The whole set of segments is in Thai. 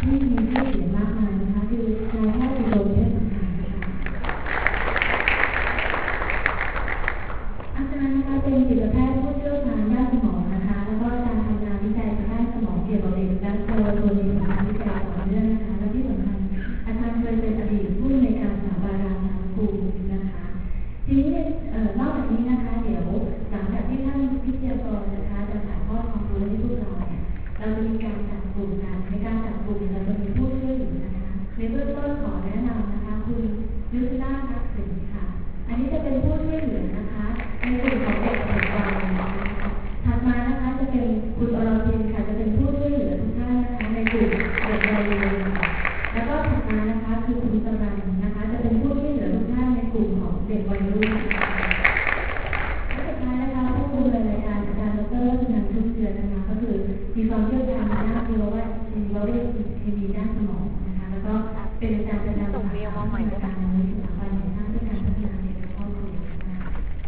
ที่มีชื่อเสียงมากมายนะคะคือนายแพทย์อุดมเทพสังขารนะคะอาจารย์นะคะเป็นจิตแพทย์ผู้เชี่ยวชาญด้านสมองนะคะแล้วก็การทำงานวิจัยทางด้านสมองเกี่ยวกับเด็กและเยาวชนมีผลงานวิจัยต่อเนื่องนะคะและที่สำคัญอาจารย์เคยเป็นอดีตผู้อำนวยการสถาบันราชาครูนะคะทีนี้นอกจากนี้นะคะเดี๋ยวหลังจากที่ท่านวิทยากรนะคะจะถ่ายทอดความรู้ให้พวกเราเนี่ยเราจะมีการจัดกลุ่มกันในการจัดกลุ่มเราจะมีผู้ช่วยเหลือนะคะในเบื้องต้นขอแนะนำนะคะคุณยุทธนาทักษิณค่ะอันนี้จะเป็นผู้ช่วยเหลือนะคะในกลุ่มของเด็กปัจจุบันนะคะถัดมานะคะจะเป็นคุณอรพินค่ะจะเป็นผู้ช่วยเหลือทุกท่านนะคะในกลุ่มเด็กวัยรุ่นแล้วก็ถัดมานะคะคือคุณสรัญนะคะจะเป็นผู้ช่วยเหลือทุกท่านในกลุ่มของเด็กวัยรุ่นและสุดท้ายนะคะผู้ดำเนินรายการอาจารย์ดร.สุนันท์ทุ่งเจือนะคะก็คือมีความเชี่ยวชาญในด้านชีวเวชเคมีด้านสมองนะคะแล้วก็เป็นอาจารย์ประจำสาขาการในสถาบันแห่งชาติเพื่อการพัฒนาเด็กและครอบครัวนะคะ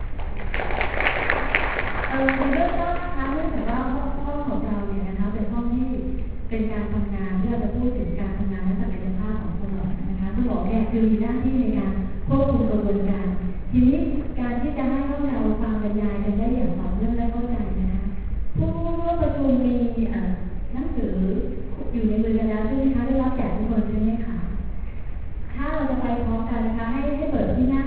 ในเรื่องต้นนะคะเนื่องจากว่าห้องของเราเนี่ยนะคะเป็นห้องที่เป็นการทำงานที่เราจะพูดถึงการทำงานและศักยภาพของสมองนะคะสมองเนี่ยคือมีหน้าที่ในการควบคุมกระบวนการทีนี้การที่จะให้พวกเราฟังบรรยายกันได้อย่างต่อเนื่องและเข้าใจนะคะผู้ร่วมประชุมมีหนังสืออยู่ในมือกันแล้วใช่ไหมคะได้รับแจกทุกคนใช่ไหมคะถ้าเราจะไปพร้อมกันนะคะให้เปิดที่หน้า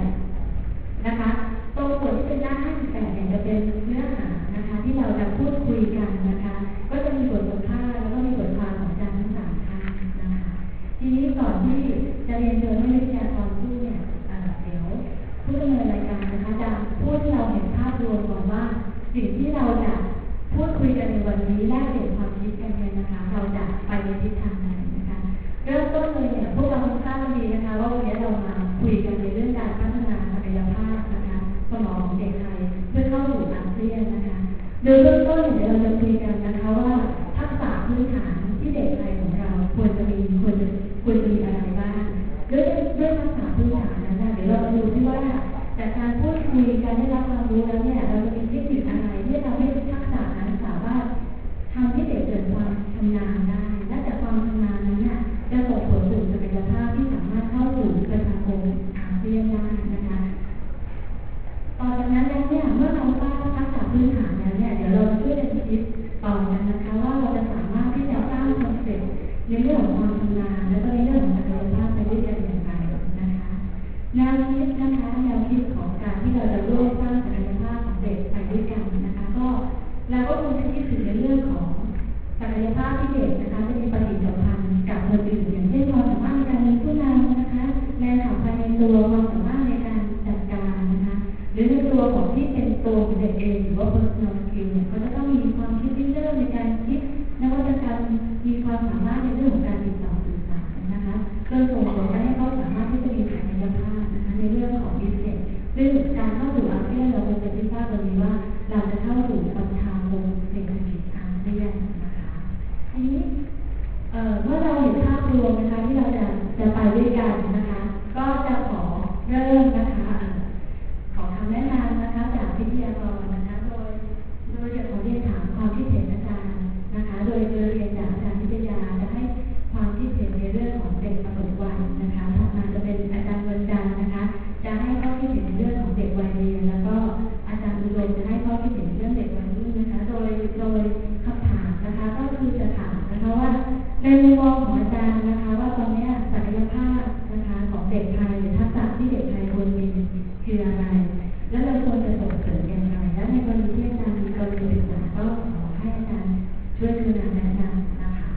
58นะคะตรงส่วนที่เป็นหน้า58เนี่ยจะเป็นเนื้อหานะคะที่เราจะพูดคุยกันนะคะก็จะมีบทสัมภาษณ์แล้วก็มีบทความของอาจารย์ทั้ง3ท่านนะคะทีนี้ก่อนที่จะเรียนเชิญให้วิทยากรพูดเนี่ยเดี๋ยวผู้ดำเนินรายการนะคะจะพูดให้เราเห็นภาพรวมก่อนว่าสิ่งที่เราจะพูดคุยกันในวันนี้แลกเปลี่ยนความคิดกันเนี่ยนะคะเราจะไปในทิศทางไหนนะคะเริ่มต้นเลยเนี่ยพวกเราทราบดีนะคะว่าวันนี้เรามาคุยกันในเรื่องการพัฒนาศักยภาพนะคะสมองของเด็กไทยเพื่อเข้าสู่อาเซียนนะคะโดยเริ่มต้นเดี๋ยวเราจะคุยกันนะคะว่าทักษะพื้นฐานที่เด็กไทยของเราควรจะมีอะไรบ้างด้วยทักษะพื้นฐานนั้นเดี๋ยวเราดูที่ว่าจากการพูดคุยการได้รับความรู้แล้วเนี่ยเราจะมีเทคนิคอะไรที่จะทำให้ทักษะนั้นสามารถทำให้เด็กเกิดความชำนาญได้และจากความชำนาญนั้นเนี่ยจะส่งผลถึงศักยภาพที่สามารถเข้าสู่ประชาคมอาเซียนได้นะคะต่อจากนั้นแล้วเนี่ยเมื่อเราทราบทักษะพื้นฐานแล้วเนี่ยเดี๋ยวเราช่วยกันคิดต่อกันนะคะว่าเราจะสามารถที่จะสร้างคอนเซ็ปต์ในเรื่องของความชำนาญและก็ในเรื่องของศักยภาพไปด้วยกันอย่างไรนะคะแนวคิดของการที่เราจะร่วมสร้างศักยภาพของเด็กไปด้วยกันนะคะก็เราก็คงจะคิดถึงในเรื่องของศักยภาพที่เด็กนะคะจะมีปฏิสัมพันธ์กับคนอื่นอย่างเช่นความสามารถในการมีผู้นำนะคะแรงขับภายในตัวความสามารถในการจัดการนะคะหรือในตัวของที่เป็นตัวของเด็กเองหรือว่า personal skill เนี่ยเขาจะต้องมีความคิดริเริ่มในการคิดนวัตกรรมมีความสามารถในเรื่องของการติดต่อสื่อสารนะคะจนส่งผลให้เขาสามารถที่จะมีศักยภาพนะคะในเรื่องของ business ซึ่งการเข้าสู่อาเซียนเราคงจะทราบวันนี้ว่าเราจะเข้าสู่ประชาคมเศรษฐกิจอาเซียนนะคะทีนี้เมื่อเราเห็นภาพรวมนะคะที่เราจะไปด้วยกันนะคะก็จะขอเริ่มนะคะขอคำแนะนำนะคะจากวิทยากรนะคะโดยจะขอเรียนถามความคิดเห็นอาจารย์นะคะโดยเรียนจากอาจารย์วิทยาจะให้ความคิดเห็นในเรื่องของเด็กปฐมวัยนะคะถัดมาจะเป็นอาจารย์วันจันทร์นะคะจะให้ข้อคิดเห็นในเรื่องของเด็กวัยเรียนแล้วก็อาจารย์อุดมจะให้ข้อคิดเห็นในเรื่องเด็กวัยรุ่นนะคะโดยคำถามนะคะก็คือจะถามนะคะว่าในมุมมองของอาจารย์นะคะว่าตอนนี้ศักยภาพนะคะของเด็กไทยหรือทักษะที่เด็กไทยควรมีคืออะไรและเราควรจะส่งเสริมอย่างไรและในกรณีที่อาจารย์มีกรณีศึกษาก็ขอให้อาจารย์ช่วยคือแนะนำนะคะ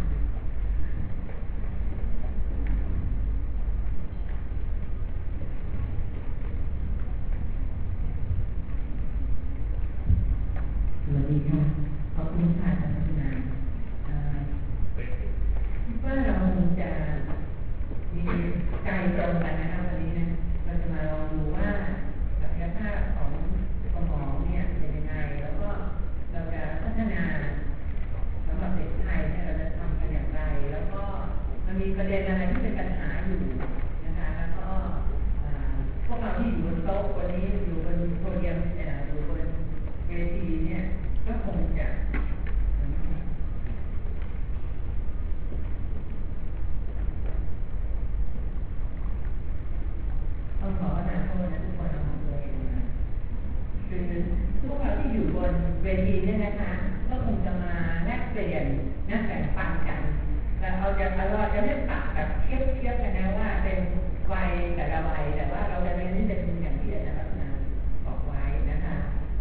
สวัสดีค่ะขอบคุณค่ะท่านผู้นำคิดว่าเราคงจะมีใจตรงกันนะคะวันนี้นะเราจะมาลองดูว่าศักยภาพของสมองเนี่ยเป็นยังไงแล้วก็เราจะพัฒนาสำหรับเด็กไทยเนี่ยเราจะทำกันอย่างไรแล้วก็มันมีประเด็นอะไรที่เป็นปัญหาอยู่นะคะแล้วก็พวกเราที่อยู่บนโต๊ะวันนี้อยู่บนโพเดียมอยู่บนเวทีเนี่ยก็คงจะเนี่ยนะคะก็คงจะมาแลกเปลี่ยนนะแบ่งปันกันแล้วเราจะไม่ตัดแบบเทียบกันนะว่าเป็นวัยแต่ละวัยแต่ว่าเราจะเรียนนี่เป็นอย่างที่อาจารย์รัตนาบอกไว้นะคะ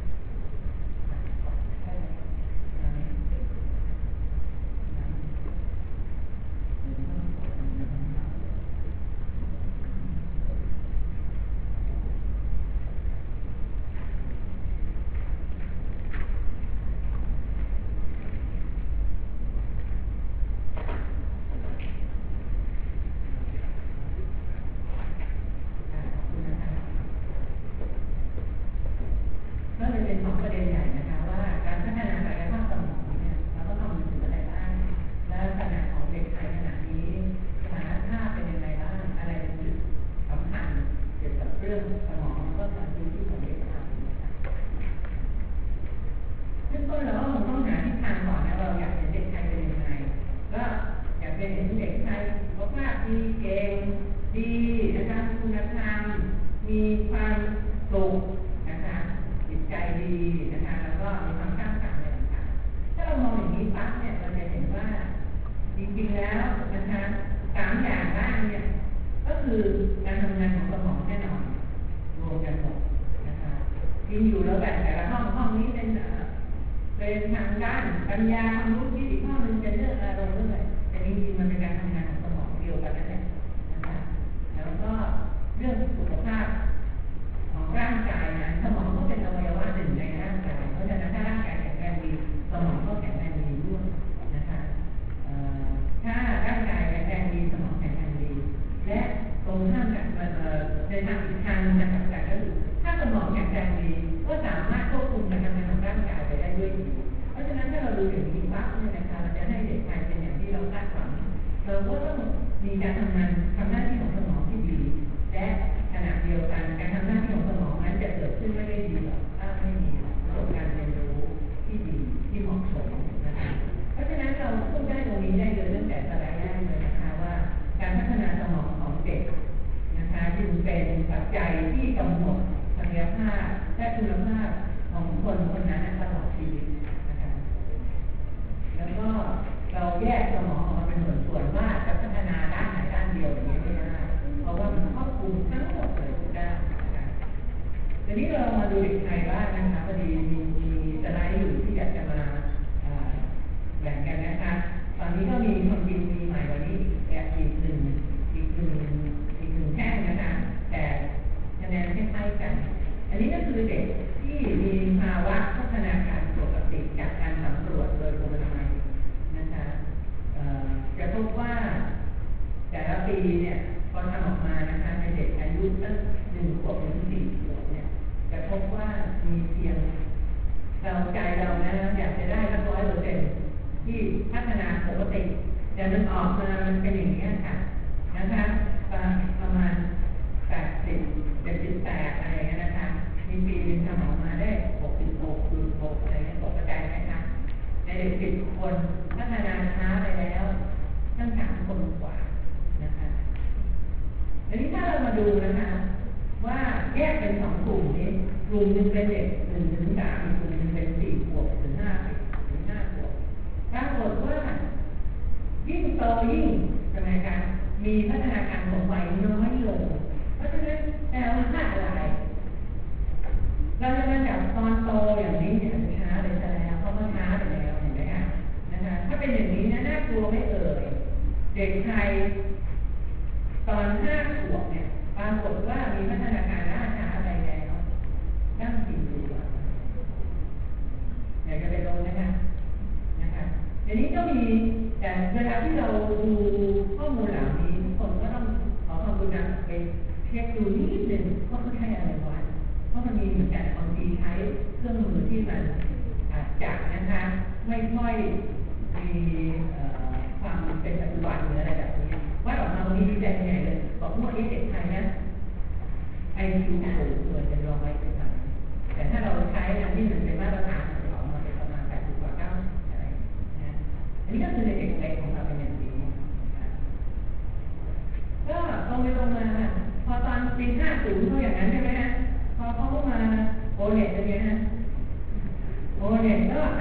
ก็เลยเป็น2ประเด็นใหญ่นะคะว่าการพัฒนาศักยภาพสมองเนี่ยเราก็ต้องมีถึงอะไรบ้างและขนาดของเด็กไทยขนาดนี้สถานภาพเป็นยังไงบ้างอะไรเป็นจุดสำคัญเกี่ยวกับเรื่องสมองแล้วก็การดูที่ของเด็กไทยเริ่มต้นเราก็คงต้องหาทิศทางก่อนนะเราอยากเห็นเด็กไทยเป็นยังไงก็อยากเป็นเห็นเด็กไทยสุขภาพดีเก่งดีนะคะคุณธรรมมีความสุขนะคะจิตใจดีนะคะแล้วก็มีความสร้างสรรค์อะไรต่างๆถ้าเรามองอย่างนี้ปั๊บเนี่ยเราจะเห็นว่าจริงๆแล้วนะคะ3อย่างแรกเนี่ยก็คือการทำงานของสมองแน่นอนรวมกันหมดนะคะจริงอยู่แล้วแบ่งแต่ละห้องนี้เป็นทางด้านปัญญาความรู้ที่อีกห้องนึงเป็นเรื่องอารมณ์เรื่องอะไรแต่จริงๆมันเป็นการทำงานของสมองเดียวกันนั่นแหละนะคะแล้วก็เรื่องสุขภาพของร่างกายนะสมองก็เป็นอวัยวะหนึ่งในร่างกายเพราะฉะนั้นถ้าร่างกายแข็งแรงดีสมองก็แข็งแรงดีด้วยนะคะถ้าร่างกายแข็งแรงดีสมองแข็งแรงดีและตรงข้ามกับในทางอีกทางนะครับแต่ก็คือถ้าสมองแข็งแรงดีก็สามารถควบคุมการทำงานของร่างกายไปได้ด้วยดีเพราะฉะนั้นถ้าเราดูอย่างนี้ปั๊บเนี่ยนะคะเราจะให้เด็กไทยเป็นอย่างที่เราคาดหวังเราก็ต้องมีการทำหน้าที่ของสมองที่ดีและขณะเดียวกันการทำหน้าที่ของสมองนั้นจะเกิดขึ้นไม่ได้ดีหรอกถ้าไม่มีประสบการณ์เรียนรู้ที่ดีที่เหมาะสมนะคะเพราะฉะนั้นเราพูดได้ตรงนี้ได้เลยตั้งแต่สไลด์แรกเลยนะคะว่าการพัฒนาสมองของเด็กนะคะจึงเป็นปัจจัยที่กำหนดศักยภาพและคุณภาพของคนคนนั้นตลอดชีวิตนะคะแล้วก็เราแยกสมองออกมาเป็นส่วนๆว่าจะพัฒนาด้านไหนด้านเดียวอย่างนี้ไม่ได้เพราะว่ามันครอบคลุมทั้งหมดเลยทุกด้านนะคะทีนี้เรามาดูเด็กไทยบ้างนะคะพอดีมีสไลด์อยู่ที่อยากจะมาแบ่งกันนะคะตอนนี้ก็มีคนกินมีใหม่วันนี้อีกหนึ่งแท่งนะคะแต่คะแนนคล้ายๆกันอันนี้ก็คือเด็กที่มีภาวะพัฒนาการปกติจากการสำรวจโดยกรมธรรม์นะคะจะพบว่าแต่ละปีเนี่ยพอทำออกมานะคะในเด็กอายุตั้ง1 ขวบถึง4 ขวบเนี่ยจะพบว่ามีเพียงเราใจเรานะอยากจะได้สัก100%ที่พัฒนาปกติแต่มันออกมามันเป็นอย่างนี้ค่ะนะคะประมาณ80 78อะไรเงี้ยนะคะมีปีนึงทำออกมาได้66.6อะไรเงี้ยตกใจไหมคะในเด็ก10 คนพัฒนาช้าไปแล้วตั้ง3 คนกว่านะคะทีนี้ถ้าเรามาดูนะคะว่าแยกเป็น2 กลุ่มนี้กลุ่มนึงเป็นเด็ก1 ถึง 3อีกกลุ่มนึงเป็น4 ขวบถึง5 ขวบปรากฏว่ายิ่งโตยิ่งใช่ไหมคะมีพัฒนาการของวัยน้อยลงเพราะฉะนั้นแปลว่าอะไรเราจะมาจับตอนโตอย่างนี้เนี่ยช้าไปซะแล้วเพราะว่าช้าไปแล้วเห็นไหมคะนะคะถ้าเป็นอย่างนี้นะน่ากลัวไม่เอ่ยเด็กไทยตอน5 ขวบเนี่ยปรากฏว่ามีพัฒนาการล่าช้าไปแล้วตั้ง4 ปีอยากจะไปลงนะคะเดี๋ยวนี้ก็มีแต่เวลาที่เราดูข้อมูลเหล่านี้ทุกคนก็ต้องขอความกรุณาไปเช็คดูนิดนึงว่าเขาใช้อะไรวะเพราะมันมีเหมือนกันบางทีใช้เครื่องมือที่มันอาจจะนะคะไม่ค่อยมีความเป็นปัจจุบันหรืออะไรแบบนี้ว่าออกมาวันนี้ดีใจยังไงเลยบอกว่าเด็กไทยนะIQ สูงเหมือนเป็น100ไปทำแต่ถ้าเราใช้อันที่มันเป็นมาตรฐานออกมาเป็นประมาณ80 กว่า 90อะไรนะอันนี้ก็คือในเด็กเล็กของเราเป็นอย่างนี้ก็ลงไปลงมาพอตอนปี50เขาอย่างนั้นใช่ไหมฮะพอเขามาโอเน็ตเป็นไงฮะโอเน็ตก็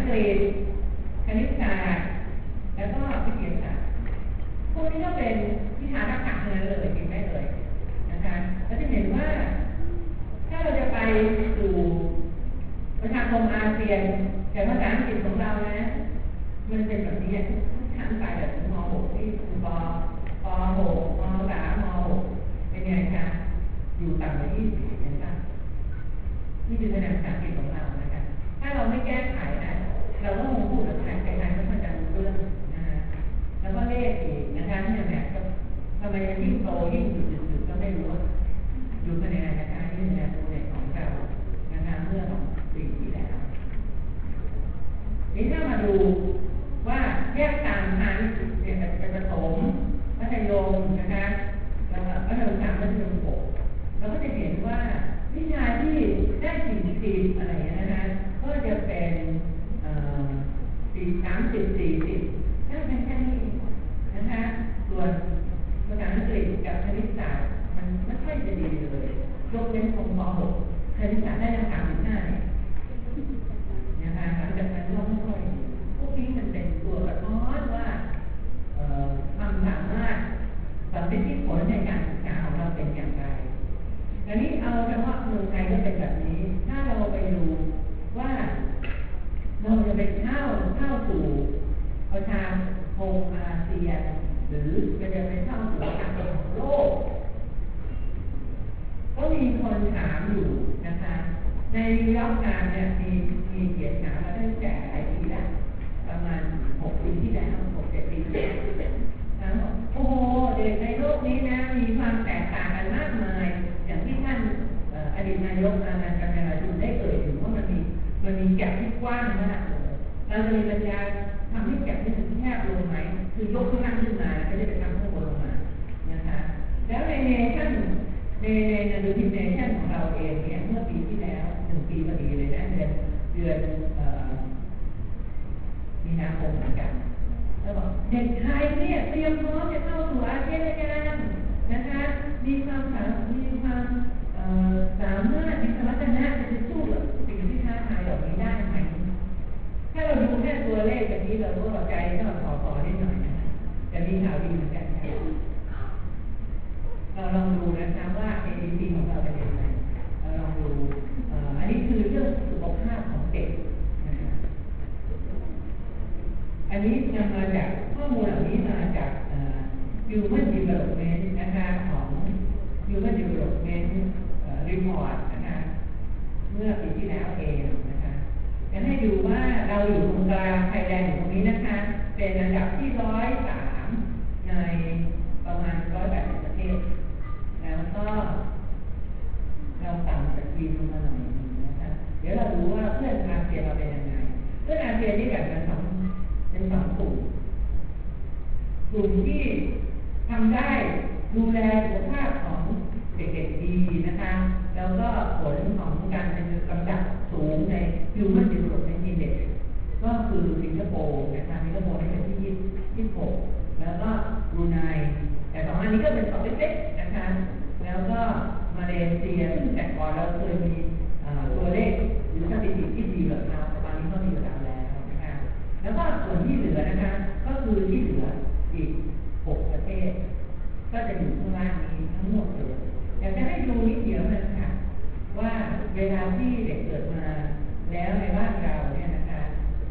กฤษคณิตศาสตร์แล้วก็วิทยาศาสตร์พวกนี้ก็เป็นวิชาทักษะทั้งนั้นเลยจริงไหมเลยนะคะแล้วจะเห็นว่าถ้าเราจะไปสู่ประชาคมอาเซียนแต่ภาษาอังกฤษของเรานะมันเป็นแบบนี้ทุกชั้นไปแบบม.6 ที่ป.6 ม.3 ม.6 เป็นไงคะอยู่ต่ำกว่า20เห็นปะนี่คือคะแนนภาษาอังกฤษของเรานะคะถ้าเราไม่แก้ไขนะเราก็คงพูดกับใครก็มันจะรู้เรื่องนะคะแล้วก็เลขอีกนะคะที่เนี่ยทำไมมันยิ่งโตยิ่งจุดก็ไม่รู้ดูคะแนนนะคะนี่คะแนนตัวเลขของเรานะคะเมื่อ2 ปีที่แล้วนี่ถ้ามาดูว่าแยกตามชั้นเป็นประถมมัธยมนะคะแล้วมัธยม3มัธยม6เราก็จะเห็นว่าวิชาที่ได้40อะไรนะคะก็จะเป็น30-40ได้แค่นี้นะคะส่วนภาษาอังกฤษกับคณิตศาสตร์มันไม่ค่อยจะดีเลยยกเว้นของม.6 คณิตศาสตร์ได้ทั้ง35เนี่ยนะคะหลังจากนั้นก็ไม่ค่อยพวกนี้มันเป็นตัวกระท้อนว่าความสามารถประสิทธิผลในการศึกษาของเราเป็นอย่างไรอันนี้เอาเฉพาะเมืองไทยก็เป็นแบบนี้ถ้าเราไปดูว่าเราจะไปเข้าสู่ประชาคมอาเซียนหรือจะไปเข้าสู่ประชาคมโลกก็มีคนถามอยู่นะคะในรอบงานเนี่ยมีเขียนถามมาตั้งแต่หลายปีแล้วประมาณ6 ปีที่แล้ว6-7 ปีที่แล้วโอ้โหเด็กในโลกนี้นะมีความแตกต่างกันมากมายอย่างที่ท่านอดีตนายกอานันต์กัญญาจุนได้เอ่ยถึงว่ามันมีแก็ปที่กว้างมากเลยเราจะมีปัญญาทำให้แก็ปที่มันแคบลงไหมคือยกข้างล่างขึ้นมาไม่ได้ไปทำข้างบนลงมานะคะแล้วในเนชั่นในดูพิมพ์เนชั่นของเราเองเนี่ยเมื่อปีที่แล้ว1 ปีพอดีเลยนะเดือนมีนาคมเหมือนกันแล้วบอกเด็กไทยเนี่ยเตรียมพร้อมจะเข้าสู่อาเซียนแล้วกันนะคะมีความสามารถมีสมรรถนะจะสู้กับสิ่งที่ท้าทายเหล่านี้ได้ไหมถ้าเราดูแค่ตัวเลขแบบนี้เราก็ใจก็ต่อนิดหน่อยนะจะมีข่าวดีเหมือนกันเราลองดูนะคะว่า ADP ของเราเป็นยังไงเราลองดูอันนี้คือเรื่องสุขภาพของเด็กนะคะอันนี้นำมาจากข้อมูลเหล่านี้มาจาก Human Development นะคะของ Human Development Report นะคะเมื่อปีที่แล้วเองนะคะจะให้ดูว่าเราอยู่ตรงกลางไทยแลนด์อยู่ตรงนี้นะคะเป็นอันดับที่103ในประมาณ180 ประเทศแล้วก็เราต่ำจากจีนลงมาหน่อยนะคะเดี๋ยวเราดูว่าเพื่อนอาเซียนเราเป็นยังไงเพื่อนอาเซียนนี่แบ่งเป็น2 กลุ่มที่ทำได้ดูแลสุขภาพของเด็กๆดีนะคะแล้วก็ผลของการเป็นลำดับสูงใน Human Development Index ก็คือสิงคโปร์นะคะสิงคโปร์ได้เป็นที่26แล้วก็บรูไนแต่2 อันนี้ก็เป็น2 เล็กๆนะคะแล้วก็มาเลเซียซึ่งแต่ก่อนเราเคยมีตัวเลขหรือสถิติที่ดีแบบเราแต่ตอนนี้ก็มีระดับแล้วนะคะแล้วก็ส่วนที่เหลือนะคะก็คือที่เหลืออีก6 ประเทศก็จะอยู่ข้างล่างนี้ทั้งหมดเลยอยากจะให้ดูนิดเดียวนะคะว่าเวลาที่เด็กเกิดมาแล้วในบ้านเราเนี่ยนะคะ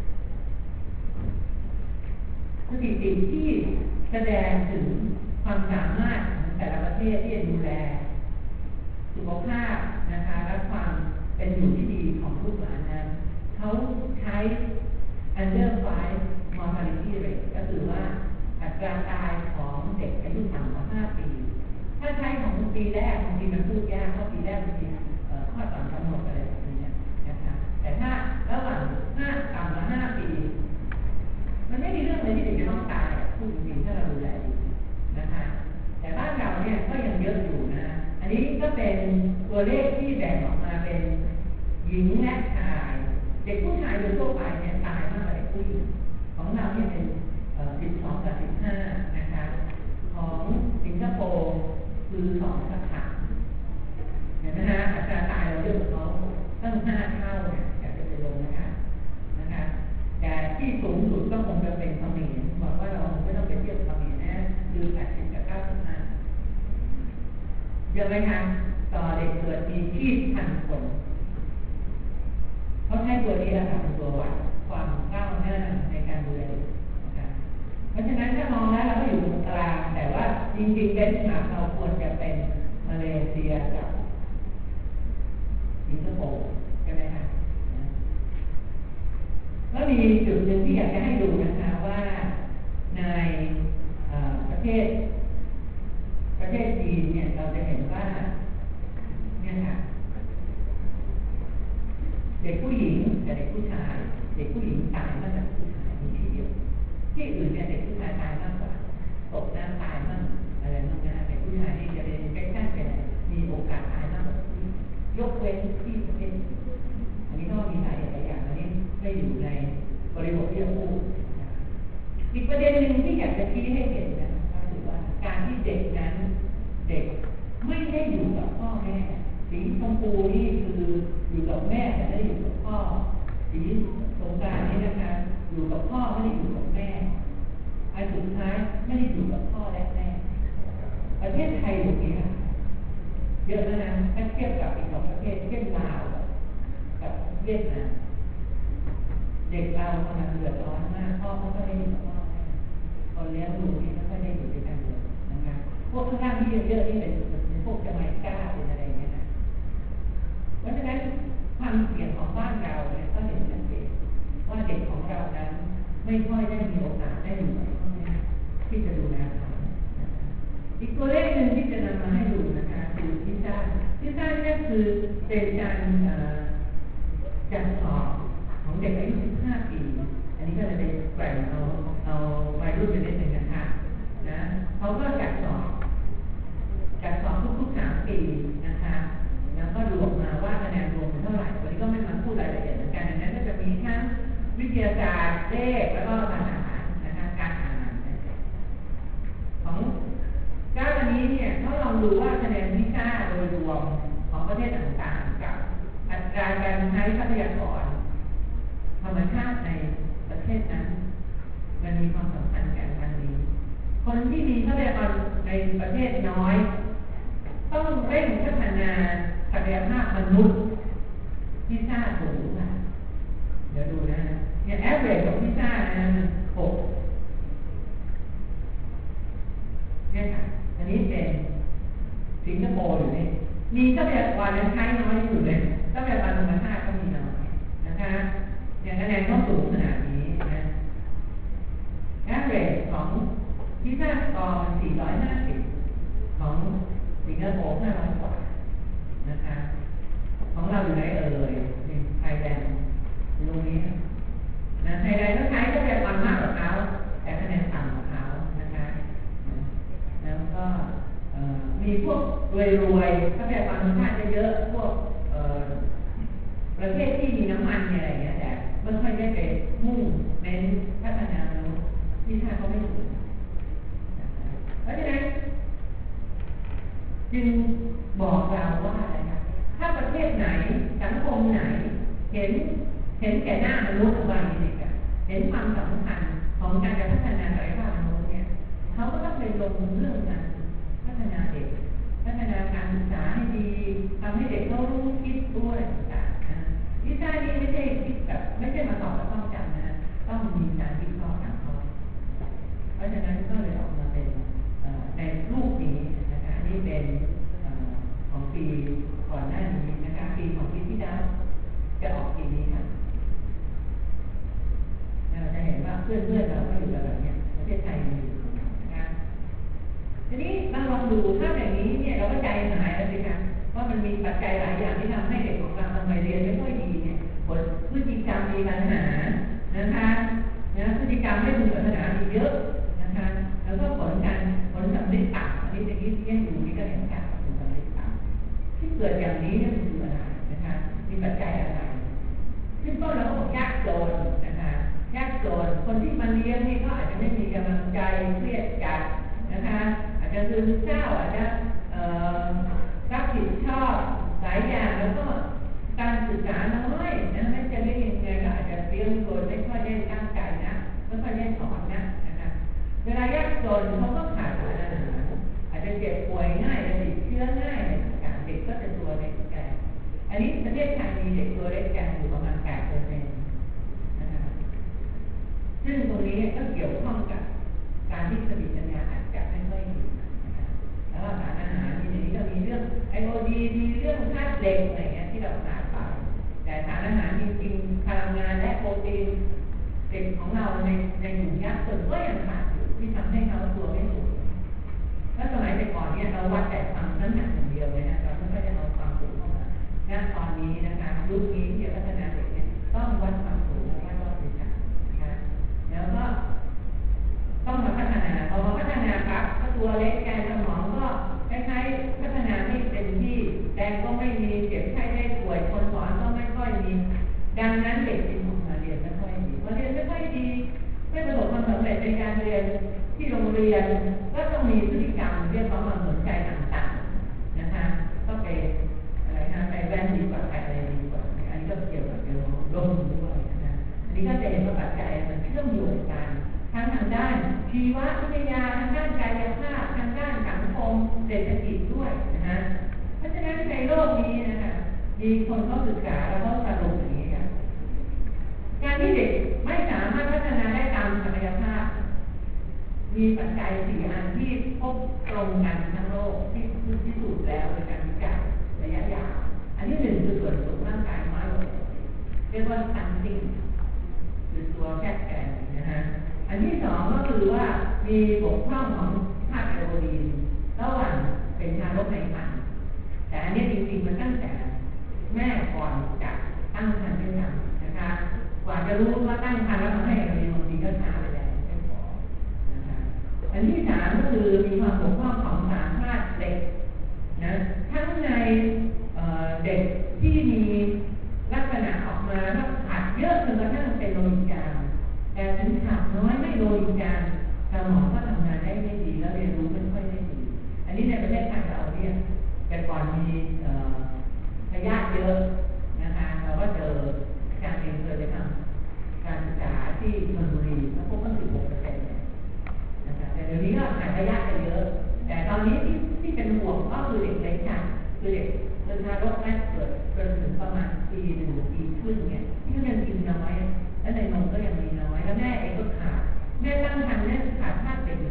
สถิติที่แสดงถึงความสามารถของแต่ละประเทศที่จะดูแลสุขภาพนะคะและความเป็นอยู่ที่ดีของลูกหลานนั้นเขาใช้ under 5 mortality rate ก็คือว่าอัตราตายของเด็กอายุต่ำกว่า5 ปีถ้าใช้ของปีแรกบางทีมันพูดยากเพราะปีแรกบางทีข้อต่ำกำหนดอะไรแบบนี้นะคะแต่ถ้าระหว่างต่ำกว่า5 ปีมันไม่มีเรื่องเลยที่เด็กจะต้องตายพูดจริงๆถ้าเราดูแลดีนะคะแต่บ้านเราเนี่ยก็ยังเยอะอยู่นะอันนี้ก็เป็นตัวเลขที่แบ่งออกมาเป็นหญิงและชายเด็กผู้ชายโดยทั่วไปเนี่ยตายมากกว่าเด็กผู้หญิงของเราเนี่ยเป็น12 กับ 15นะคะของสิงคโปร์คือ2 กับ 3เห็นไหมฮะอัตราตายเราเยอะกว่าเขาตั้ง5 เท่าเนี่ยอยากจะไปลงนะคะที่สูงสุดก็คงจะเป็นเขมรบอกว่าเราไม่ต้องไปเทียบเขมรนะดู80 กับ 95เยอะไหมคะต่อเด็กเกิดมี20,000 คนเขาใช้ตัวนี้แหละค่ะเป็นตัววัดความก้าวหน้าในการดูแลเด็กนะคะเพราะฉะนั้นถ้ามองแล้วเราก็อยู่ตรงกลางแต่ว่าจริงๆเบนช์มาร์กเราควรจะเป็นมาเลเซียกับสิงคโปร์ใช่ไหมคะแล้วมีจุดหนึ่งที่อยากจะให้ดูนะคะว่าในประเทศจีนเนี่ยเราจะเห็นว่าเนี่ยค่ะเด็กผู้หญิงกับเด็กผู้ชายเด็กผู้หญิงตายมากกว่าผู้ชายมีที่เดียวที่อื่นเนี่ยเด็กผู้ชายตายมากกว่าตกน้ำตายมากอะไรมากนะเด็กผู้ชายนี่จะเป็นใกล้ๆกันมีโอกาสตายมากกว่าผู้หญิงยกเว้นที่ประเทศอันนี้ก็มีหลายอย่างอันนี้ไม่อยู่ในบริบทที่จะพูดอีกประเด็นหนึ่งที่อยากจะชี้ให้เห็นนะก็คือว่าการที่เด็กนั้นเด็กไม่ได้อยู่กับพ่อแม่สีชมพูนี่คืออยู่กับแม่แต่ไม่ได้อยู่กับพ่อสีสงกรานต์นี่นะคะอยู่กับพ่อไม่ได้อยู่กับแม่อันสุดท้ายไม่ได้อยู่กับพ่อและแม่ประเทศไทยอยู่นี้เยอะนะถ้าเทียบกับอีก2 ประเทศเช่นลาวกับเวียดนามเด็กเรากำลังเดือดร้อนมากพ่อเขาก็ได้อยู่กับพ่อแม่คนเลี้ยงดูนี่เขาก็ได้อยู่ด้วยกันเลยนะคะพวกข้างล่างที่เยอะๆนี่เป็นพวกจะไม่กล้าเป็นอะไรเงี้ยนะเพราะฉะนั้นความเสี่ยงของบ้านเราเนี่ยก็เห็นชัดเจนว่าเด็กของเรานั้นไม่ค่อยได้มีโอกาสได้อยู่กับพ่อแม่ที่จะดูแลเขาอีกตัวเลขหนึ่งที่จะนำมาให้ดูนะคะคือพิซซ่าเนี่ยคือเป็นการจัดสอบของเด็กอายุ15 ปีอันนี้ก็จะเป็นแกว่งเอาวัยรุ่นไปเล่นหนึ่งนะคะนะเขาก็จัดสอบทุกๆ3 ปีนะคะแล้วก็ดูออกมาว่าคะแนนรวมเป็นเท่าไหร่วันนี้ก็ไม่มาพูดรายละเอียดเหมือนกันดังนั้นก็จะมีทั้งวิทยาศาสตร์เลขแล้วก็ภาษานะคะการอ่านของอันนี้เนี่ยถ้าลองดูว่าคะแนนพิซซ่าโดยรวมของประเทศต่างๆกับอัตราการใช้ทรัพยากรธรรมชาติในประเทศนั้นมันมีความสำคัญกันอันนี้คนที่มีทรัพยากรในประเทศน้อยต้องเร่งพัฒนาศักยภาพมนุษย์พิซซ่าสูงค่ะเดี๋ยวดูนะเนี่ยแอเวอเรจของพิซซ่านะ6เนี่ยค่ะอันนี้เป็นสิงคโปร์อยู่นี่มีทรัพยากรใช้น้อยอยู่เลยทรัพยากรธรรมชาติก็มีน้อยนะคะอย่างคะแนนก็สูงขนาดนี้นะแอเวอเรจของพิซซ่าสกอร์มัน450ของสิงคโปร์500 กว่านะคะของเราอยู่ไหนไทยแลนด์ตรงนี้นะไทยแลนด์ก็ใช้ทรัพยากรมากกว่าเขาแต่คะแนนต่ำกว่าเขานะคะแล้วก็มีพวกรวยทรัพยากรธรรมชาติเยอะพวกประเทศที่มีน้ำมันอะไรอย่างเงี้ยแต่ไม่ค่อยได้ไปมุ่งเน้นพัฒนาแล้วที่ชาติเขาไม่ถึงเพราะฉะนั้นจึงบอกเราว่าอะไรคะถ้าประเทศไหนสังคมไหนเห็นแก่หน้ามนุษย์อะไรอย่างเงี้ยเห็นความสำคัญของการจะพัฒนาศักยภาพมนุษย์เนี่ยเขาก็ต้องไปลงเรื่องการพัฒนาเด็กพัฒนาการศึกษาให้ดีทำให้เด็กเขารู้คิดด้วยต่างๆนะวิชานี้ไม่ใช่คิดแบบไม่ใช่มาสอบแล้วต้องจำนะต้องมีการวิเคราะห์ทางเขาเพราะฉะนั้นก็เลยออกมาเป็นในรูปนี้นะคะนี่เป็นของปีก่อนหน้านี้นะคะปีของปีที่แล้วจะออกปีนี้ค่ะเราจะเห็นว่าเพื่อนเราก็อยู่แบบนี้ประเทศไทยอยู่นะคะทีนี้เราลองดูถ้าอย่างนี้เนี่ยเราก็ใจหายแล้วสิคะว่ามันมีปัจจัยหลายอย่างที่ทำให้เด็กของเราทำไมเรียนไม่ค่อยดีเนี่ยผลพฤติกรรมมีปัญหานะคะพฤติกรรมไม่พึงปรารถนามีเยอะนะคะแล้วก็ผลสำลิดต่ำอันนี้ที่ดูนี่ก็เห็นการผลสำลิดต่ำที่เกิดอย่างนี้เนี่ยมันคืออะไรนะคะมีปัจจัยอะไรขึ้นต้นเราก็บอกยากจนนะคะยากจนคนที่มาเรียนนี่ก็อาจจะไม่มีกำลังใจเครียดจัดนะคะอาจจะซึมเศร้าอาจจะรับผิดชอบหลายอย่างแล้วก็การศึกษาน้อยนะไม่จะเรียนยังไงก็อาจจะเตรียมตัวไม่ค่อยได้ตั้งใจนเขาก็ขาดสารอาหารอาจจะเจ็บป่วยง่ายจะติดเชื้อง่ายต่างๆเด็กก็จะตัวเล็กแก่อันนี้ประเทศไทยมีเด็กตัวเล็กแก่อยู่ประมาณ8%นะคะซึ่งตรงนี้ก็เกี่ยวข้องกับการที่สติปัญญาอาจจะไม่ค่อยดีนะคะแล้วสารอาหารที่นี้ก็มีเรื่องไอโอดีมีเรื่องธาตุเหล็กอะไรเงี้ยที่เราขาดไปแต่สารอาหารจริงๆพลังงานและโปรตีนเด็กของเราในหมู่ยักษ์ส่วนก็ยังขาดอยู่ที่ทำให้เขาตัวไม่สูงแล้วสมัยแต่ก่อนเนี่ยเราวัดแต่ความน้ำหนักอย่างเดียวเลยนะเราไม่ค่อยได้เอาความสูงเข้ามาณตอนนี้นะคะยุคนี้ที่พัฒนาเด็กเนี่ยต้องวัดความสูงวัดรอบศีรษะนะคะแล้วก็ต้องมาพัฒนาพอมาพัฒนาครับก็ตัวเล็กแกนสมองก็คล้ายๆพัฒนาไม่เต็มที่แรงก็ไม่มีเจ็บไข้ได้ป่วยคนสอนก็ไม่ค่อยมีดังนั้นเด็กจึงมาเรียนไม่ค่อยดีพอเรียนไม่ค่อยดีไม่ประสบความสำเร็จในการเรียนที่โรงเรียนก็ต้องมีพฤติกรรมเรียกร้องความสนใจต่างๆนะคะก็ไปอะไรนะไปแว่นดีกว่าไปอะไรดีกว่าอันนี้ก็เกี่ยวกับเรื่องโลกด้วยนะอันนี้ก็จะเห็นว่าปัจจัยมันเชื่อมโยงกันทั้งทางด้านชีววิทยาทางด้านกายภาพทางด้านสังคมเศรษฐกิจด้วยนะเพราะฉะนั้นในโลกนี้นะคะมีคนเขาศึกษาแล้วก็สรุปอย่างนี้ค่ะการที่เด็กไม่สามารถพัฒนาได้ตามศักยภาพมีปัจจัย4 อันที่พบตรงกันทั้งโลกที่พิสูจน์แล้วโดยการวิจัยระยะยาวอันที่1คือส่วนสูงร่างกายน้อยลงเรียกว่าซันซิ่งคือตัวแคบแกนนะฮะอันที่2ก็คือว่ามีบกพร่องของธาตุไอโอดีนระหว่างเป็นทารกในครรภ์แต่อันนี้จริงๆมันตั้งแต่แม่ก่อนจะตั้งครรภ์ด้วยกันนะคะกว่าจะรู้ว่าตั้งครรภ์แล้วมาให้ไอโอดีนบางทีก็ช้าไปแล้วไม่พอนะคะอันที่3ก็คือมีความบกพร่องของสารธาตุเหล็กนะทั้งในเด็กที่มีลักษณะออกมาแล้วขาดเยอะจนกระทั่งเป็นโลหิตจางแต่ถึงขาดน้อยไม่โลหิตจางสมองก็ทำงานได้ไม่ดีแล้วเรียนรู้ไม่ค่อยได้ดีอันนี้ในประเทศไทยเราเนี่ยแต่ก่อนมีพยาธิเยอะนะคะเราก็เจออาจารย์เองเคยไปทำการศึกษาที่ชลบุรีแล้วพบว่า 16% นะคะแต่เดี๋ยวนี้ก็หายพยาธิกันเยอะแต่ตอนนี้ที่เป็นห่วงก็คือเด็กเล็กจัดคือเด็กทารกแรกเกิดจนถึงประมาณปี 1 ปีครึ่งเนี่ยที่เขายังกินน้อยและในนมก็ยังมีน้อยแล้วแม่เองก็ขาดแม่ตั้งครรภ์แม่ขาดธาตุเหล็ก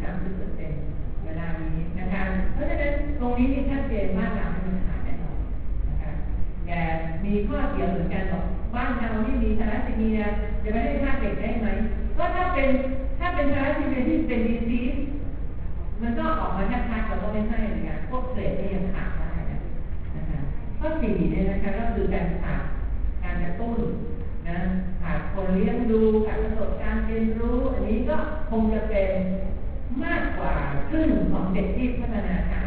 30% เวลานี้นะคะเพราะฉะนั้นตรงนี้มีชัดเจนมากเราไม่มีขาดแน่นอนนะคะแต่มีข้อเสียเหมือนกันบอกบ้านเราที่มีทาราซีเมียจะไม่ได้ธาตุเหล็กได้ไหมก็ถ้าเป็นทาราซีเมียที่เป็นดีซีสมันก็ออกมาชัดๆเราก็ไม่ให้เลยนะพวกเกรดนี่ยังขาดได้นะคะข้อ4เนี่ยนะคะก็คือการขาดการกระตุ้นนะขาดคนเลี้ยงดูขาดประสบการณ์เรียนรู้อันนี้ก็คงจะเป็นมากกว่าครึ่งของเด็กที่พัฒนาช้า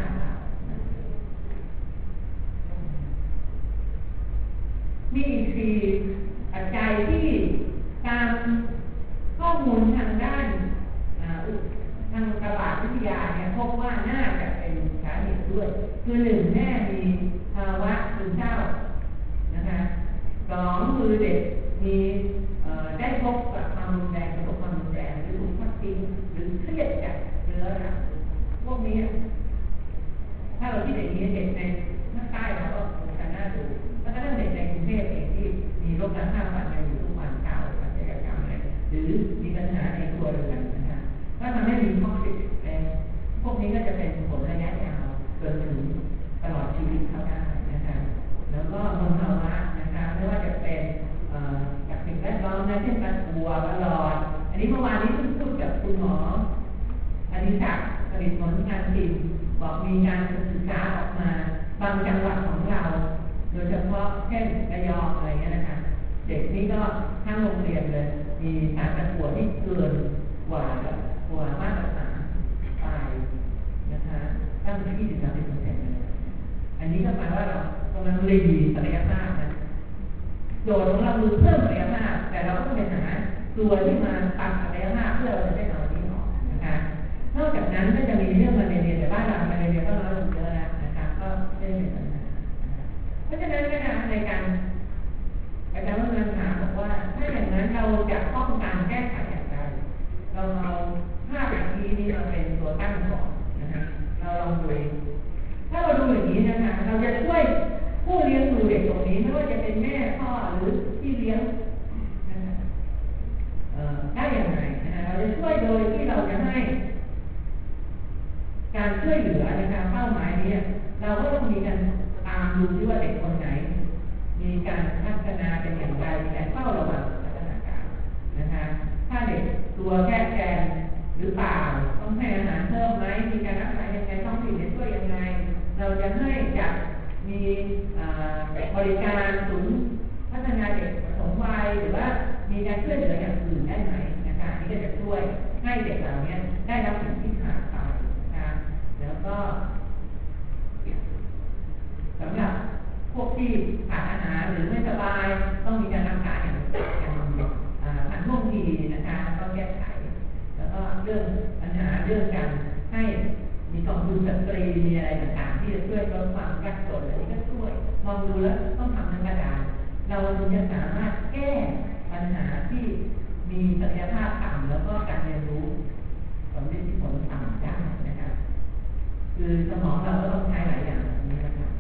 มีอีก4 ปัจจัยที่ตามข้อมูลทางด้านทางระบาดวิทยาเนี่ยพบว่าน่าจะเป็นสาเหตุด้วยคือ1แม่มีภาวะซึมเศร้านะคะ2คือเด็กมีได้พบกับความรุนแรงประสบความรุนแรงหรือถูกทอดทิ้งหรือเครียดจากเรื้อรังพวกนี้ถ้าเราคิดอย่างนี้เด็กในภาคใต้เราก็คงจะน่าดูแล้วก็ทั้งเด็กในกรุงเทพเองที่มีโรคน้ำข้ามฝันอยู่ทุกวันเก่าอาชญากรรมอะไรหรือมีปัญหาในครัวเรือนนะคะก็ทำให้มีท็อกซิกพวกนี้ก็จะเป็นผลระยะยาวเกิดถึงตลอดชีวิตเขาได้นะคะแล้วก็มลภาวะนะคะไม่ว่าจะเป็นจากสิ่งแวดล้อมนะเช่นการกลัวตลอดอันนี้เมื่อวานนี้เพิ่งพูดกับคุณหมออดิศักดิ์ผลิตผลงานศิลป์บอกมีการศึกษาออกมาบางจังหวัดของเราโดยเฉพาะเช่นระยองอะไรเงี้ยนะคะเด็กนี่ก็ทั้งโรงเรียนเลยมีสารตะกั่วที่เกินกว่ามาตรฐานไปนะคะตั้งที่ 20-30% เลยอันนี้ก็หมายว่าเรากำลังรีศักยภาพนะโจทย์ของเราคือเพิ่มศักยภาพแต่เราก็ต้องไปหาตัวที่มาปรับศักยภาพเพื่อเราจะได้เอาที่ออกนะคะนอกจากนั้นก็จะมีเรื่องมาเรียนแต่บ้านเรามาเรียนก็น้อยลงเยอะแล้วนะคะก็ไม่ได้เป็นปัญหาเพราะฉะนั้นนะคะในการอาจารย์วัฒนถามบอกว่าถ้าอย่างนั้นเราจะป้องกันแก้ไขอย่างไรเราเอาภาพอย่างนี้นี้มาเป็นตัวตั้งก่อนนะคะเราลองดูถ้าเราดูอย่างนี้นะคะเราจะช่วยผู้เลี้ยงดูเด็กตรงนี้ไม่ว่าจะเป็นแม่พ่อหรือพี่เลี้ยงนะคะได้อย่างไรนะคะเราจะช่วยโดยที่เราจะให้การช่วยเหลือนะคะเป้าหมายนี้เราก็ต้องมีการตามดูที่ว่าเด็กคนไหนมีการพัฒนาเป็นอย่างไรมีการเฝ้าระวังพัฒนาการนะคะถ้าเด็กตัวแค่แกนหรือเปล่าต้องให้อาหารเพิ่มไหมมีการรักษายังไงต้องติดในช่วยยังไงเราจะให้จัดมีบริการศูนย์พัฒนาเด็กปฐมวัยหรือว่ามีการช่วยเหลืออย่างอื่นได้ไหมนะคะนี่ก็จะช่วยให้เด็กเหล่านี้ได้รับสิ่งที่ขาดไปนะคะแล้วก็สำหรับพวกที่ขาดอาหารหรือไม่สบายต้องมีการรักษาอย่างทันท่วงทีนะคะต้องแก้ไขแล้วก็เรื่องปัญหาเรื่องการให้มีกองทุนสตรีมีอะไรต่างๆที่จะช่วยลดความยากจนอันนี้ก็ช่วยมองดูแล้วต้องทำทั้งกระดานเราถึงจะสามารถแก้ปัญหาที่มีศักยภาพต่ำแล้วก็การเรียนรู้ผลต่ำได้นะครับคือสมองเราก็ต้องใช้หลายอย่างแบบนี้นะครับ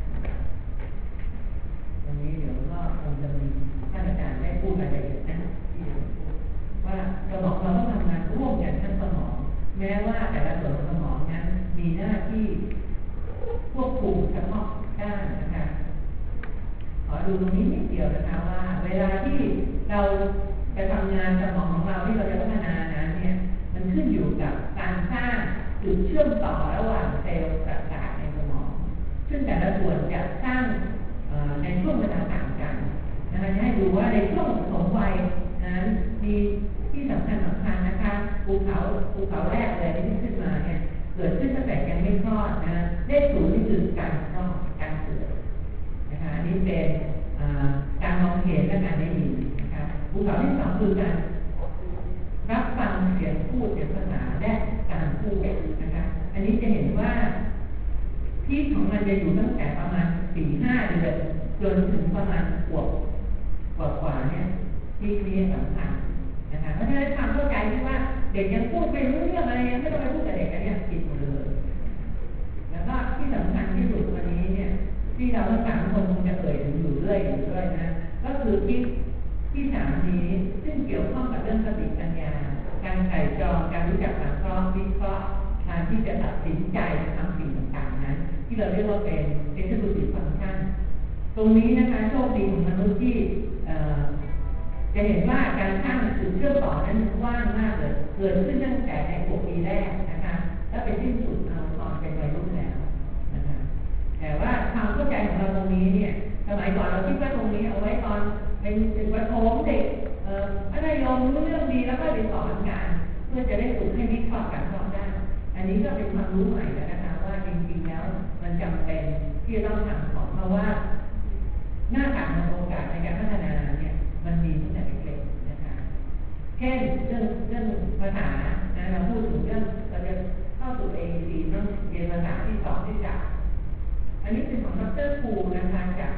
วันนี้เดี๋ยวก็คงจะมีท่านอาจารย์ได้พูดรายละเอียดนะที่จะพูดว่าสมองเราต้องทำงานร่วมกันทั้งสมองแม้ว่าแต่ละส่วนของสมองนั้นมีหน้าที่ควบคุมเฉพาะด้านนะคะขอดูตรงนี้นิดเดียวนะคะว่าเวลาที่เราจะทำงานสมองของเราที่เราจะพัฒนานั้นเนี่ยมันขึ้นอยู่กับการสร้างจุดเชื่อมต่อระหว่างเซลล์ประสาทในสมองซึ่งแต่ละส่วนจะสร้างในช่วงเวลาต่างกันนะคะจะให้ดูว่าในช่วงปฐมวัยนั้นมีที่สำคัญนะคะภูเขาแรกเลยที่ขึ้นมาเนี่ยเกิดขึ้นตั้งแต่ยังไม่คลอดนะเลข0นี่คือการคลอดการเกิดนะคะอันนี้เป็นการมองเห็นและการได้ยินนะคะภูเขาที่2คือการรับฟังเสียงพูดเสียงภาษาและการพูดนะคะอันนี้จะเห็นว่าพีคของมันจะอยู่ตั้งแต่ประมาณ 4-5 เดือนจนถึงประมาณขวบกว่าเนี่ยพีคนี้สำคัญนะคะเพราะฉะนั้นความเข้าใจที่ว่าเด็กยังพูดไม่รู้เรื่องอะไรยังไม่ต้องไปพูดกับเด็กอันนี้ผิดหมดเลยแล้วก็ที่สำคัญที่สุดวันนี้เนี่ยที่เราทั้ง3 คนคงจะเอ่ยถึงอยู่เรื่อยนะก็คือที่3นี้ซึ่งเกี่ยวข้องกับเรื่องสติปัญญาการไตร่ตรองการรู้จักสังเคราะห์วิเคราะห์การที่จะตัดสินใจทำสิ่งต่างๆนั้นที่เราเรียกว่าเป็น executive function ตรงนี้นะคะโชคดีของมนุษย์ที่จะเห็นว่าการสร้างจุดเชื่อมต่อนั้นกว้างมากเลยเกิดขึ้นตั้งแต่ใน6 ปีแรกนะคะแล้วเป็นที่สุดตอนเป็นวัยรุ่นแล้วนะคะแต่ว่าความเข้าใจของเราตรงนี้เนี่ยสมัยก่อนเราคิดว่าตรงนี้เอาไว้ตอนเป็นประถมเด็กมัธยมรู้เรื่องดีแล้วก็ไปสอนงานเพื่อจะได้ฝึกให้วิเคราะห์การสอนได้อันนี้ก็เป็นความรู้ใหม่แล้วนะคะว่าจริงๆแล้วมันจำเป็นที่จะต้องทำของเพราะว่าหน้าต่างของโอกาสในการพัฒนาเนี่ยมันมีตั้งแต่เล็กๆนะคะเช่นเรื่องภาษานะเราพูดถึงเรื่องเราจะเข้าสู่ AEC ต้องเรียนภาษาที่2ที่3อันนี้เป็นของดร.ภูนะคะจาก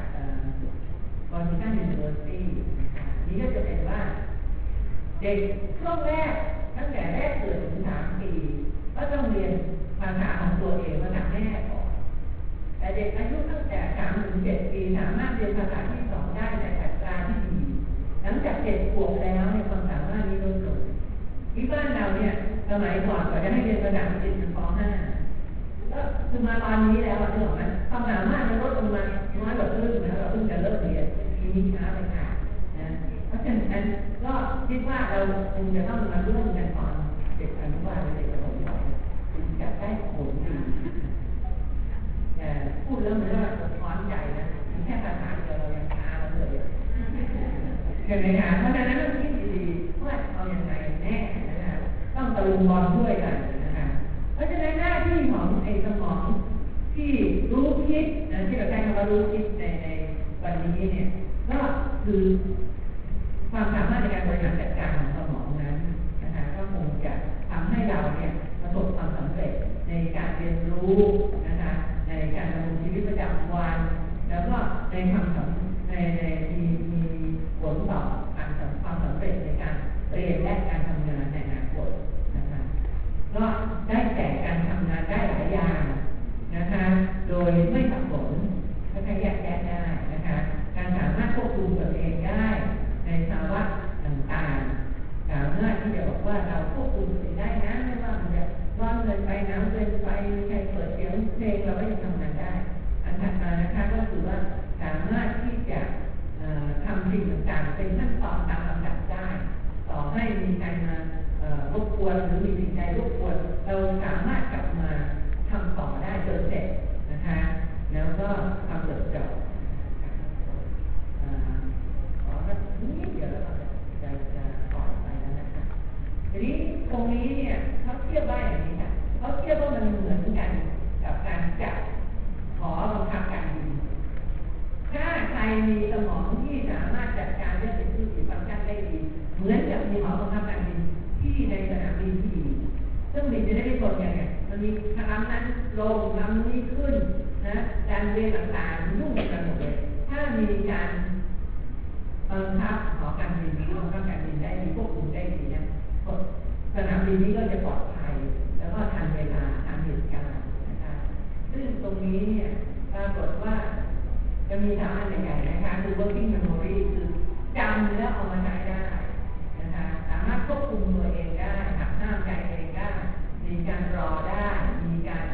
Washington University นี่ก็จะเป็นว่าเด็กช่วงแรกตั้งแต่แรกเกิดถึง3 ปีก็ต้องเรียนภาษาของตัวเองภาษาแม่ก่อนแต่เด็กอายุตั้งแต่3-7 ปีสามารถเรียนภาษาที่2ได้ในอัตราที่ดีหลังจาก7 ขวบแล้วเนี่ยความสามารถนี้ลดลงที่บ้านเราเนี่ยสมัยก่อนก็จะให้เรียนภาษาอังกฤษถึงป .5 ก็คือมาตอนนี้แล้วนึกออกไหมความสามารถมันลดลงมาน้อยกว่าครึ่งนะเราเพิ่งจะเริ่มเรียนทีนี้ช้าไปค่ะนะเพราะฉะนั้นก็คิดว่าเราคงจะต้องมาร่วมกันตอนเด็กอนุบาลและเด็กประถมจะได้ผลดีแต่พูดแล้วมันก็สะท้อนใจนะแค่ภาษาเดียวเรายังช้าแล้วเลยเห็นไหมคะเพราะฉะนั้นต้องคิดดีๆว่าเอาอย่างไรแน่นะคะต้องตะลุมบอลด้วยกันนะคะเพราะฉะนั้นหน้าที่ของไอ้สมองที่รู้คิดนะที่เราใช้คำว่ารู้คิดในวันนี้เนี่ยก็คือความสามารถในการบริหารจัดการของสมองนั้นนะคะก็คงจะทำให้เราเนี่ยประสบความสำเร็จในการเรียนรู้นะคะในการดำรงชีวิตประจำวันแล้วก็ในมีผลต่อความสำเร็จในการเรียนและการทำงานในอนาคตนะคะก็จว่าเราควบคุมตัวเองได้นะไม่ว่ามันจะร้อนเกินไปหนาวเกินไปใครเปิดเสียงเพลงเราก็ยังทำงานได้อันถัดมานะคะก็คือว่าสามารถที่จะทำสิ่งต่างๆเป็นขั้นตอนตามลำดับได้ต่อให้มีการมารบกวนหรือมีสิ่งใดรบกวนเราสามารถกลับมาทำต่อได้จนเสร็จนะคะแล้วก็ทำจบขอสักนิดเดียวแล้วจะปล่อยไปแล้วนะคะทีนี้ตรงนี้เนี่ยเขาเทียบว่าอย่างนี้ค่ะเขาเทียบว่ามันเหมือนกันกับการจับขอบังคับการบินถ้าใครมีสมองที่สามารถจัดการเรื่องเป็นชื่อฟังก์ชันได้ดีเหมือนกับมีหอบังคับการบินที่ในสนามบินที่ดีซึ่งบินจะได้ไม่ชนกันไงมันมีลำนั้นลงลำนี้ขึ้นนะการเวลต่างๆยุ่งกันหมดเลยถ้ามีการบังคับหอการบินนี้บังคับการบินได้ดีควบคุมได้ดีนะสนามบินนี้ก็จะปลอดภัยแล้วก็ทันเวลาทันเหตุการณ์นะคะซึ่งตรงนี้เนี่ยปรากฏว่าจะมี3อันใหญ่ๆนะคะคือ working memory คือจำแล้วเอามาใช้ได้นะคะสามารถควบคุมตัวเองได้หักห้ามใจเองได้มีการรอได้มีการ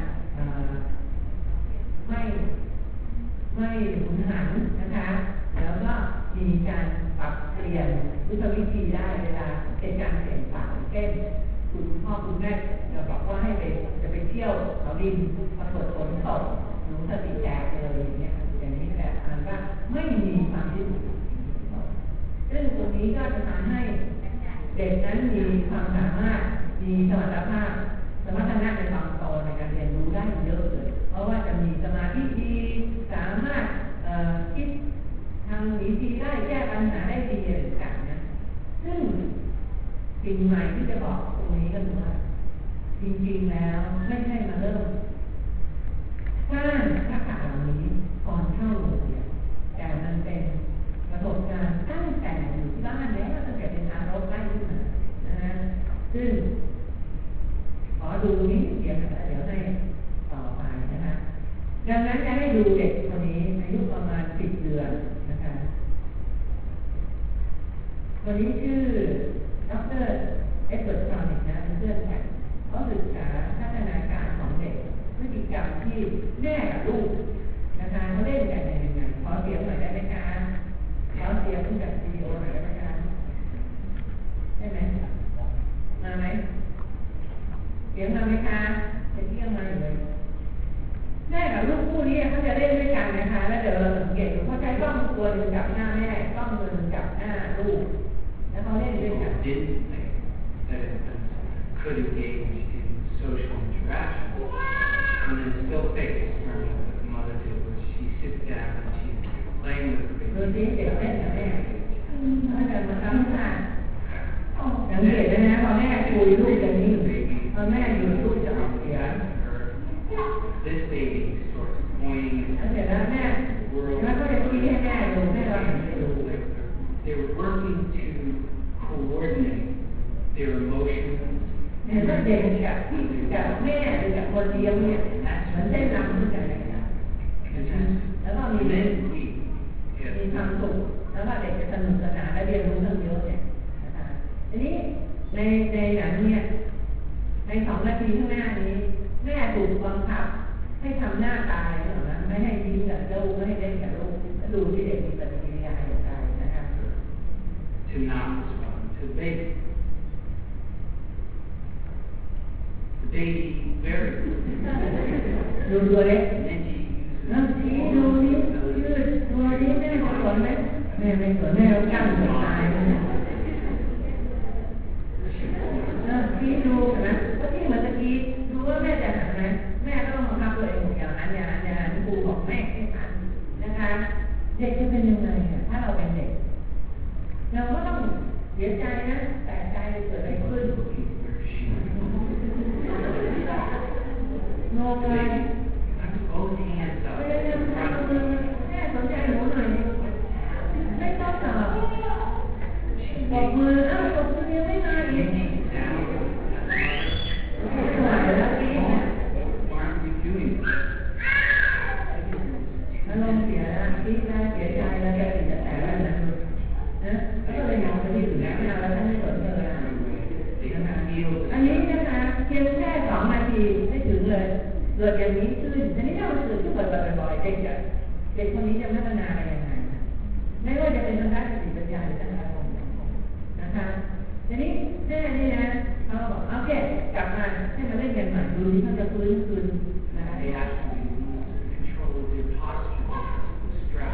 ไม่หุนหันนะคะแล้วก็มีการปรับเปลี่ยนยุทธวิธีได้เวลาเหตุการณ์เปลี่ยนผ่านเช่นคุณพ่อคุณแม่จะบอกว่าให้จะไปเที่ยวเขาดินปรากฏฝนตกหนูสติแตกเลยอย่างเงี้ยอย่างนี้แบบมันก็ไม่มีความที่ถูกซึ่งตรงนี้ก็จะทำให้เด็กนั้นมีความสามารถมีสมรรถภาพสมรรถนะในความโตในการเรียนรู้ได้เยอะเลยเพราะว่าจะมีสมาธิดีสามารถคิดทางวิธีได้แก้ปัญหาได้ดีต่างๆนะซึ่งสิ่งใหม่ที่จะบอกตรงนี้ก็คือว่าจริงๆแล้วไม่ใช่มาเริ่มสร้างทักษะเหล่านี้ก่อนเข้าโรงเรียนแต่มันเป็นประสบการณ์ตั้งแต่อยู่ที่บ้านแล้วตั้งแต่เป็นทารกไล่ขึ้นมานะฮะซึ่งขอดูนิดเดียวนะคะเดี๋ยวให้ต่อไปนะคะดังนั้นจะให้ดูเด็กคนนี้อายุประมาณ10 เดือนนะคะคนนี้ชื่อดร.เอ็ดเวิร์ด ครอนิกนะเป็นเพื่อนกันเขาศึกษาพัฒนาการของเด็กพฤติกรรมที่แม่กับลูกนะคะเขาเล่นกันยังไงขอเสียงหน่อยได้ไหมคะขอเสียงจากวิดีโอหน่อยได้ไหมคะได้ไหมมาไหมเสียงมาไหมคะจะเที่ยงมาอยู่เลยแม่กับลูกคู่นี้เขาจะเล่นด้วยกันนะคะแล้วเดี๋ยวเราสังเกตดูเขาใช้กล้องตัวหนึ่งจับหน้าแม่กล้องตัวหนึ่งจับหน้าลูกแล้วเขาเล่นด้วยกัน Could engage in social interaction, and then still face learning what the mother did, where she sits down and she's playing with the baby. ดูสิเด็กเล่นกับแม่เขาจะมาทำท่าสังเกตนะพอแม่คุยลูกจะนิ่งพอแม่อยู่ลูกจะออกเสียง This baby starts pointing แล้วเสร็จแล้วแม่แล้วก็จะชี้ให้แม่ดูแม่เราเห็นไม่ดู they were working to coordinate their emotions. เห็นว่าเด็กกับแม่หรือกับคนเลี้ยงเนี่ยมันได้นำขึ้นกันเลยนะแล้วก็มีความสุขแล้วก็เด็กจะสนุกสนานและเรียนรู้เรื่องเยอะเนี่ยนะคะทีนี้ในหนังเนี่ยใน2 นาทีข้างหน้านี้แม่ถูกบังคับให้ทำหน้าตายหรือไม่ให้ยิ้มกับลูกไม่ให้เล่นกับลูกดูที่เด็กมีปฏิกิริยาอย่างไรนะครับ To not respond to the baby. The baby very ดูตัวเล็ก and then she แล้วชี้ดูนี่ยืดตัวนี้แม่จะสนไหมแม่ไม่สนแม่ต้องกั้นหัวตายเลยนะชี้ดูนะก็ที่เหมือนตะกี้ดูว่าแม่จะหันไหมแม่ก็ต้องบังคับตัวเองอย่างนั้นอย่างนั้นครูบอกแม่ให้หันนะคะเด็กจะเป็นยังไงถ้าเราเป็นเด็กเราก็ต้องเสียใจนะแต่ใจเกิดอะไรขึ้น where she โนเลย both hands up ไม่ได้ทำมือแม่สนใจหนูหน่อยไม่ต้องตอบบอกมือบอกมือยังไม่มาอีก down ไม่ไหวแล้วพี่ why aren't you doing this อารมณ์เสียนะพี่นะเสียใจแล้วแกถึงจะเกิดอย่างนี้ขึ้นอันนี้ถ้ามันเกิดขึ้นบ่อยๆเด็กคนนี้จะพัฒนาไปยังไงไม่ว่าจะเป็นทางด้านสติปัญญาหรือทางด้านของสังคมนะคะทีนี้แม่นี่นะเขาบอกโอเคกลับมาให้มาเล่นกันใหม่ดูที่เขาจะฟื้นคืนนะคะ They actually lose control of their posture because of the stress.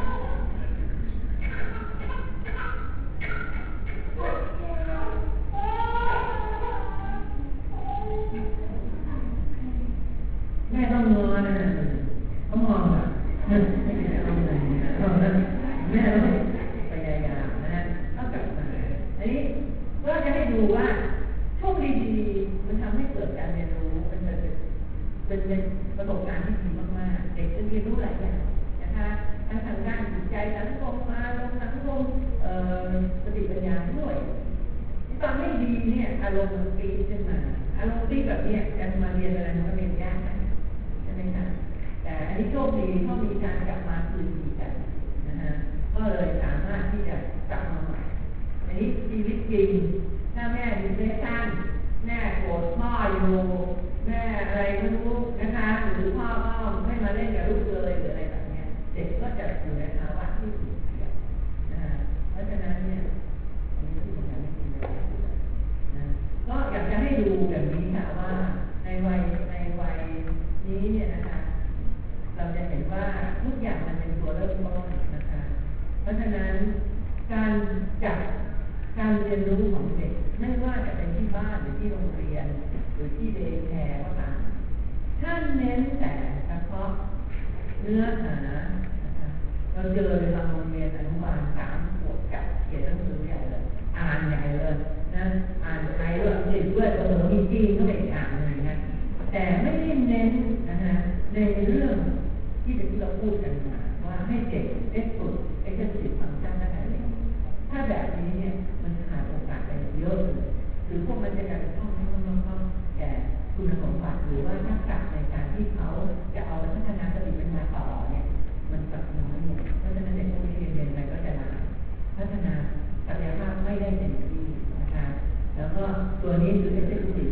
แม่ต้องงอนะเขามองอ่ะไม่ได้เอาไหนแม่ต้องพยายามนะต้องกลับมาอันนี้ก็จะให้ดูว่าช่วงดีๆมันทำให้เกิดการเรียนรู้เป็นประสบการณ์ที่ดีมากๆเด็กจะเรียนรู้หลายอย่างนะคะทั้งทางด้านจิตใจสังคมอารมณ์สังคมสติปัญญาด้วยตอนไม่ดีเนี่ยอารมณ์มันปีขึ้นมาอารมณ์ปีแบบนี้จะมาเรียนอะไรมันก็เรียนยากใช่ไหมคะแต่อันนี้โชคดีเขามีการกลับมาคืนดีกันนะฮะก็เลยสามารถที่จะกลับมาใหม่อันนี้ชีวิตจริงถ้าแม่ดีเรชั่นแม่โกรธพ่ออยู่แม่อะไรไม่รู้นะคะหรือพ่อก็ไม่มาเล่นกับลูกเลยหรืออะไรแบบนี้เด็กก็จะอยู่ในภาวะที่สูญเสียนะฮะเพราะฉะนั้นเนี่ยอันนี้คือการไม่ดีเลยนะก็อยากจะให้ดูแบบนี้ค่ะว่าในวัยนี้เนี่ยนะคะเราจะเห็นว่าทุกอย่างมันเป็นตัวเริ่มต้นนะคะเพราะฉะนั้นการจัดการเรียนรู้ของเด็กไม่ว่าจะเป็นที่บ้านหรือที่โรงเรียนหรือที่เดย์แคร์ก็ตามท่านเน้นแต่เฉพาะเนื้อหานะคะเราเจอในโรงเรียนอนุบาล3 ขวบกับเขียนหนังสือใหญ่เลยอ่านใหญ่เลยนะอ่านไทยด้วยอังกฤษด้วยมีจีนก็เป็นอ่านอะไรนะแต่ไม่ได้เน้นนะคะในเรื่องที่เราพูดกันมาว่าให้เด็กได้ฝึกexecutive function ตั้งแต่เด็กถ้าแบบนี้เนี่ยมันขาดโอกาสไปเยอะเลยหรือพวกมันจะกลายเป็นท่องแต่คุณสมบัติหรือว่าทักษะในการที่เขาจะเอาไปพัฒนาสติปัญญาต่อเนี่ยมันกลับน้อยลงเพราะฉะนั้นเด็กพวกนี้เรียนไปก็จะพัฒนาศักยภาพไม่ได้เต็มที่นะคะแล้วก็ตัวนี้คือexecutive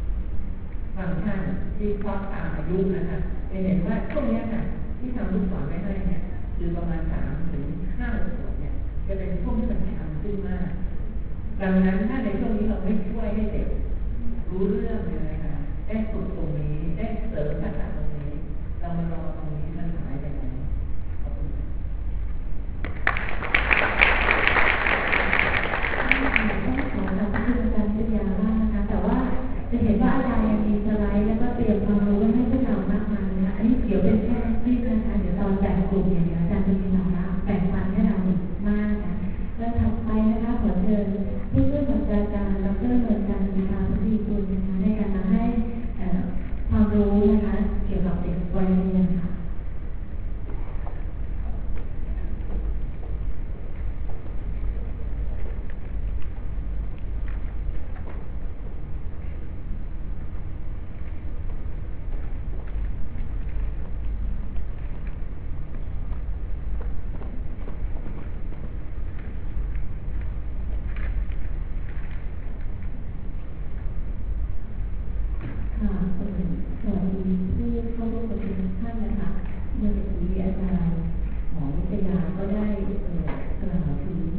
function ที่ครอบตามอายุนะคะจะเห็นว่าช่วงนี้ค่ะที่ทำลูกศรไว้ให้เนี่ยคือประมาณ3 ถึง 5 ขวบเนี่ยจะเป็นช่วงที่มันชันขึ้นมากดังนั้นถ้าในช่วงนี้เราไม่ช่วยให้เด็กรู้เรื่องเลยนะคะได้ฝึกตรงนี้ได้เสริมทักษะตรงนี้เรามารอตรงนี้มันหายไปไหนขอบคุณต้องขอขอบคุณอาจารย์วิทยามากนะคะแต่ว่าจะเห็นว่าอาจารย์ยังมีสไลด์แล้วก็เตรียมความรู้ไว้ให้พวกเรามากมายนะคะอันนี้เดี๋ยวเป็นแค่ที่นะคะเดี๋ยวตอนแบ่งกลุ่มอย่างเดียวอาจารย์จะมีสาระแบ่งปันให้เราอีกมากนะแล้วถัดไปนะคะขอเชิญผู้ช่วยศาสตราจารย์ดร.เมืองการมีภาพดีคุณนะคะในการมาให้ความรู้นะคะเกี่ยวกับเด็กวัยเรียนค่ะสวัสดีผู้เข้าร่วมประชุมทุกท่านนะคะเมื่อกี้อาจารย์หมอวิทยาก็ได้กล่าวถึง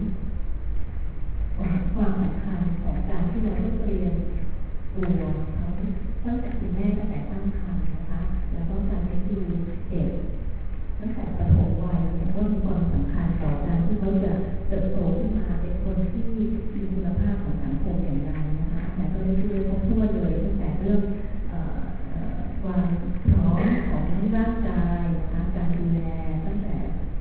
ความสำคัญของการที่เราต้องเรียนตัวเขาตั้งแต่คุณแม่ตั้งแต่ตั้งครรภ์นะคะแล้วก็การที่ดูเด็กตั้งแต่ปฐมวัยเนี่ยก็มีความสำคัญต่อการที่เขาจะเติบโตขึ้นมาเป็นคนที่มีคุณภาพของสังคมอย่างไรนะคะแต่ก็ได้ช่วยครบถ้วนเลยตั้งแต่เรื่องความพร้อมของร่างกายการดูแลตั้งแต่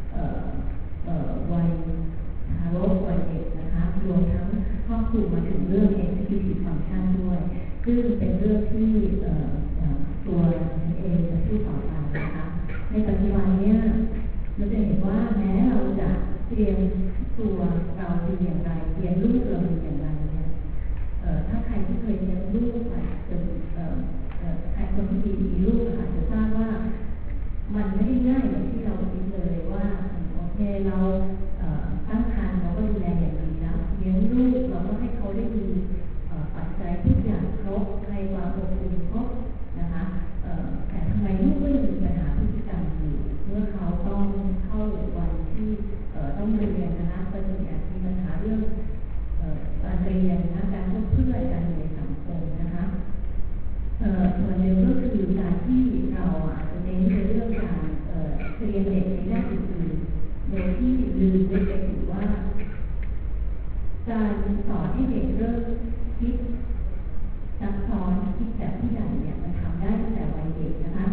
วัยทารกวัยเด็กนะคะรวมทั้งครอบคลุมมาถึงเรื่อง executive function ด้วยซึ่งเป็นเรื่องที่ตัวเองจะพูดต่อไปนะคะในปัจจุบันนี้เราจะเห็นว่าแม้เราจะเตรียมตัวเราดีอย่างไรเตรียมลูกเราดีอย่างไรเนี่ยถ้าใครที่เคยเลี้ยงลูกไปจนใครคนที่มีลูกอาจจะทราบว่ามันไม่ได้ง่ายอย่างที่เราคิดเลยว่าโอเคเราตั้งครรภ์เราก็ดูแลอย่างดีแล้วเลี้ยงลูกเราก็ให้เขาได้มีปัจจัยทุกอย่างครบในความอบอุ่นครบนะคะแต่ทำไมลูกก็ยังมีปัญหาพฤติกรรมอยู่เมื่อเขาต้องเข้าวัยที่ต้องเรียนนะคะก็จะมีปัญหาเรื่องการเรียนนะการพบเพื่อนการอยู่ในสังคมนะคะส่วนหนึ่งก็คือการที่เราอาจจะเน้นในเรื่องการเรียนเด็กในด้านอื่นๆโดยที่ลืมไปถึงว่าการสอนให้เด็กเริ่มคิดซับซ้อนคิดแบบผู้ใหญ่เนี่ยมันทำได้ตั้งแต่วัยเด็กนะคะ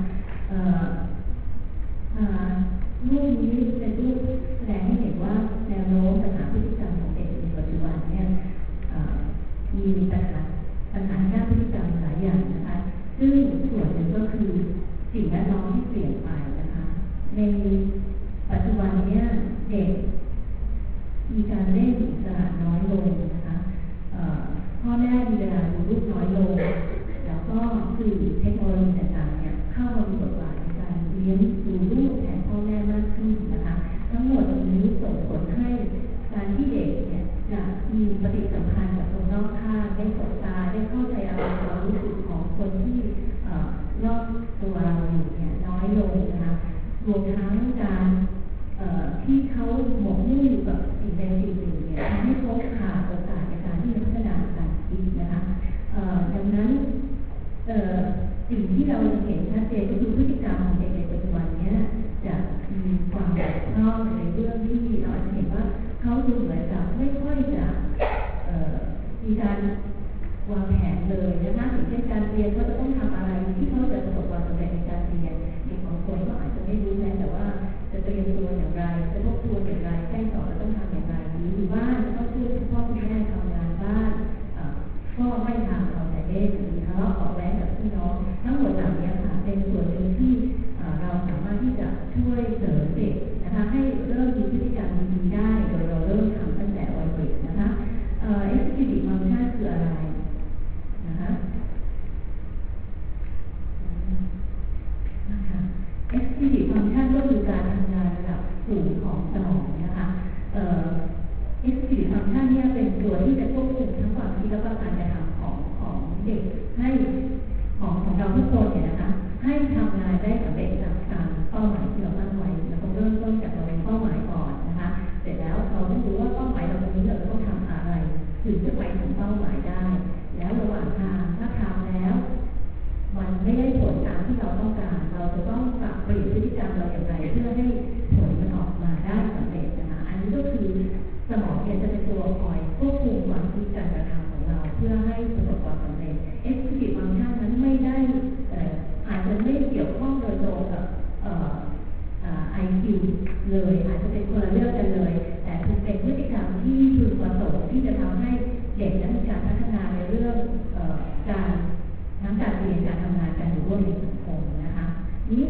รูปนี้เป็นรูปแสดงให้เห็นว่าแนวโน้มปัญหาพฤติกรรมของเด็กในปัจจุบันเนี่ยมีปัญหาด้านพฤติกรรมหลายอย่างนะคะซึ่งส่วนหนึ่งก็คือสิ่งแวดล้อมที่เปลี่ยนไปนะคะในปัจจุบันเนี่ยเด็กมีการเล่นอิสระน้อยลงนะคะพ่อแม่มีเวลาดูลูกน้อยลงแล้วก็สื่อเทคโนโลยีต่างๆเนี่ยเข้ามามีบทบาทในการเลี้ยงดูลูกแทนพ่อแม่มากขึ้นนะคะทั้งหมดนี้ส่งผลให้การที่เด็กเนี่ยจะมีปฏิสัมพันธ์กับคนรอบข้างได้สบตาได้เข้าใจอารมณ์ความรู้สึกของคนที่รอบตัวเราอยู่เนี่ยน้อยลงนะคะรวมทั้งการที่เขาหมกมุ่นอยู่กับสิ่งใดสิ่งหนึ่งเนี่ยทำให้เขาขาดโอกาสในการที่จะพัฒนาการคิดนะคะดังนั้นสิ่งที่เราเห็นชัดเจนก็คือพฤติกรรมของเด็กในปัจจุบันนี้จะมีความบกพร่องในเรื่องที่เราอาจจะเห็นว่าเขาดูเหมือนกับไม่ค่อยจะมีการวางแผนเลยนะคะอย่างเช่นการเรียนเขาจะต้องทำอะไรที่เขาจะประสบความสำเร็จในการเรียนเด็กบางคนก็อาจจะไม่รู้แม้แต่ว่าจะเตรียมตัวอย่างไรจะทบทวนอย่างไรใกล้สอนแล้วต้องทำอย่างไรหรือบ้านจะต้องช่วยพ่อคุณแม่ทำงานบ้านก็ไม่ทำเอาแต่เล่นหรือทะเลาะเบาะแว้งกับพี่น้องทั้งหมดเหล่านี้ค่ะเป็นส่วนหนึ่งที่เราสามารถที่จะช่วยเสริมเด็กนะคะให้เริ่มมีพฤติกรรมดีๆได้โดยเราเริ่มทำตั้งแต่วัยเด็กนะคะexecutive function คืออะไรนะคะ executive function ก็คือการทำงานระดับสูงของสมองนะคะexecutive function เนี่ยเป็นตัวที่จะควบคุมทั้งความคิดและการกระทำของเด็กให้ของเราทุกคนเนี่ยนะคะให้ทำงานได้สำเร็จตามเป้าหมายที่เราตั้งไว้เราต้องเริ่มต้นจากเราเป็นเป้าหมายก่อนนะคะเสร็จแล้วเราต้องรู้ว่าเป้าหมายเราตรงนี้เราต้องทำอะไรถึงจะไปถึงเป้าหมายได้แล้วระหว่างทางถ้าทำแล้วมันไม่ได้ผลตามที่เราต้องการเราจะต้องปรับเปลี่ยนพฤติกรรมเราอย่างไรเพื่อให้ผลมันออกมาได้สำเร็จนะคะอันนี้ก็คือสมองเนี่ยจะเป็นตัวคอยควบคุมความคิดการกระทำของเราเพื่อให้ประสบความสำเร็จ executive function นั้นไม่ได้อาจจะไม่เกี่ยวข้องโดยตรงกับIQ เลยอาจจะเป็นคนละเรื่องกันเลยแต่เป็นพฤติกรรมที่พึงประสงค์ที่จะทำให้เด็กนั้นมีการพัฒนาในเรื่องการทั้งการเรียนการทำงานการอยู่ร่วมในสังคมนะคะนี้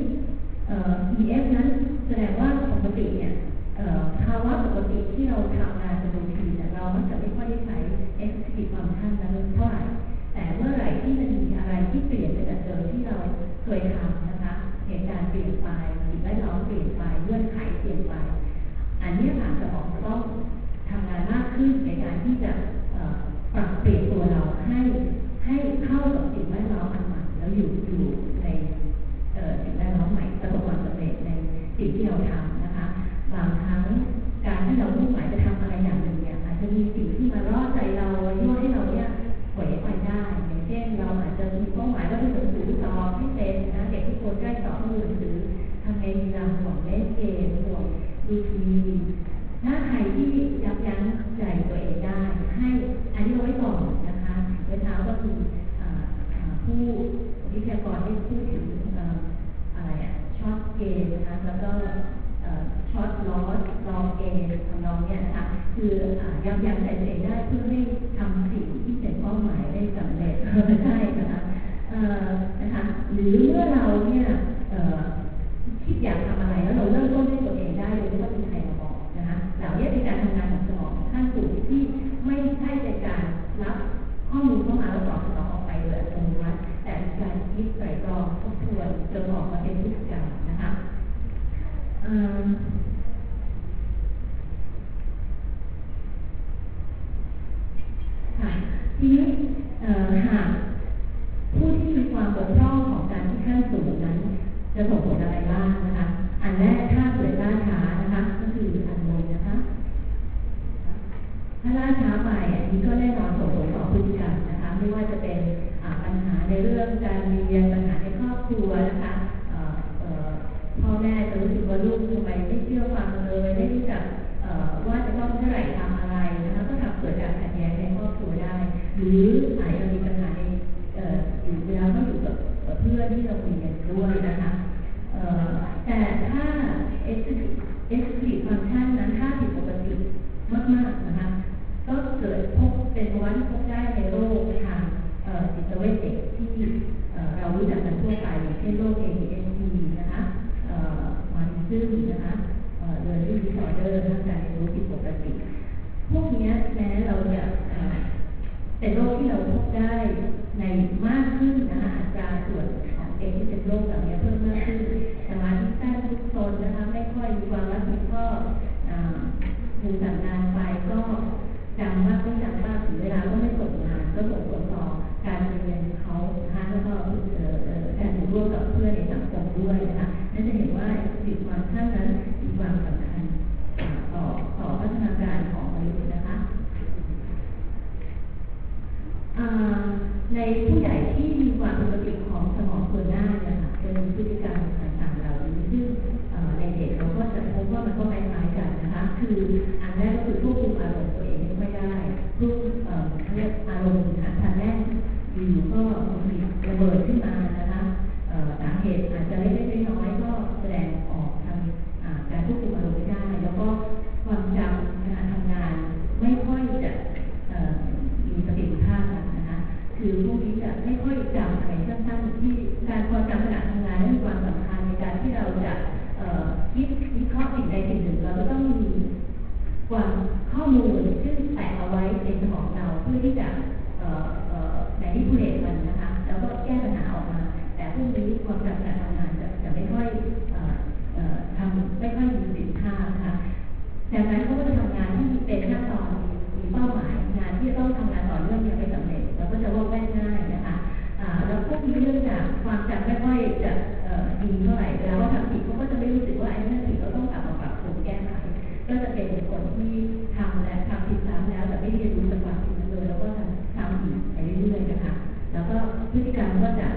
EF นั้นแสดงว่าปกติเนี่ยภาวะปกติที่เราทำงานเป็นรูทีนเรามักจะไม่ค่อยได้ใช้ executive function นั้นเท่าไหร่แต่เมื่อไหร่ที่มันมีอะไรที่เปลี่ยนไปจากเดิมที่เราเคยทำนะคะเหตุการณ์เปลี่ยนไปสิ่งแวดล้อมเปลี่ยนไปเงื่อนไขเปลี่ยนไปอันนี้ค่ะสมองจะต้องทำงานมากขึ้นในการที่จะปรับเปลี่ยนตัวเราให้เข้ากับสิ่งแวดล้อมอันใหม่แล้วอยู่ในสิ่งแวดล้อมใหม่ประสบความสำเร็จในสิ่งที่เราทำนะคะบางครั้งการที่เรามุ่งหมายจะทำอะไรอย่างหนึ่งเนี่ยอาจจะมีสิ่งที่มาล่อใจเรายั่วให้เราเนี่ยเผยไปได้อย่างเช่นเราอาจจะมีเป้าหมายว่าจะหนังสือสอบให้เป็นนะเด็กทุกคนได้สอบหนังสือทำไงดีล่ะห่วงเล่นเกมห่วงดูทีวีถ้าใครที่ยับยั้งใจตัวเองได้ให้อันนี้เอาไว้ก่อนนะคะเมื่อเช้าก็คือผู้วิทยากรได้พูดถึงอะไรช็อตเกมนะคะแล้วก็ช็อตลองเกมทำนองเนี่ยนะคะคือยับยั้งใจตัวเองได้เพื่อให้ทำสิ่งที่เป็นเป้าหมายได้สำเร็จได้นะคะหรือเมื่อเราเนี่ยคิดอยากทำอะไรแล้วเราเริ่มต้นด้วยตัวเองได้โดยไม่ต้องมีใครมาบอกนะคะเหล่านี้เป็นการทำงานของสมองขั้นสูงที่ไม่ใช่เป็นการรับข้อมูลเข้ามาแล้วตอบสนองออกไปโดยอัตโนมัติแต่เป็นการคิดไตร่ตรองทบทวนจนออกมาเป็นพฤติกรรมนะคะทีนี้หากผู้ที่มีความบกพร่องของการที่ขั้นสูงนั้นจะส่งผลอะไรบ้างนะคะอันแรกถ้าเกิดล่าช้านะคะก็คืออันนี้นะคะถ้าล่าช้าไปอันนี้ก็แน่นอนส่งผลต่อพฤติกรรมนะคะไม่ว่าจะเป็นปัญหาในเรื่องการเรียนปัญหาในครอบครัวนะคะพ่อแม่จะรู้สึกว่าลูกทำไมไม่เชื่อฟังเลยไม่รู้จักว่าจะต้องเท่าไหร่ทำอะไรนะคะก็ทำเกิดการขัดแย้งในครอบครัวได้หรืออาจจะมีปัญหาในอยู่เวลาก็อยู่กับเพื่อนที่เราคุยกันด้วยนะคะแต่ถ้า executive function นั้นถ้าผิดปกติมากๆนะคะก็เกิดพบเป็นภาวะที่พบได้ในโรคทางจิตเวชเด็กที่เรารู้จักกันทั่วไปอย่างเช่นโรค ADHD นะคะมาริซึมนะคะlearning disorder ทางการเรียนรู้ผิดปกติพวกนี้แม้เราจะเป็นโรคที่เราพบได้ในมากขึ้นนะคะอัตราส่วนของเด็กที่เป็นโรคแบบนี้เพิ่มมากขึ้นสมาธิสั้นทุกคนนะคะไม่ค่อยมีความรับผิดชอบถูกสั่งงานไปก็จำมากไม่จำมากถึงเวลาก็ไม่ส่งงานก็ส่งผลต่อการเรียนเขานะคะแล้วก็การอยู่ร่วมกับเพื่อนในสังคมด้วยนะคะนั่นจะเห็นว่าจิตความท่านนั้นมีความสำคัญต่อพัฒนาการของมนุษย์นะคะในผู้ใหญ่ที่มีความปกติของสมองส่วนหน้าเนี่ยค่ะจะมีพฤติกรรมต่างๆเหล่านี้ซึ่งในเด็กเราก็จะพบว่ามันก็คล้ายๆกันนะคะคืออันแรกก็คือควบคุมอารมณ์ตัวเองไม่ได้ควบเรียกอารมณ์ทางแรกอยู่ก็มีระเบิดขึ้นมานะคะสาเหตุอาจจะเล็กๆน้อยๆก็แสดงออกทางการควบคุมอารมณ์ไม่ได้แล้วก็ความจำขณะทำงานไม่ค่อยจะมีประสิทธิภาพนะคะคือพวกนี้จะไม่ค่อยจำอะไรสั้นๆที่การความจำขณะทำงานมีความสำคัญในการที่เราจะคิดวิเคราะห์สิ่งใดสิ่งหนึ่งเราจะต้องมีความข้อมูลซึ่งแปะเอาไว้ในสมองเราเพื่อที่จะmanipulate มันนะคะแล้วก็แก้ปัญหาออกมาแต่พวกนี้ความจำการทำงานจะไม่ค่อยไม่ค่อยมีประสิทธิภาพนะคะดังนั้นเขาก็จะทำงานที่เป็นขั้นตอนมีเป้าหมายงานที่จะต้องทำงานต่อเนื่องอย่างเป็นสำเร็จเราก็จะวอกแวกง่ายนะคะแล้วพวกนี้เรื่องจากความจำไม่ค่อยจะดีเท่าไหร่แล้วว่าทำผิดเขาก็จะไม่รู้สึกว่าไอ้นั่นผิดเราต้องกลับมาปรับปรุงแก้ไขก็จะเป็นคนที่ทำและทำผิดซ้ำแล้วแต่ไม่เรียนรู้จากความผิดนั้นเลยแล้วก็ทำอีกไปเรื่อยๆนะคะแล้วก็พฤติกรรมก็จะ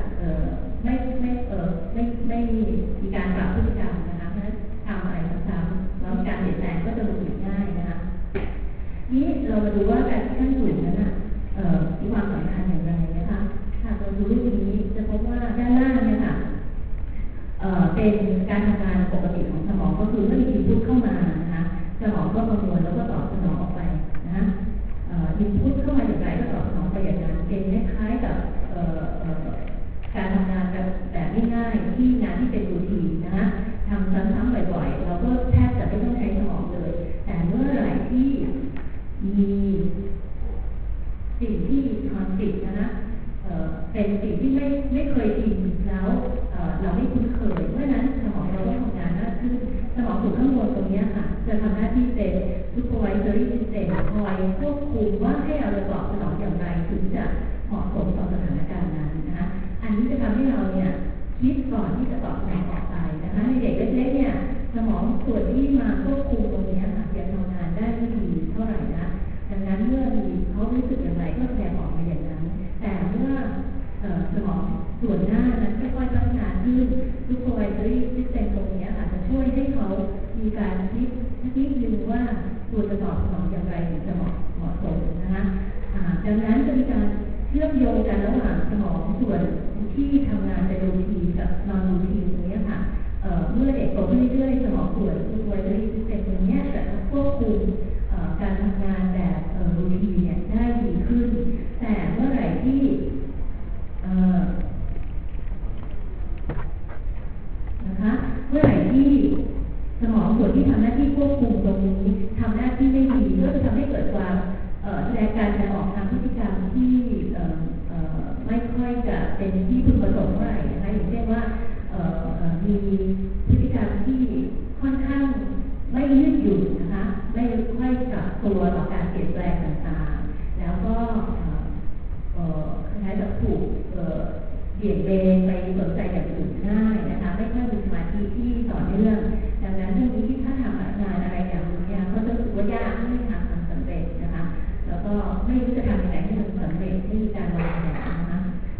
ไม่มีการปรับพฤติกรรมนะคะเพราะฉะนั้นทำอะไรซ้ำๆแล้วการเปลี่ยนแปลงก็จะรู้สึกง่ายนะคะนี้เรามาดูว่าการที่ขั้นสูงนั้นมีความสำคัญอย่างไรนะคะหากเราดูรูปนี้จะพบว่าด้านล่างเนี่ยค่ะเป็นการทำงานปกติของสมองก็คือเมื่อมีอินพุตเข้ามานะคะสมองก็ประมวลแล้วก็ตอบสนองออกไปนะอินพุตเข้ามาอย่างไรก็ตอบสนองไปอย่างนั้นเป็นคล้ายๆกับการทำงานแบบง่ายๆที่งานที่เป็นรูทีนนะคะทำซ้ำๆบ่อยๆเราก็แทบจะไม่ต้องใช้สมองเลยแต่เมื่อไหร่ที่มีสิ่งที่คอนฟลิกต์นะคะเป็นสิ่งที่ไม่เคยชินแล้วเราไม่คุ้นเคยเมื่อนั้นสมองเราก็ทำงานมากขึ้นสมองส่วนข้างบนตรงนี้ค่ะจะทำหน้าที่เป็น supervisory system คอยควบคุมว่าให้เราตอบสนองอย่างไรถึงจะเหมาะสมต่อสถานการณ์นั้นนะคะอันนี้จะทำให้เราเนี่ยคิดก่อนที่จะตอบสนองออกไปนะคะในเด็กเล็กๆเนี่ยสมองส่วนที่มาควบคุมตรงนี้ค่ะยังทำงานได้ไม่ดีเท่าไหร่นะดังนั้นเมื่อมีเขารู้สึกอย่างไรก็แสดงออกมาอย่างนั้นแต่เมื่อสมองส่วนหน้านั้นค่อยๆพัฒนาขึ้นsupervisory system ตรงนี้อาจจะช่วยให้เขามีการคิดนิดนึงว่าควรจะตอบสนองอย่างไรถึงจะเหมาะสมนะคะดังนั้นจะมีการเชื่อมโยงกันระหว่างสมองส่วนที่ทำงานเป็นรูทีนกับนอนรูทีนตรงนี้ค่ะเมื่อเด็กโตขึ้นเรื่อยๆสมองส่วน supervisory system ตรงนี้จะควบคุมการทำงานแบบรูทีนเนี่ยได้ดีขึ้นแต่เมื่อไหร่ที่นะคะเมื่อไหร่ที่สมองส่วนที่ทำหน้าที่ควบคุมตรงนี้ทำหน้าที่ไม่ดีก็จะทำให้เกิดความแสดงการแสดงออกทางพฤติกรรมที่ไม่ค่อยจะเป็นที่พึงประสงค์เท่าไหร่นะคะอย่างเช่นว่ามีพฤติกรรมที่ค่อนข้างไม่ยืดหยุ่นนะคะไม่ค่อยปรับตัวต่อการเปลี่ยนแปลงต่างๆแล้วก็คล้ายๆกับถูกเบี่ยงเบนไปสนใจอย่างอื่นง่ายนะคะไม่ค่อยมีสมาธิที่ต่อเนื่องดังนั้นเรื่องนี้ที่ถ้าทำงานอะไรอย่างนี้ก็จะรู้สึกว่ายากไม่ทำมันสำเร็จนะคะแล้วก็ไม่รู้จะทำยังไงให้มันสำเร็จไม่มีการวางแผนนะคะ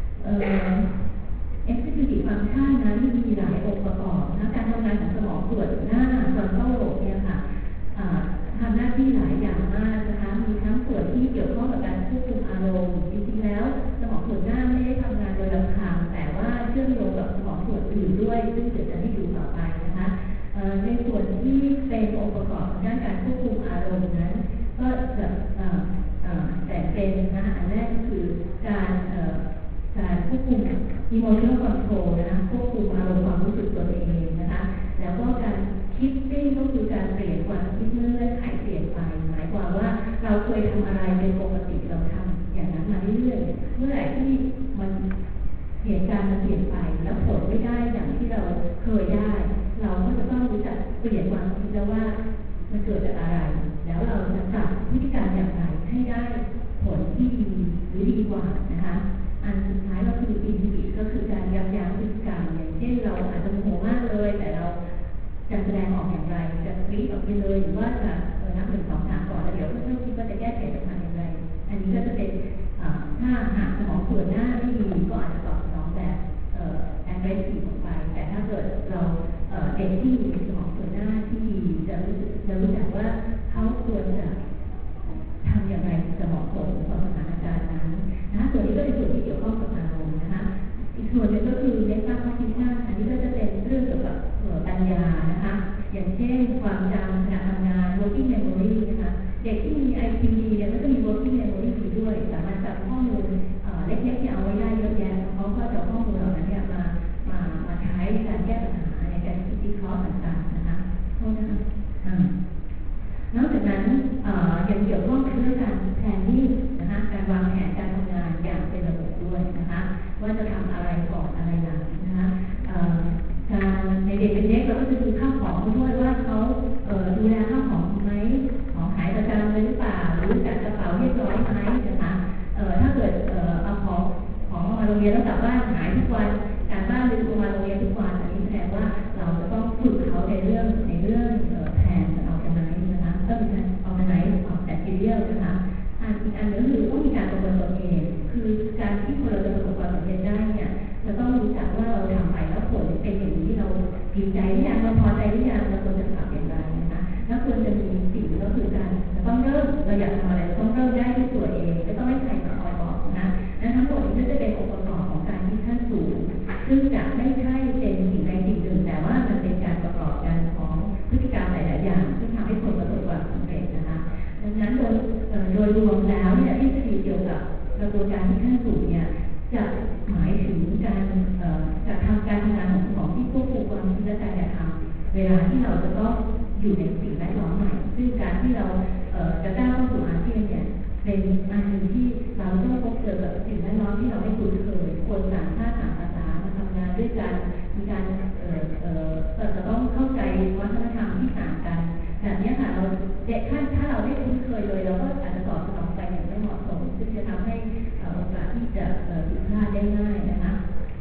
executive function นั้นมีหลายองค์ประกอบนะการทำงานของสมองส่วนหน้าfrontal lobe เนี่ยค่ะทำหน้าที่หลายอย่างมากนะคะมีทั้งส่วนที่เกี่ยวข้องกับการควบคุมอารมณ์จริงๆแล้วสมองส่วนหน้าไม่ได้ทำงานโดยลำพังแต่ว่าเชื่อมโยงกับสมองส่วนอื่นด้วยซึ่งเดี๋ยวจะให้ดูต่อไปนะคะในส่วนที่เป็นองค์ประกอบด้านการควบคุมอารมณ์นั้นก็จะแต่เป็นนะคะอันแรกก็คือการควบคุม emotional control นะคะควบคุมอารมณ์ความรู้สึกตัวเองนะคะแล้วก็การ shifting ก็คือการเปลี่ยนความคิดเมื่อเงื่อนไขเปลี่ยนไปหมายความว่าเราเคยทำอะไรเป็นปกติเราทำอย่างนั้นมาเรื่อยๆเมื่อไหร่ที่มันเหตุการณ์มันเปลี่ยนไปแล้วผลไม่ได้อย่างที่เราเคยได้เราก็จะต้องรู้จักเปลี่ยนความคิดแล้วว่ามันเกิดจากอะไรแล้วเราจะปรับพฤติกรรมอย่างไรให้ได้ผลที่ดีหรือดีกว่านะคะอันสุดท้ายก็คืออินดิก็คือการยับยั้งพฤติกรรมอย่างเช่นเราอาจจะโมโหมากเลยแต่เราจะแสดงออกอย่างไรจะกรี๊ดออกไปเลยหรือว่าจะนับ1 2 3ก่อนแล้วเดี๋ยวเพื่อนๆคิดว่าจะแก้ไขปัญหาอย่างไรอันนี้ก็จะเป็นถ้าหากสมองส่วนหน้าไม่ดีก็อาจจะตอบสนองแบบaggressive ออกไปแต่ถ้าเกิดเราเด็กที่มีสมองส่วนหน้าที่ดีจะรู้จักว่าเขาควรจะทำอย่างไรจะเหมาะสมต่อสถานการณ์นั้นนะส่วนนี้ก็เป็นส่วนที่เกี่ยวข้องกับอารมณ์นะคะอีกส่วนหนึ่งก็คือ meta cognition อันนี้ก็จะเป็นเรื่องเกี่ยวกับปัญญานะคะอย่างเช่นความจำขณะทำงาน working memory นะคะเด็กที่มี IQ ดีเนี่ยก็จะมี working memory ดีด้วยสามารถจำข้อมูลเล็กๆที่เอาไว้ได้เยอะแยะเขาก็จะข้อมูลเหล่านั้นเนี่ยมาใช้ในการแก้ปัญหาในการคิดวิเคราะห์ต่างๆนะคะโทษนะคะนอกจากนั้นยังเกี่ยวข้องกับเรื่องการ planning นะคะการวางแผนการทำงานอย่างเป็นระบบด้วยนะคะว่าจะทำอะไรก่อนอะไรหลังนะคะการในเด็กเป็นเด็กเราก็จะดูข้าวของด้วยว่าเขาดูแลข้าวของไหมของหายประจำเลยหรือเปล่าหรือจัดกระเป๋าเรียบร้อยไหมนะคะถ้าเกิดเอาของมาโรงเรียนแล้วกลับบ้านหายทุกวันการบ้านลืมมาโรงเรียนทุกวันอันนี้แสดงว่าเราจะต้องฝึกเขาในเรื่องแผนเอาจะไหนนะคะก็มีการเอาจะไหนเอาแต่ทีเดียวนะคะอีกอันนึงคือต้องมีการประเมินตัวเองคือการที่คนเราจะประสบความสำเร็จได้เนี่ยจะต้องรู้จักว่าเราทำไปแล้วผลเป็นอย่างนี้เราดีใจหรือยังเราพอใจหรือยังเราควรจะทำอย่างไรนะคะแล้วควรจะมีสิ่งก็คือการต้องเริ่มเราอยากทำอะไรต้องเริ่มได้ด้วยตัวเองไม่ต้องให้ใครมาคอยบอกนะและทั้งหมดนี้จะเป็นองค์ประกอบของการที่ขั้นสูงซึ่งจะไม่ใช่เป็นสิ่งใดสิ่งหนึ่งแต่ว่ามันเป็นการประกอบกันของพฤติกรรมหลายๆอย่างที่ทำให้คนประสบความสำเร็จนะคะดังนั้นโดยรวมแล้วเนี่ยที่จะเกี่ยวกับกระบวนการที่ขั้นสูงเนี่ยจะหมายถึงการทำการทำงานของสมองที่ควบคุมความคิดและการกระทำเวลาที่เราจะต้องอยู่ในสิ่งแวดล้อมใหม่ซึ่งการที่เราจะก้าวเข้าสู่อาเซียนเนี่ยเป็นอันหนึ่งที่เราต้องพบเจอกับสิ่งแวดล้อมที่เราไม่คุ้นเคยคนต่างชาติต่างภาษามาทำงานด้วยกันมีการจะต้องเข้าใจวัฒนธรรมที่ต่างกันแบบนี้ค่ะเราถ้าเราไม่คุ้นเคยเลยเราก็อาจจะตอบสนองไปอย่างไม่เหมาะสมซึ่งจะทำให้โอกาสที่จะผิดพลาดได้ง่ายนะคะ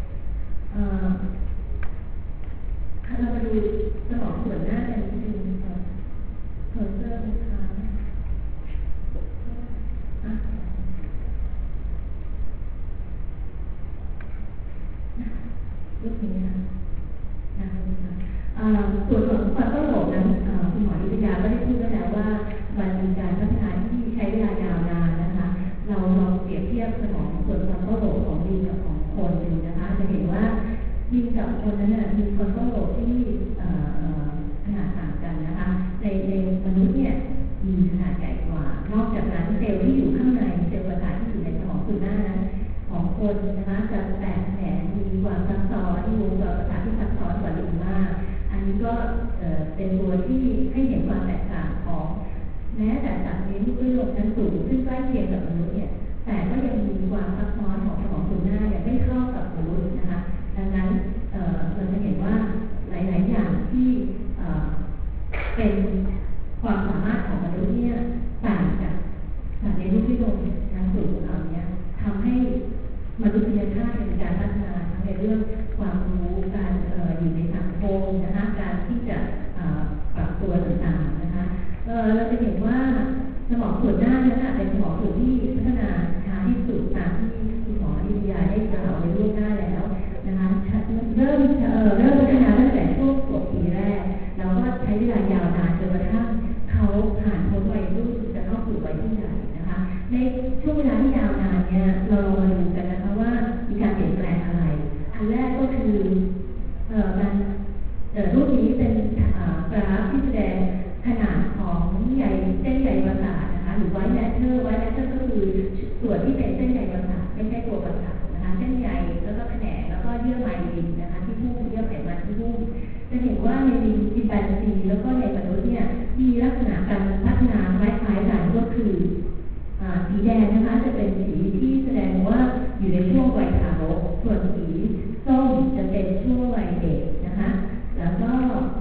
เรามาดูสมองส่วนหน้ากันนิดนึงเพอร์เซอร์นะคะรูปนี้นะส่วนของความต้องโหลดนั้นคุณหมอวิทยาก็ได้พูดแล้วว่ามันมีการพัฒนาที่ใช้เวลายาวนานนะคะเราลองเปรียบเทียบสมองส่วนความต้องโหลดของลิงกับของคนดูนะคะจะเห็นว่าลิงกับคนนั้นมีความต้องโหลดที่ขนาดต่างกันนะคะในมนุษย์เนี่ยมีขนาดใหญ่กว่านอกจากนั้นเซลล์ที่อยู่ข้างในเซลล์ประสาทที่อยู่ในสมองส่วนหน้านั้นของคนนะคะจะแตกแขนมีความซับซ้อนที่วงจรประสาทที่ซับซ้อนกว่าลิงมากอันนี้ก็เป็นตัวที่ให้เห็นความแตกต่างของแม้แต่สัตว์เลี้ยงลูกด้วยนมชั้นสูงซึ่งใกล้เคียงกับมนุษย์เนี่ยแต่ก็ยังมีความซับซ้อนของสมองส่วนหน้าเนี่ยไม่เท่ากับมนุษย์นะคะดังนั้นเราจะเห็นว่าหลายๆอย่างที่เป็นความสามารถของมนุษย์เนี่ยต่างจากสัตว์เลี้ยงลูกด้วยนมชั้นสูงเหล่านี้ทำให้มนุษยชาติในการพัฒนาทั้งในเรื่องความรู้การอยู่ในสังคมนะคะการที่จะปรับตัวต่างๆนะคะเราจะเห็นว่าสมองส่วนหน้านั้นเป็นสมองส่วนที่พัฒนาช้าที่สุดตามที่คุณหมอวิทยาได้กล่าวในรูปหน้าแล้วนะคะเริ่มพัฒนาตั้งแต่ช่วงขวบปีแรกแล้วก็ใช้เวลายาวนานจนกระทั่งเขาผ่านพ้นวัยรุ่นจะเข้าสู่วัยผู้ใหญ่นะคะในช่วงเวลาที่ยาวนานเนี่ยเราลองมาดูกันนะคะว่ามีการเปลี่ยนแปลงอะไรอันแรกก็คือการรูปนี้เป็นกราฟที่แสดงขนาดของใยเส้นใยประสาทนะคะหรือไวท์แมทเทอร์ก็คือส่วนที่เป็นเส้นใยประสาทไม่ใช่ตัวประสาทนะคะเส้นใยแล้วก็แขนงแล้วก็เยื่อไมลินนะคะที่หุ้มเยื่อไขมันที่หุ้มจะเห็นว่าในลิงซิมแปนซีแล้วก็ในมนุษย์เนี่ยมีลักษณะการพัฒนาคล้ายๆกันก็คือสีแดงนะคะจะเป็นสีที่แสดงว่าอยู่ในช่วงวัยทารกส่วนสีส้มจะเป็นช่วงวัยเด็กนะคะแล้วก็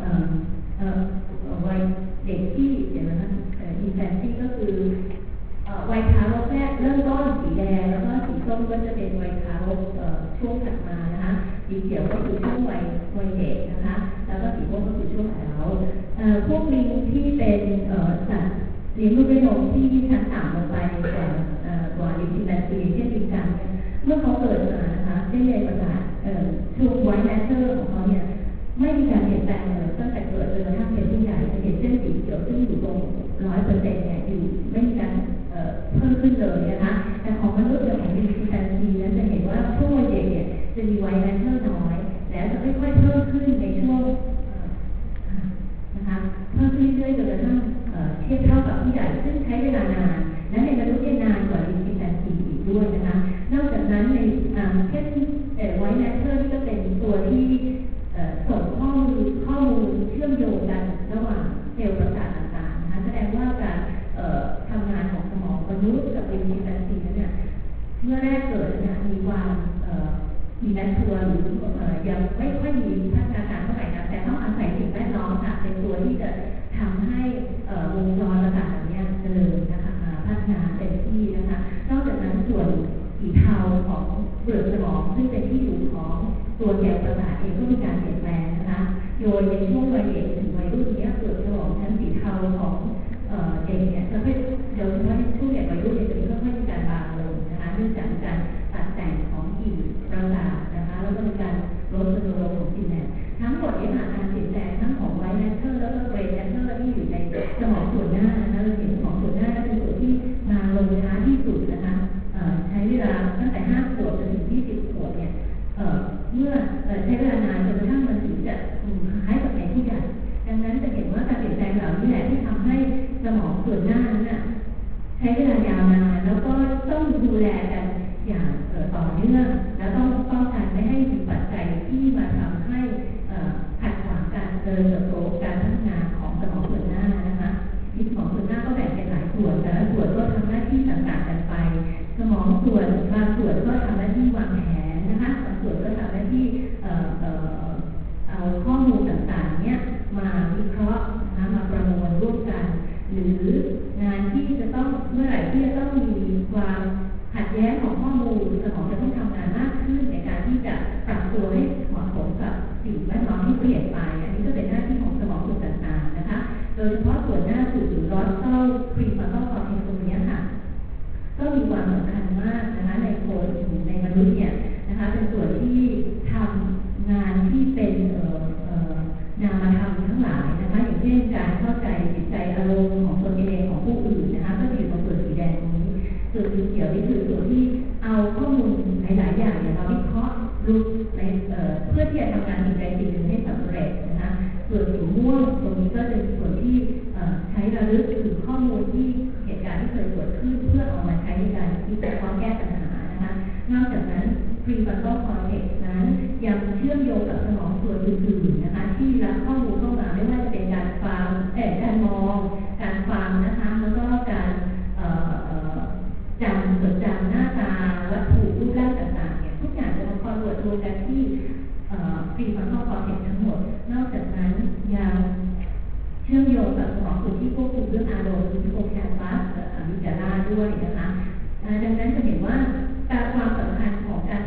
วัยเด็กที่เดี๋ยวนะคะอินแฟนซี่ก็คือวัยทารกแรกเริ่มต้นสีแดงแล้วก็สีส้มก็จะเป็นวัยทารกช่วงถัดมานะคะสีเขียวก็คือช่วงวัยเด็กนะคะแล้วก็สีม่วงก็คือช่วงแล้วพวกลิงที่เป็นสัตว์เลี้ยงลูกด้วยนมที่ชั้นต่ำลงไปกว่าลิงซิมแปนซีเช่นลิงกังเมื่อเขาเกิดมานะคะเส้นใยประสาทช่วงไวท์แมทเทอร์ของเขาเนี่ยไม่มีการเปลี่ยนแปลงเลยตั้งแต่เกิดจนกระทั่งเป็นผู้ใหญ่จะเห็นเส้นสีเขียวซึ่งอยู่ตรง 100% เนี่ยอยู่ไม่มีการเพิ่มขึ้นเลยนะคะแต่ของมนุษย์อย่างลิงซิมแปนซีนั้นจะเห็นว่าช่วงวัยเด็กเนี่ยจะมีไวท์แมทเทอร์น้อยแล้วจะค่อยๆเพิ่มขึ้นในช่วงนะคะเพิ่มขึ้นเรื่อยๆจนกระทั่งเทียบเท่ากับผู้ใหญ่ซึ่งใช้เวลานานและในมนุษย์นานกว่าลิงซิมแปนซีอีกด้วยนะคะนอกจากนั้นในเช่นไวท์แมทเทอร์ที่ก็เป็นตัวที่ส่งข้อมูลเชื่อมโยงกันระหว่างเซลล์ประสาทต่างๆนะคะแสดงว่าการทำงานของสมองมนุษย์กับลิงซิมแปนซีนั้นเนี่ยเมื่อแรกเกิดเนี่ยมีความมีแมททัวร์หรือยังไม่ค่อยมีพัฒนาการเท่าไหร่นะแต่ต้องอาศัยสิ่งแวดล้อมค่ะเป็นตัวที่จะทำให้วงจรประสาทแบบนี้เจริญนะคะพัฒนาเต็มที่นะคะนอกจากนั้นส่วนสีเทาของเปลือกสมองซึ่งเป็นที่อยู่ของตัวแกนประสาทเองก็มีการเปลี่ยนแปลงนะคะโดยในช่วงวัยเด็กถึงวัยรุ่นนี้เปลือกสมองชั้นสีเทาของเด็กเนี่ยจะไม่โดยเฉพาะในช่วงเด็กวัยรุ่นเนี่ยจะค่อยๆมีการบางลงนะคะเนื่องจากการตัดแต่งของอิ่มประสาทนะคะแล้วก็มีการลดสโตรของซินแนปทั้งหมดนี้ค่ะการเปลี่ยนแปลงทั้งของไวท์แมทเทอร์แล้วก็เกรย์แมทเทอร์ที่อยู่ในสมองส่วนหน้านะคะเราเห็นสมองส่วนหน้าเป็นส่วนที่บางลงช้าที่สุดนะคะใช้เวลาตั้งแต่5 ขวบจนถึง20 ขวบเนี่ยเมื่อใช้เวลานานจนกระทั่งมันถึงจะคล้ายกับในผู้ใหญ่ดังนั้นจะเห็นว่าการเปลี่ยนแปลงเหล่านี้แหละที่ทำให้สมองส่วนหน้านั้นใช้เวลายาวนานแล้วก็ต้องดูแลกันอย่างต่อเนื่องและต้องป้องกันไม่ให้มีปัจจัยที่มาทำให้ขัดขวางการเจริญเติบโตการพัฒนาของสมองส่วนหน้านะคะสมองส่วนหน้าก็แบ่งเป็นหลายส่วนแต่ละส่วนก็ทำหน้าที่ต่างๆกันไปสมองส่วนบางส่วนก็ทำหน้าที่วางแผนนะคะบางส่วนก็ทำหน้าที่เอาข้อมูลต่างๆเนี่ยมาวิเคราะห์นะคะมาประมวลร่วมกันหรืองานที่จะต้องเมื่อไหร่ที่จะต้องมีความขัดแย้งของข้อมูลสมองจะต้องทำงานมากขึ้นในการที่จะปรับตัวให้เหมาะสมกับสิ่งแวดล้อมที่เปลี่ยนไปอันนี้ก็เป็นหน้าที่ของสมองส่วนต่างๆนะคะโดยเฉพาะส่วนหน้าสุดหรือรอสเตอร์พรีฟรอนตัลคอร์เทกซ์ตรงนี้ค่ะก็มีความสำคัญมากนะคะในคนในมนุษย์เนี่ยนะคะเป็นส่วนที่ทำงานที่เป็นนามธรรมทั้งหลายนะคะอย่างเช่นการเข้าใจจิตใจอารมณ์ของตนเองของผู้อื่นนะคะก็อยู่ตรงส่วนสีแดงตรงนี้ส่วนสีเขียวนี่คือส่วนที่เอาข้อมูลหลายๆอย่างเนี่ยมาวิเคราะห์รูปในเพื่อที่จะทำงานสิ่งใดสิ่งหนึ่งให้สำเร็จนะคะส่วนสีม่วงตรงนี้ก็เป็นส่วนที่ใช้ระลึกถึงข้อมูลที่เหตุการณ์ที่เคยเกิดขึ้นเพื่อเอามาใช้ในการที่จะแก้ปัญหานะคะนอกจากนั้นพรีฟรอนตัลคอร์เทกซ์นั้นยังเชื่อมโยงกับสมองส่วนอื่นๆนะคะที่รับข้อมูลเข้ามาไม่ว่าจะเป็นการฟังการมองการฟังนะคะแล้วก็การจดจำหน้าตาวัตถุรูปร่างต่างๆเนี่ยทุกอย่างจะมาคอนเวิร์ตรวมกันที่พรีฟรอนตัลคอร์เทกซ์ทั้งหมดนอกจากนั้นยังเชื่อมโยงกับสมองส่วนที่ควบคุมเรื่องอารมณ์คือฮิปโปแคมปัสอะมิกดาลาด้วยนะคะดังนั้นจะเห็นว่าความสำคัญของการ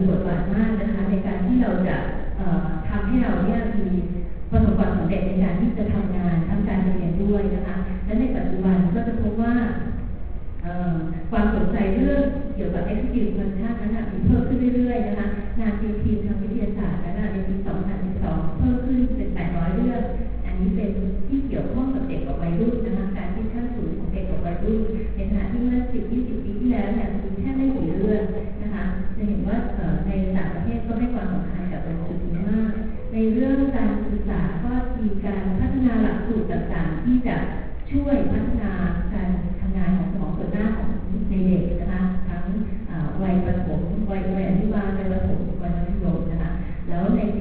บทบาทมากนะคะในการที่เราจะทำให้เราเนี่ยมีประสบความสำเร็จในการที่จะทำงานทำการเรียนด้วยนะคะและในปัจจุบันก็จะพบว่าความสนใจเรื่องเกี่ยวกับ executive function นั้นมีเพิ่มขึ้นเรื่อยๆนะคะงานทีมทางวิทยาศาสตร์นั้นในปี 2012 เพิ่มขึ้นเป็น800 เรื่องอันนี้เป็นที่เกี่ยวข้องกับเด็กกับวัยรุ่นนะคะการคิดขั้นสูงของเด็กกับวัยรุ่นในขณะที่เมื่อ 10-20 ปีที่แล้วเนี่ยมีแค่ไม่กี่เรื่องนะคะจะเห็นว่าในต่างประเทศก็ให้ความสำคัญกับตรงจุดนี้มากในเรื่องการศึกษาก็มีการพัฒนาหลักสูตรต่างๆที่จะช่วยพัฒนาการทำงานของสมองส่วนหน้าของในเด็กนะคะทั้งวัยประถมวัยอนุบาลวัยประถมวัยมัธยมนะคะแล้วในปี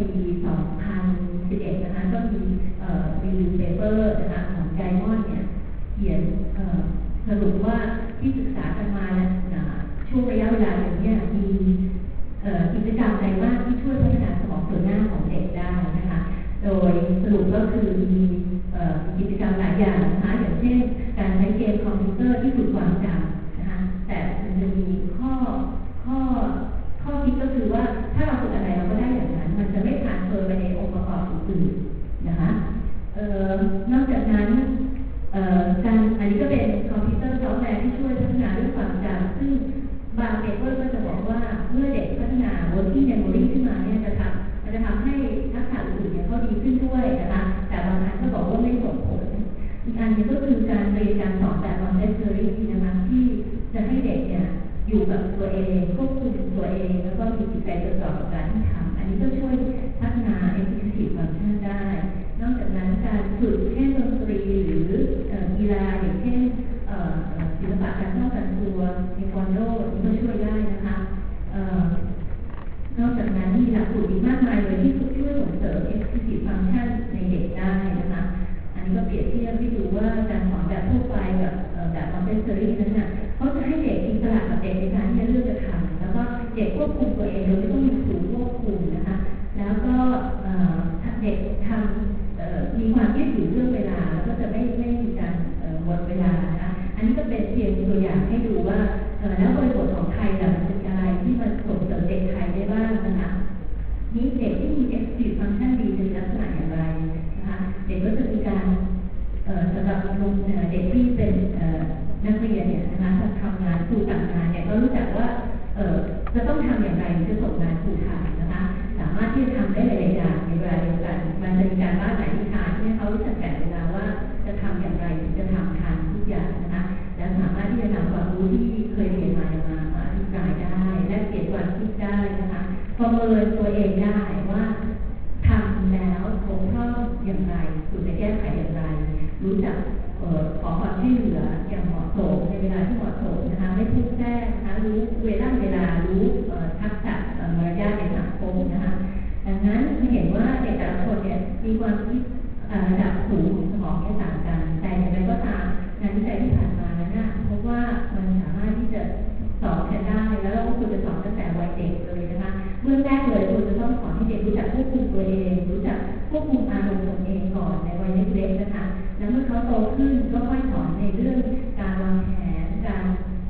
2011 นะคะก็มีreview paper นะคะของไดมอนด์เนี่ยเขียนสรุปว่าที่ศึกษากันมาช่วงระยะเวลาอย่างนี้มีกิจกรรมใดบ้างที่ช่วยพัฒนาสมองส่วนหน้าของเด็กได้นะคะโดยสรุปก็คือมีกิจกรรมหลายอย่างนะคะอย่างเช่นการใช้เกมคอมพิวเตอร์ที่ฝึกความจำนะคะแต่มันจะมีข้อคิดก็คือว่าถ้าเราฝึกอะไรเราก็ได้อย่างนั้นมันจะไม่ผ่านเฟอร์ไปในองค์ประกอบอื่นๆนะคะนอกจากนั้นอันนี้ก็เป็นคอมพิวเตอร์ซอฟต์แวร์ที่ช่วยพัฒนาเรื่องความจำซึ่งบางเปเปอร์ก็จะบอกว่าเมื่อเด็กพัฒนา working memory ขึ้นมาเนี่ยมันจะทำให้ทักษะอื่นๆเนี่ยเขาดีขึ้นด้วยนะคะแต่บางอันก็บอกว่าไม่ส่งผลอีกอันนึงก็คือการเรียนการสอนแบบMontessoriนะคะที่จะให้เด็กเนี่ยอยู่กับตัวเองควบคุมตัวเองแล้วก็มีจิตใจจดจ่อกับการที่ทำอันนี้ก็ช่วยพัฒนา executive function ได้นอกจากนั้นการฝึกเช่นดนตรีหรือกีฬาอย่างเช่นศิลปะการป้องกันตัวเทควันโดนี่ก็ช่วยได้นะคะนอกจากนั้นมีหลักสูตรอีกมากมายเลยที่ช่วยส่งเสริม executive function ในเด็กได้นะคะอันนี้ก็เปรียบเทียบให้ดูว่าการสอนแบบทั่วไปกับแบบ Montessori นั้นน่ะเขาจะให้เด็กอิสระกับเด็กในการที่จะเลือกจะทำแล้วก็เด็กควบคุมตัวเองโดยไม่ต้องมีครูควบคุมนะคะแล้วก็เด็กทำมีความยืดหยุ่นเรื่องเวลาแล้วก็จะไม่มีการหมดเวลานะคะอันนี้ก็เป็นเพียงตัวอย่างให้ดูว่าแล้วบริบทของไทยล่ะมันเป็นอะไรที่มันส่งเสริมเด็กไทยได้บ้างนะคะนี้เด็กที่มี executive function ดีจะมีลักษณะอย่างไรนะคะเด็กก็จะมีการสำหรับเด็กที่เป็นนักเรียนเนี่ยนะคะทำงานครูสั่งงานเนี่ยก็รู้จักว่าจะต้องทำอย่างไรจะส่งงานครูทำนะคะสามารถที่จะทำได้หลายๆอย่างในเวลาเดียวกันมันจะมีการบ้านหลายวิชาที่เขารู้จักแบ่งเวลาว่าจะทำอย่างไรถึงจะทำทันทุกอย่างนะคะและสามารถที่จะนำความรู้ที่เคยเรียนมาอธิบายได้และเปลี่ยนความคิดได้นะคะประเมินตัวเองได้ว่าทำแล้วบกพร่องอย่างไรควรจะแก้ไขอย่างไรรู้จักขอความช่วยเหลืออย่างเหมาะสมในเวลาที่เหมาะสมนะคะไม่พูดแทรกนะคะรู้เวลารู้ทักษะมารยาทในสังคมนะคะดังนั้นจะเห็นว่าเด็กแต่ละคนเนี่ยมีความคิดระดับสูงของสมองแค่ต่างกันแต่อย่างไรก็ตามงานวิจัยที่ผ่านมานั้นนะเพราะว่ามันสามารถที่จะสอนกันได้แล้วเราก็ควรจะสอนตั้งแต่วัยเด็กเลยนะคะเมื่อแรกเลยควรจะต้องสอนให้เด็กรู้จักควบคุมตัวเองรู้จักควบคุมอารมณ์ตัวเองก่อนในวัยเล็กๆนะคะแล้วเมื่อเขาโตขึ้นก็ค่อยสอนในเรื่องการวางแผนการ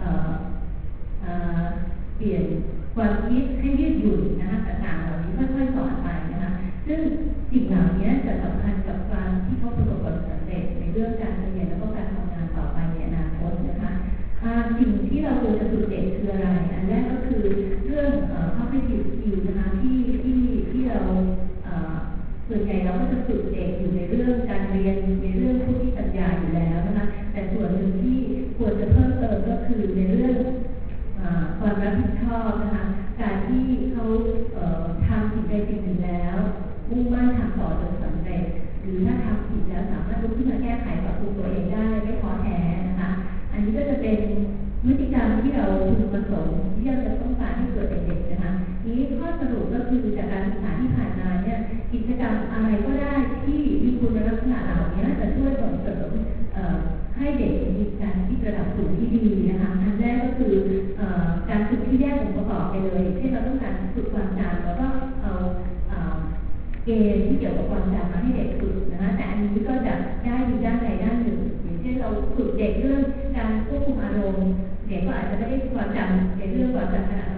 เปลี่ยนความคิดให้ยืดหยุ่นนะคะต่างๆเหล่านี้ค่อยๆสอนไปนะคะซึ่งสิ่งเหล่านี้จะสำคัญกับการที่เขาประสบความสำเร็จในเรื่องการเรียนแล้วก็การทำงานต่อไปในอนาคตนะคะสิ่งที่เราควรจะฝึกเด็กคืออะไรอันแรกก็คือเรื่องcognitive skill นะคะที่เราส่วนใหญ่เราก็จะฝึกเด็กอยู่ในเรื่องการเรียนในเรื่องผู้ที่ปัญญาอยู่แล้วนะคะแต่ส่วนหนึ่งที่ควรจะเพิ่มเติมก็คือในเรื่องความรับผิดชอบนะคะการที่เขาทำสิ่งใดสิ่งหนึ่งแล้วมุ่งมั่นทำต่อจนสำเร็จหรือถ้าทำผิดแล้วสามารถลุกขึ้นมาแก้ไขปรับปรุงตัวเองได้ไม่ท้อแท้นะคะอันนี้ก็จะเป็นพฤติกรรมที่เราพึงประสงค์ที่เราจะต้องการให้เกิดเด็กๆนะคะนี้ข้อสรุปก็คือจากการศึกษาที่ผ่านมาเนี่ยกิจกรรมอะไรก็ได้ที่มีคุณลักษณะเหล่านี้จะช่วยส่งเสริมให้เด็กมีการคิดระดับสูงที่ดีนะคะอันแรกก็คือการฝึกที่แยกองค์ประกอบไปเลยเช่นเราต้องการฝึกความจำแล้วก็เอาเกณฑ์ที่เกี่ยวกับความจำมาให้เด็กฝึกนะคะแต่อันนี้ก็จะได้อยู่ด้านใดด้านหนึ่งอย่างเช่นเราฝึกเด็กเรื่องการควบคุมอารมณ์เด็กก็อาจจะไม่ได้ความจำในเรื่องความจำขณะทำงานดีข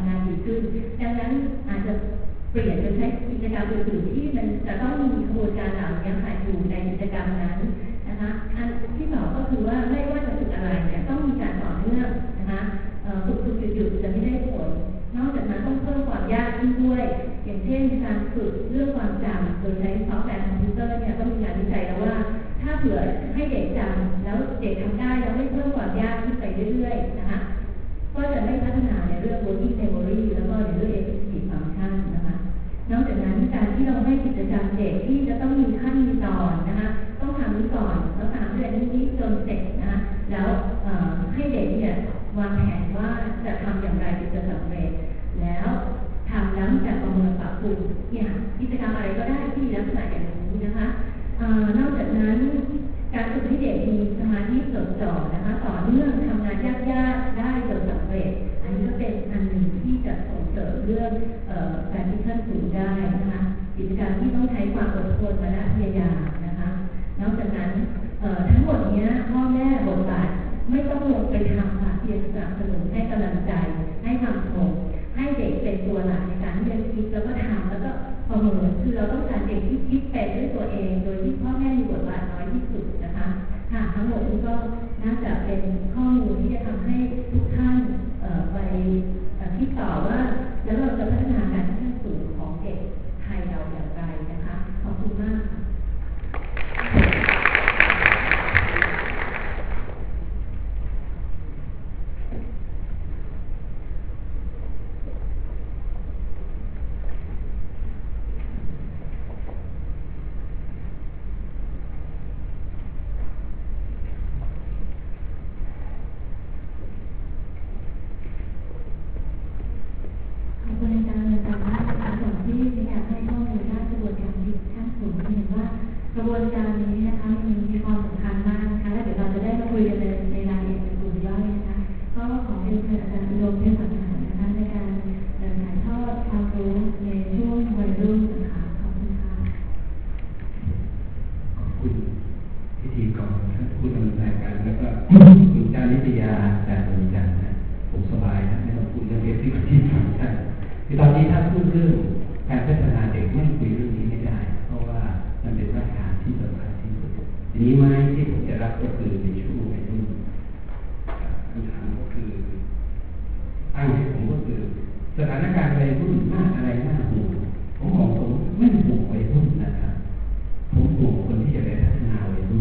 ขึ้นดังนั้นอาจจะเปลี่ยนไปใช้กิจกรรมอื่นๆที่มันจะต้องมีกระบวนการเหล่านี้ค่ะอยู่ในกิจกรรมนั้นนะคะอันที่สองก็คือว่าไม่ว่าจะฝึกอะไรเนี่ยต้องมีการต่อเนื่องนะคะฝึกหยุดจะไม่ได้ผลนอกจากนั้นต้องเพิ่มความยากขึ้นด้วยอย่างเช่นการฝึกเรื่องความจำโดยใช้ซอฟต์แวร์คอมพิวเตอร์เนี่ยก็มีงานวิจัยแล้วว่าถ้าเผื่อให้เด็กจำแล้วเด็กทำได้แล้วไม่เพิ่มความยากขึ้นไปเรื่อยๆนะคะก็จะไม่พัฒนาในเรื่อง working memory แล้วก็ในเรื่อง executive function นะคะนอกจากนั้นการที่เราให้กิจกรรมเด็กที่จะต้องมีขั้นมีตอนนะคะต้องทำนี้ก่อนแล้วตามด้วยนี้จนเสร็จนะคะแล้วให้เด็กเนี่ยวางแผนว่าจะทำอย่างไรถึงจะสำเร็จแล้วทำแล้วจะประเมินปรับปรุงเนี่ยกิจกรรมอะไรก็ได้ที่ลักษณะอย่างนี้นะคะนอกจากนั้นการฝึกให้เด็กมีสมาธิจดจ่อนะคะต่อเนื่องทำงานยากๆได้จนสำเร็จอันนี้ก็เป็นอันหนึ่งที่จะส่งเสริมเรื่องการที่ขั้นสูงได้นะคะกิจกรรมที่ต้องใช้ความอดทนและพยายามนะคะนอกจากนั้นทั้งหมดนี้พ่อแม่บทบาทไม่ต้องลงไปทำค่ะเพียงสนับสนุนให้กำลังใจให้คำชมให้เด็กเป็นตัวหลักในการที่จะคิดแล้วก็ทำแล้วก็ประเมินคือเราต้องการเด็กที่คิดเป็นด้วยตัวเองโดยที่พ่อแม่มีบทบาทน้อยที่สุดนะคะค่ะทั้งหมดนี้ก็น่าจะเป็นข้อมูลที่จะทำให้ทุกท่านไปคิดต่อว่าแล้วเราจะพัฒนาการขั้นสูงของเด็กไทยเราอย่างไรนะคะขอบคุณมากค่ะกระบวนการนี้นะคะมีความสำคัญมากนะคะแล้วเดี๋ยวเราจะได้มาคุยกันในรายละเอียดในกลุ่มย่อยนะคะก็ขอเป็นอาจารย์อุดมเทพสังหารนะคะในการถ่ายทอดความรู้ในช่วงวัยรุ่นนะคะขอบคุณค่ะขอบคุณพิธีกรผู้ดำเนินรายการแล้วก็คุณจานิตยาอาจารย์บริจาคนะผมสบายนะไม่ต้องพูดเรื่องเรื่องที่ฟังก์ชันคือตอนนี้ถ้าพูดเรื่องการพัฒนาเด็กไม่คุยเรื่องนี้ไม่ได้เพราะว่ามันเป็นรากฐานที่สำคัญที่สุดทีนี้ไม้ที่ผมจะรับก็คือในช่วงวัยรุ่นคำถามก็คือตั้งให้ผมก็คือสถานการณ์วัยรุ่นหน้าอะไรหน้าห่วงผมบอกผมไม่ห่วงวัยรุ่นนะครับผมห่วงคนที่จะไปพัฒนาวัยรุ่น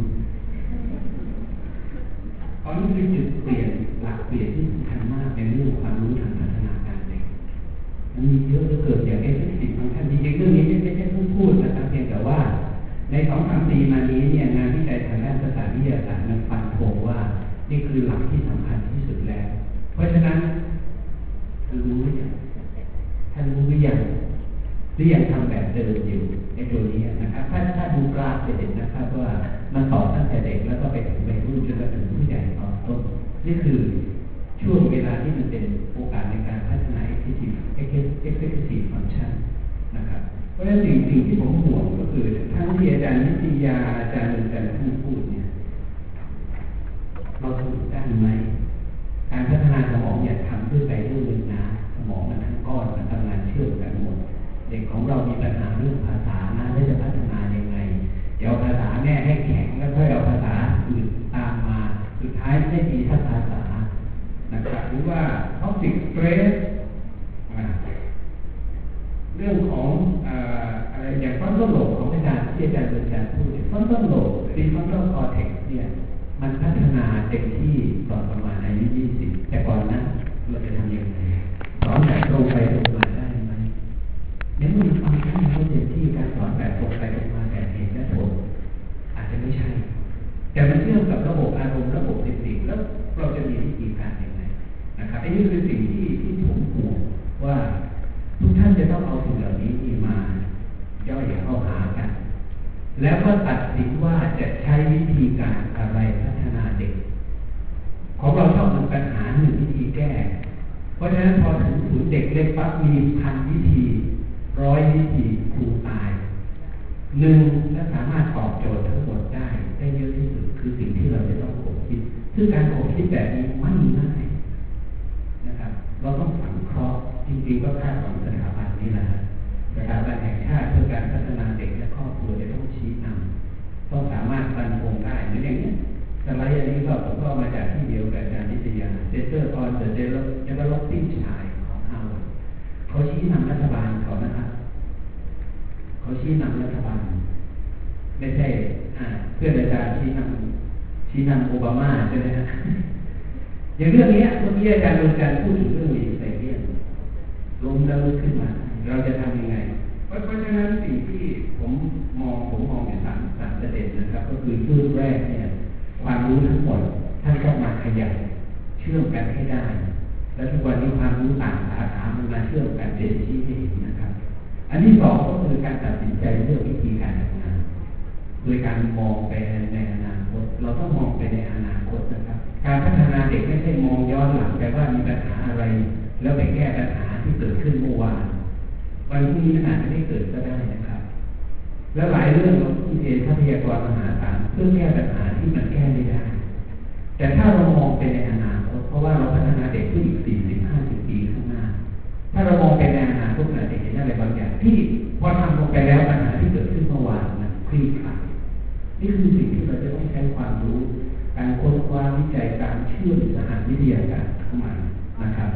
ตอนนี้คือจุดเปลี่ยนหลักเปลี่ยนที่สำคัญมากในเรื่องความรู้ทางพัฒนาการเด็กมันมีเยอะเหลือเกินอย่างexecutive functionจริงๆเรื่องนี้ไม่ใช่เพิ่งพูดนะครับเพียงแต่ว่าใน 2-3 ปีมานี้เนี่ยงานวิจัยทางด้านภาษาวิทยาศาสตร์มันฟันธงว่านี่คือหลักที่สำคัญที่สุดแล้วเพราะฉะนั้นท่านรู้หรือยังหรือยังทำแบบเดิมอยู่ในตัวนี้นะครับถ้าดูกราฟจะเห็นนะครับว่ามันต่อตั้งแต่เด็กแล้วก็ไปถึงวัยรุ่นจนถึงผู้ใหญ่ตอนต้นนี่คือช่วงเวลาที่มันเป็นโอกาสในการพัฒนา executive function นะครับเพราะฉะนั้นสิ่งที่ผมห่วงก็คือทั้งที่อาจารย์นิติยาอาจารย์ท่านพูดเนี่ยเราสรุปได้ไหมการพัฒนาสมองอย่าทำด้วยไปเรื่องนะสมองมันทั้งก้อนมันทำงานเชื่อมกันหมดเด็กของเรามีปัญหาเรื่องภาษานะแล้วจะพัฒนายังไงเดี๋ยวภาษาแม่ให้แข็งแล้วค่อยเอาภาษาอื่นตามมาสุดท้ายไม่ดีทั้งภาษานะครับหรือว่า toxic stress เรื่องของอะไรอย่างฟรอนตัลโลบของอาจารย์ที่อาจารย์พูดฟรอนตัลโลบพรีฟรอนตัลคอร์เทกซ์เนี่ยมันพัฒนาเต็มที่ตอนประมาณอายุ20แต่ก่อนนั้นเราจะทำยังไงสอนแบบตรงไปตรงมาได้ไหมยังไม่มีฟังก์ชันเขาเต็มที่การสอนแบบตรงไปตรงมาแต่เหตุและผลอาจจะไม่ใช่แต่มันเชื่อมกับระบบอารมณ์ระบบสิ่งแล้วเราจะมีวิธีการยังไงนะครับอันนี้คือสิ่งที่ผมห่วงว่าทุกท่านจะต้องเอาสิ่งเหล่านี้มาย่อยเข้าหากันแล้วก็ตัดสินว่าจะใช้วิธีการอะไรพัฒนาเด็กของเราชอบมีปัญหาหนึ่งวิธีแก้เพราะฉะนั้นพอถึงศูนย์เด็กเล็กปั๊บมี1,000 วิธี100 วิธีครูตายและสามารถตอบโจทย์ทั้งหมดได้เยอะที่สุดคือสิ่งที่เราจะต้องคบคิดซึ่งการคบคิดแบบนี้ไม่ง่ายนะครับเราต้องสังเคราะห์จริงๆก็คาดหวังสถาบันนี้แหละสถาบันแห่งชาติเพื่อการพัฒนาเด็กและครอบครัวจะต้องชี้นำต้องสามารถฟันธงได้เหมือนอย่างนี้สไลด์อันนี้ก็ผมก็มาจากที่เดียวกับอาจารย์นิตยา Center on the Developing Child ของฮาร์วาร์ดเขาชี้นำรัฐบาลเขานะครับเขาชี้นำรัฐบาลไม่ใช่เพื่อนอาจารย์ชี้นำโอบามาใช่ไหมฮะอย่างเรื่องนี้เมื่อกี้อาจารย์พูดถึงเรื่องนี้ใส่เรื่องล้มแล้วลุกขึ้นมาเราจะทำยังไงเพราะฉะนั้นสิ่งที่ผมมองอยู่สามประเด็นนะครับก็คือเรื่องแรกเนี่ยความรู้ทั้งหมดท่านต้องมาขยับเชื่อมกันให้ได้และทุกวันนี้ความรู้ต่างสาขามันมาเชื่อมกันเด่นชี้ให้เห็นนะครับอันที่สองก็คือการตัดสินใจเรื่องวิธีการทำงานโดยการมองไปในอนาคตเราต้องมองไปในอนาคตนะครับการพัฒนาเด็กไม่ใช่มองย้อนหลังแต่ว่ามีปัญหาอะไรแล้วไปแก้ปัญหาที่เกิดขึ้นเมื่อวานวันพรุ่งนี้อาจจะไม่เกิดก็ได้นะครับแล้วหลายเรื่องเราทุ่มเททรัพยากรมหาศาลเพื่อแก้ปัญหาที่มันแก้ไม่ได้แต่ถ้าเรามองไปในอนาคตเพราะว่าเราพัฒนาเด็กขึ้นอีก40-50 ปีข้างหน้าถ้าเรามองไปในอนาคตเราจะเห็นอะไรบางอย่างที่พอทำลงไปแล้วปัญหาที่เกิดขึ้นเมื่อวานมันคลี่คลายนี่คือสิ่งที่เราจะต้องใช้ความรู้การค้นคว้าวิจัยการเชื่อมสหวิทยาการเข้ามานะครับ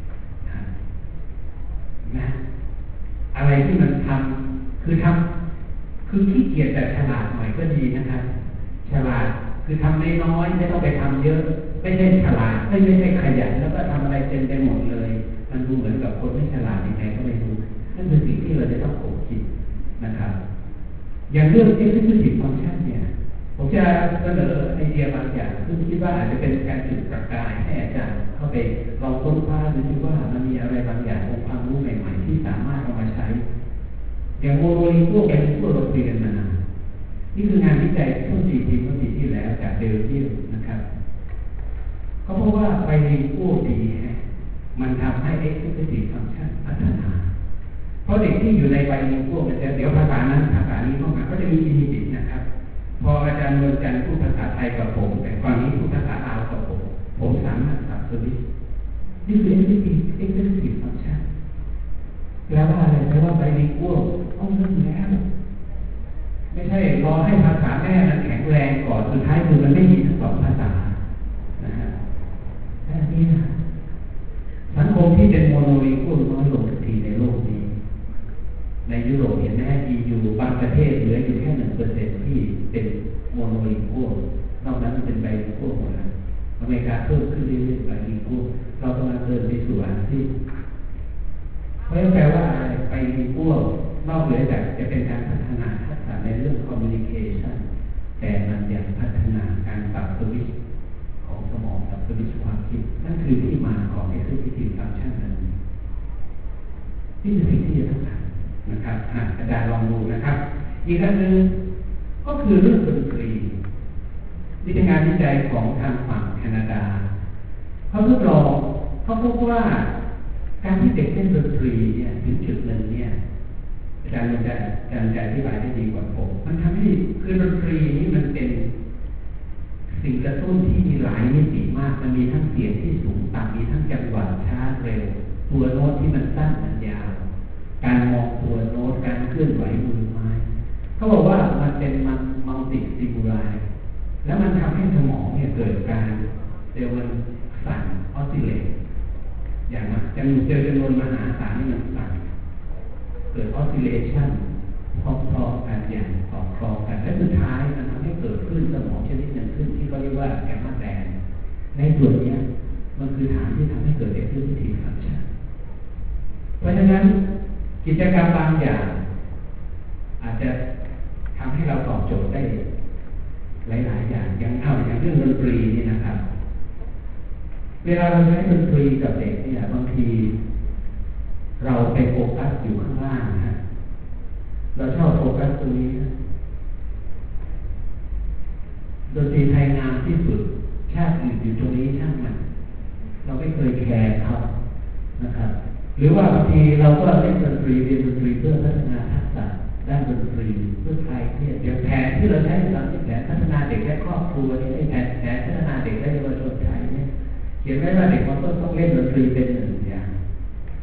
นะอะไรที่มันทำคือขี้เกียจแต่ฉลาดหน่อยก็ดีนะครับฉลาดคือทำน้อยๆไม่ต้องไปทำเยอะไม่ใช่ฉลาดไม่ใช่ขยันแล้วก็ทำอะไรเต็มไปหมดเลยมันดูเหมือนกับคนไม่ฉลาดยังไงก็ไม่รู้นั่นคือสิ่งที่เราจะต้องคิดนะครับอย่างเรื่อง executive function เนี่ยผมจะเสนอไอเดียบางอย่างซึ่งคิดว่าอาจจะเป็นการจุดประกายให้อาจารย์เข้าไปลองค้นคว้าดูซิว่ามันมีอะไรบางอย่างองค์ความรู้ใหม่ๆที่สามารถเอามาใช้อย่างโมโนลิงโก้เป็นพวกเราคุยกันมานานนี่คืองานวิจัยช่วง4 ปีเมื่อปีที่แล้วจากเบลเยียมนะครับเขาพบว่าไบลิงโก้ดีมันทำให้ executive function พัฒนาเพราะเด็กที่อยู่ในไบลิงโก้มันจะเดี๋ยวภาษานั้นภาษานี้เข้ามาก็จะมีอินดิตนะครับพออาจารย์นวลจันทร์พูดภาษาไทยกับผมแต่ก่อนนี้พูดภาษาลาวกับผมสามารถสับสวิตช์นี่คือ executive function แปลว่าอะไรแปลว่าไบลิงโก้ต้องเริ่มแล้วไม่ใช่รอให้ภาษาแม่มันแข็งแรงก่อนสุดท้ายคือมันไม่มีทั้งสองภาษานะฮะแบบนี้นะสังคมที่เป็นโมโนลิงโก้น้อยลงทุกทีในโลกนี้ในยุโรปเห็นไหมEU บางประเทศเหลืออยู่แค่ 1% ที่เป็นโมโนลิงโก้นอกนั้นมันเป็นไบลิงโก้หมดแล้วอเมริกาเพิ่มขึ้นเรื่อยๆไบลิงโก้เรากำลังเดินไปสู่อาเซียนเพราะแปลว่าอะไรไบลิงโก้นอกเหนือจากจะเป็นการพัฒนาทักษะในเรื่อง communication แต่มันยังพัฒนาการปรับสวิตช์ของสมองปรับสวิตช์ความคิดนั่นคือที่มาของ executive function นั้นนี่คือสิ่งที่จะต้องทำนะครับอาจารย์ลองดูนะครับอีกอันหนึ่งก็คือเรื่องดนตรีนี่เป็นงานวิจัยของทางฝั่งแคนาดาเขาทดลองเขาพบว่าการที่เด็กเล่นดนตรีเนี่ยถึงจุดหนึ่งเนี่ยอาจารย์จะอธิบายได้ดีกว่าผมมันทำให้คือดนตรีนี้มันเป็นสิ่งกระตุ้นที่มีหลายมิติมากมันมีทั้งเสียงที่สูงต่ำมีทั้งจังหวะช้าเร็วตัวโน้ตที่มันสั้นมันยาวการมองตัวโน้ตการเคลื่อนไหวมือไม้เขาบอกว่ามันเป็นมัลติสติมูไลแล้วมันทำให้สมองเนี่ยเกิดการเซลล์มันสั่นออสซิเลตอย่างมันจำนวนมหาศาลนี่มันสั่นเกิดออสซิเลชันพร้อมๆกันอย่างสอดคล้องกันและสุดท้ายมันทำให้เกิดคลื่นสมองชนิดหนึ่งขึ้นที่เขาเรียกว่าแกมมาแบนด์ในส่วนนี้มันคือฐานที่ทำให้เกิด executive function เพราะฉะนั้นกิจกรรมบางอย่างอาจจะทำให้เราตอบโจทย์ได้หลายๆอย่างอย่างเรื่องดนตรีนี่นะครับเวลาเราใช้ดนตรีกับเด็กเนี่ยบางทีเราไปโฟกัสอยู่ข้างล่างนะเราชอบโฟกัสตรงนี้ดนตรีไทยงามที่สุดชาติอื่นอยู่ตรงนี้ช่างมันเราไม่เคยแคร์เขานะครับหรือว่าบางทีเราก็เล่นดนตรีเรียนดนตรีเพื่อพัฒนาทักษะด้านดนตรีเพื่อคลายเครียดอย่างแผนที่เราใช้ตอนนี้แผนพัฒนาเด็กและครอบครัวนี่แผนพัฒนาเด็กและเยาวชนไทยเนี่ยเขียนไว้ว่าเด็กมันต้องเล่นดนตรีเป็นหนึ่งอย่าง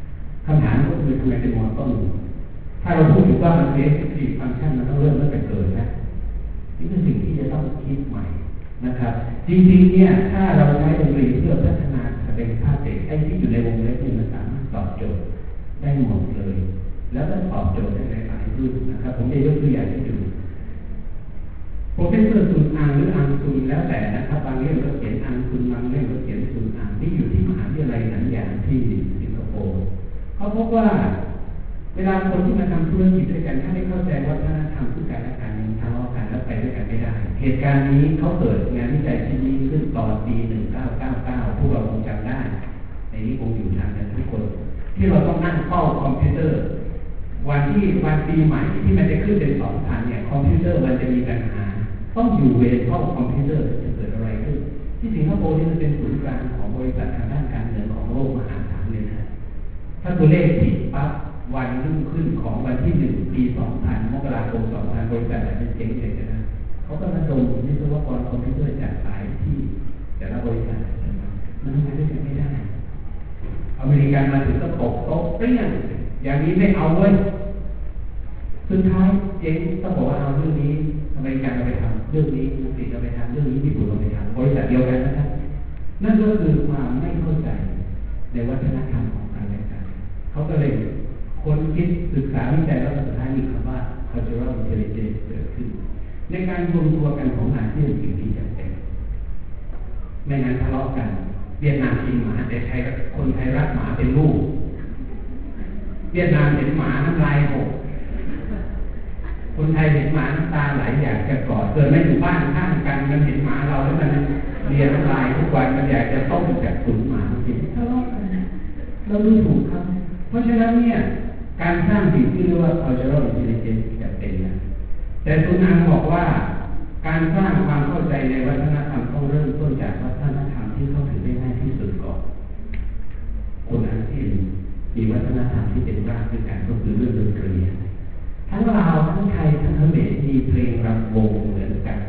คำถามก็คือทำไมเป็นมอต้นถ้าเราพูดถึงว่ามันเป็น executive function มันต้องเริ่มตั้งแต่เกิดนะนี่คือสิ่งที่จะต้องคิดใหม่นะครับจริงๆเนี่ยถ้าเราใช้ดนตรีเพื่อพัฒนาศักยภาพเด็กไอ้ที่อยู่ในวงเล็บนี่มันสามารถตอบโจทย์ได้หมดเลยแล้วก็ตอบโจทย์ได้หลายรุ่นนะครับผมจะยกตัวอย่างให้ดูโปรเฟสเซอร์ซุนอังหรืออังซุนแล้วแต่นะครับบางเรื่องก็เขียนอังซุนบางเรื่องก็เขียนซุนอังที่อยู่ที่มหาวิทยาลัยหนันหยางที่สิงคโปร์เขาพบว่าเวลาคนที่มาทำธุรกิจด้วยกันถ้าไม่เข้าใจวัฒนธรรมซึ่งกันและกันยังทะเลาะกันแล้วไปด้วยกันไม่ได้เหตุการณ์นี้เขาเกิดงานวิจัยชิ้นนี้ขึ้นตอนปี1999พวกเราคงจำได้ในนี้คงอยู่ทันกันทุกคนที่เราต้องนั่งเฝ้าคอมพิวเตอร์วันปีใหม่ที่มันจะขึ้นเป็น2,000เนี่ยคอมพิวเตอร์มันจะมีปัญหาต้องอยู่เวรเฝ้าคอมพิวเตอร์จะเกิดอะไรขึ้นที่สิงคโปร์นี่มันเป็นศูนย์กลางของบริษัททางด้านการเงินของโลกมหาศาลเลยนะถ้าตัวเลขผิดปั๊บวันรุ่งขึ้นของวันที่1ปี2000มกราคม2000บริษัทจะเป็นเจ๊งเลยนะเขาก็ระดมวิศวกรคอมพิวเตอร์จากหลายที่แต่ละบริษัทมันทำงานด้วยกันไม่ได้อเมริกันมาถึงก็ตกโต๊ะเปรี้ยงอย่างนี้ไม่เอาเว้ยสุดท้ายเจ๊งต้องบอกว่าเอาเรื่องนี้อเมริกันเอาไปทำเรื่องนี้อังกฤษเอาไปทำเรื่องนี้ญี่ปุ่นเอาไปทำบริษัทเดียวกันนะครับนั่นก็คือความไม่เข้าใจในวัฒนธรรมของกันและกันเขาก็เลยคนคิดศึกษาวิจัยแล้วสุดท้ายมีคำว่า cultural intelligence เกิดขึ้นในการรวมตัวกันของอาเซียนสิ่งที่จำเป็นไม่งั้นทะเลาะกันเวียดนามกินหมาแต่คนไทยรักหมาเป็นลูกเวียดนามเห็นหมาน้ำลายหกคนไทยเห็นหมาน้ำตาไหลอยากจะกอดเกิดไม่อยู่บ้านข้างกันมันเห็นหมาเราแล้วมันเลียน้ำลายทุกวันมันอยากจะต้มจากตุ๋นหมากินทะเลาะกันเราดูถูกครับเพราะฉะนั้นเนี่ยการสร้างสิ่งที่เรียกว่า cultural intelligence จะเป็นนะแต่ซุนอังบอกว่าการสร้างความเข้าใจในวัฒนธรรมต้องเริ่มต้นจากวัฒนธรรมที่เข้าถึงได้ง่ายที่สุดก่อนคนอาเซียนมีวัฒนธรรมที่เป็นรากด้วยกันก็คือเรื่องดนตรีทั้งลาวทั้งไทยทั้งเขมรมีเพลงรำวงเหมือนกัน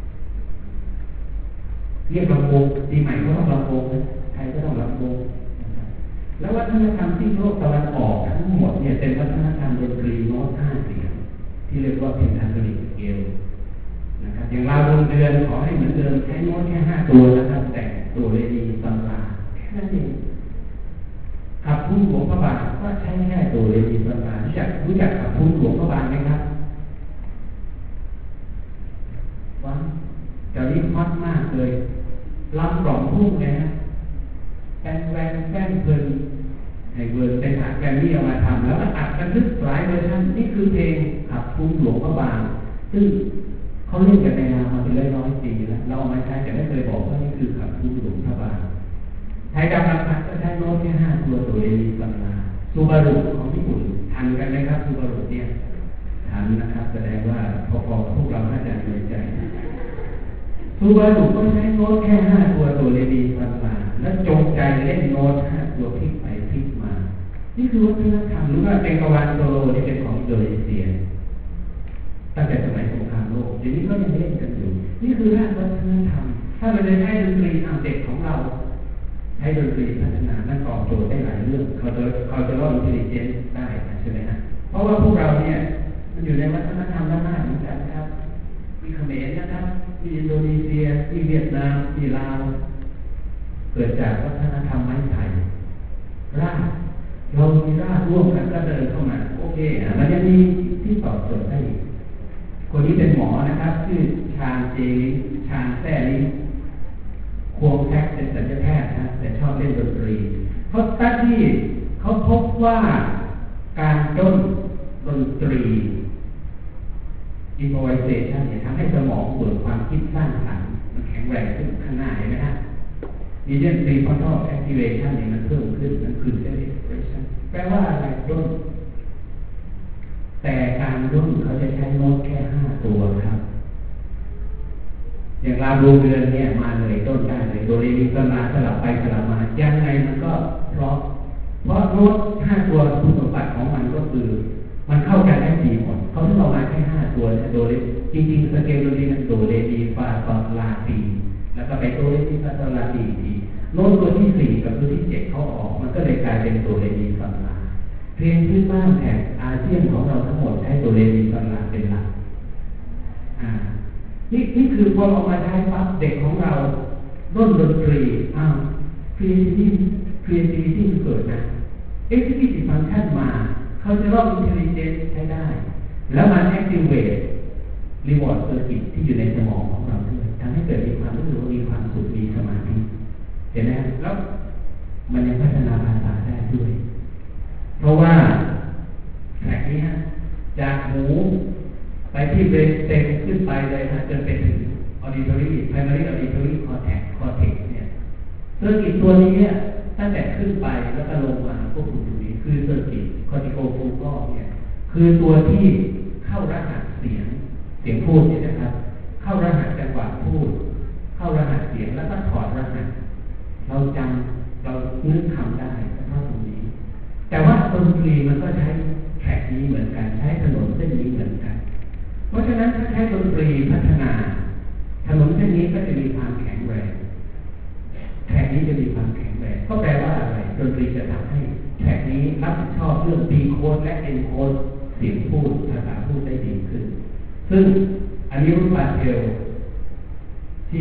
เรียกรำวงปีใหม่ก็ต้องรำวงไทยก็ต้องรำวงแล้ววัฒนธรรมที่โลกตะวันออกทั้งหมดเนี่ยเป็นวัฒนธรรมดนตรีโน้ต5เสียงที่เรียกว่าเพนทาโทนิกสเกลนะครับอย่างเราดวงเดือนขอให้เหมือนเดิมใช้โน้ตแค่5ตัวนะครับแต่ตัวเรดีซัมลาแค่นั้นเองขับพุ่งหลวงพระบางก็ใช้แค่ตัวเรดีซัมลารู้จักขับพุ่งหลวงพระบางไหมครับว้าวตอนนี้ฮอตมากเลยลำกล่อมพุ่งเลยนะแป้นเพลินให้เวิร์ดเป็นอัดแกรมมี่เอามาทำแล้วอัดบันทึกหลายเวอร์ชันนี่คือเพลงขับพุ่งหลวงพระบางซึ่งเขาเล่นกันในมาเป็นร้อยปีแล้วเราเอามาใช้แต่ไม่เคยบอกว่านี่คือขับพุ่งหลวงพระบางไทยดำรักก็ใช้โน้ตแค่5ตัวเรดีซัมลาซูบารุของญี่ปุ่นทันกันไหมครับซูบารุเนี่ยทันนะครับแสดงว่าพอๆพวกเราน่าจะเหนื่อยใจซูบารุก็ใช้โน้ตแค่5ตัวเรดีซัมลาและจงใจเล่นโน้ต5ตัวพลิกไปพลิกมานี่คือวัฒนธรรมหรือว่าเป็นกวานโซโลที่เป็นของอินโดนีเซียตั้งแต่สมัยสงครามโลกเดี๋ยวนี้ก็ยังเล่นกันอยู่นี่คือรากวัฒนธรรมถ้าเราจะใช้ดนตรีเด็กของเราใช้ดนตรีพัฒนานั่นตอบโจทย์ได้หลายเรื่องเขาจะเล่าอินเทลลิเจนซ์ได้ใช่ไหมฮะเพราะว่าพวกเราเนี่ยมันอยู่ในวัฒนธรรมด้านหน้าเหมือนกันครับมีเขมรนะครับมีอินโดนีเซียมีเวียดนามมีลาวเกิดจากวัฒนธรรมไม้ไผ่รากเรามีรากร่วมกันก็เดินเข้ามาโอเคมันยังมีที่ตอบโจทย์ได้คนนี้เป็นหมอนะครับชื่อชาญเจลิชาญแซ่ลิควงแท็กเป็นศัลยแพทย์นะแต่ชอบเล่นดนตรีเขาตั้งที่เขาพบว่าการด้นดนตรี improvisation เนี่ยทำให้สมองเกิดความคิดสร้างสรรค์มันแข็งแรงขึ้นข้างหน้าเห็นไหมฮะmedian prefrontal activation เนี่ยมันเพิ่มขึ้นมันคือ self expression แปลว่าอะไรด้นแต่การด้นเขาจะใช้โน้ตแค่5ตัวครับอย่างเราดูเดือนเนี่ยมาเลยต้นได้เลยโดยมีสมาสลับไปสลับมายังไงมันก็เพราะโน้ต5ตัวคุณสมบัติของมันก็คือมันเข้ากันได้ดีหมดเขาถึงเอามาแค่5ตัวโดยจริงๆสเกลดนตรีมันโดเรมีฟาซอลลาซีแล้วก็ไปโดเรมีฟาซอลลาซีทีโน้ตตัวที่4กับตัวที่7เขาออกมันก็เลยกลายเป็นโดเรมีฟาซอลลาเพลงพื้นบ้านแถบอาเซียนของเราทั้งหมดใช้ตัวเรมีฟาลาเป็นหลักนี่คือพอเอามาใช้ปั๊บเด็กของเราด้นดนตรีcreativity เกิดนะ executive function มาcultural intelligence ใช้ได้แล้วมัน activate reward circuit ที่อยู่ในสมองของเราด้วยทำให้เกิดมีความรู้สึกว่ามีความสุขมีสมาธิเห็นไหมแล้วมันยังพัฒนาภาษาได้ด้วยเพราะว่าแท็กนี้จากหูไปที่เบรนสเต็มขึ้นไปเลยจนไปถึง auditory primary auditory cortex เนี่ยเซอร์กิตตัวนี้ตั้งแต่ขึ้นไปแล้วก็ลงมาควบคุมตรงนี้คือเซอร์กิต corticofocal เนี่ยคือตัวที่เข้ารหัสเสียงพูดเนี่ยนะครับเข้ารหัสจังหวะพูดเข้ารหัสเสียงแล้วก็ถอดรหัสเราจำเรานึกคำได้เฉพาะตรงนี้แต่ว่าดนตรีมันก็ใช้แทร็กนี้เหมือนกันใช้ถนนเส้นนี้เหมือนกันเพราะฉะนั้นถ้าใช้ดนตรีพัฒนาถนนเส้นนี้ก็จะมีความแข็งแรงแทร็กนี้จะมีความแข็งแรงก็แปลว่าอะไรดนตรีจะทำให้แทร็กนี้รับผิดชอบเรื่อง decode และ encode เสียงพูดภาษาพูดได้ดีขึ้นซึ่งอันนี้รุ่นปาเทลที่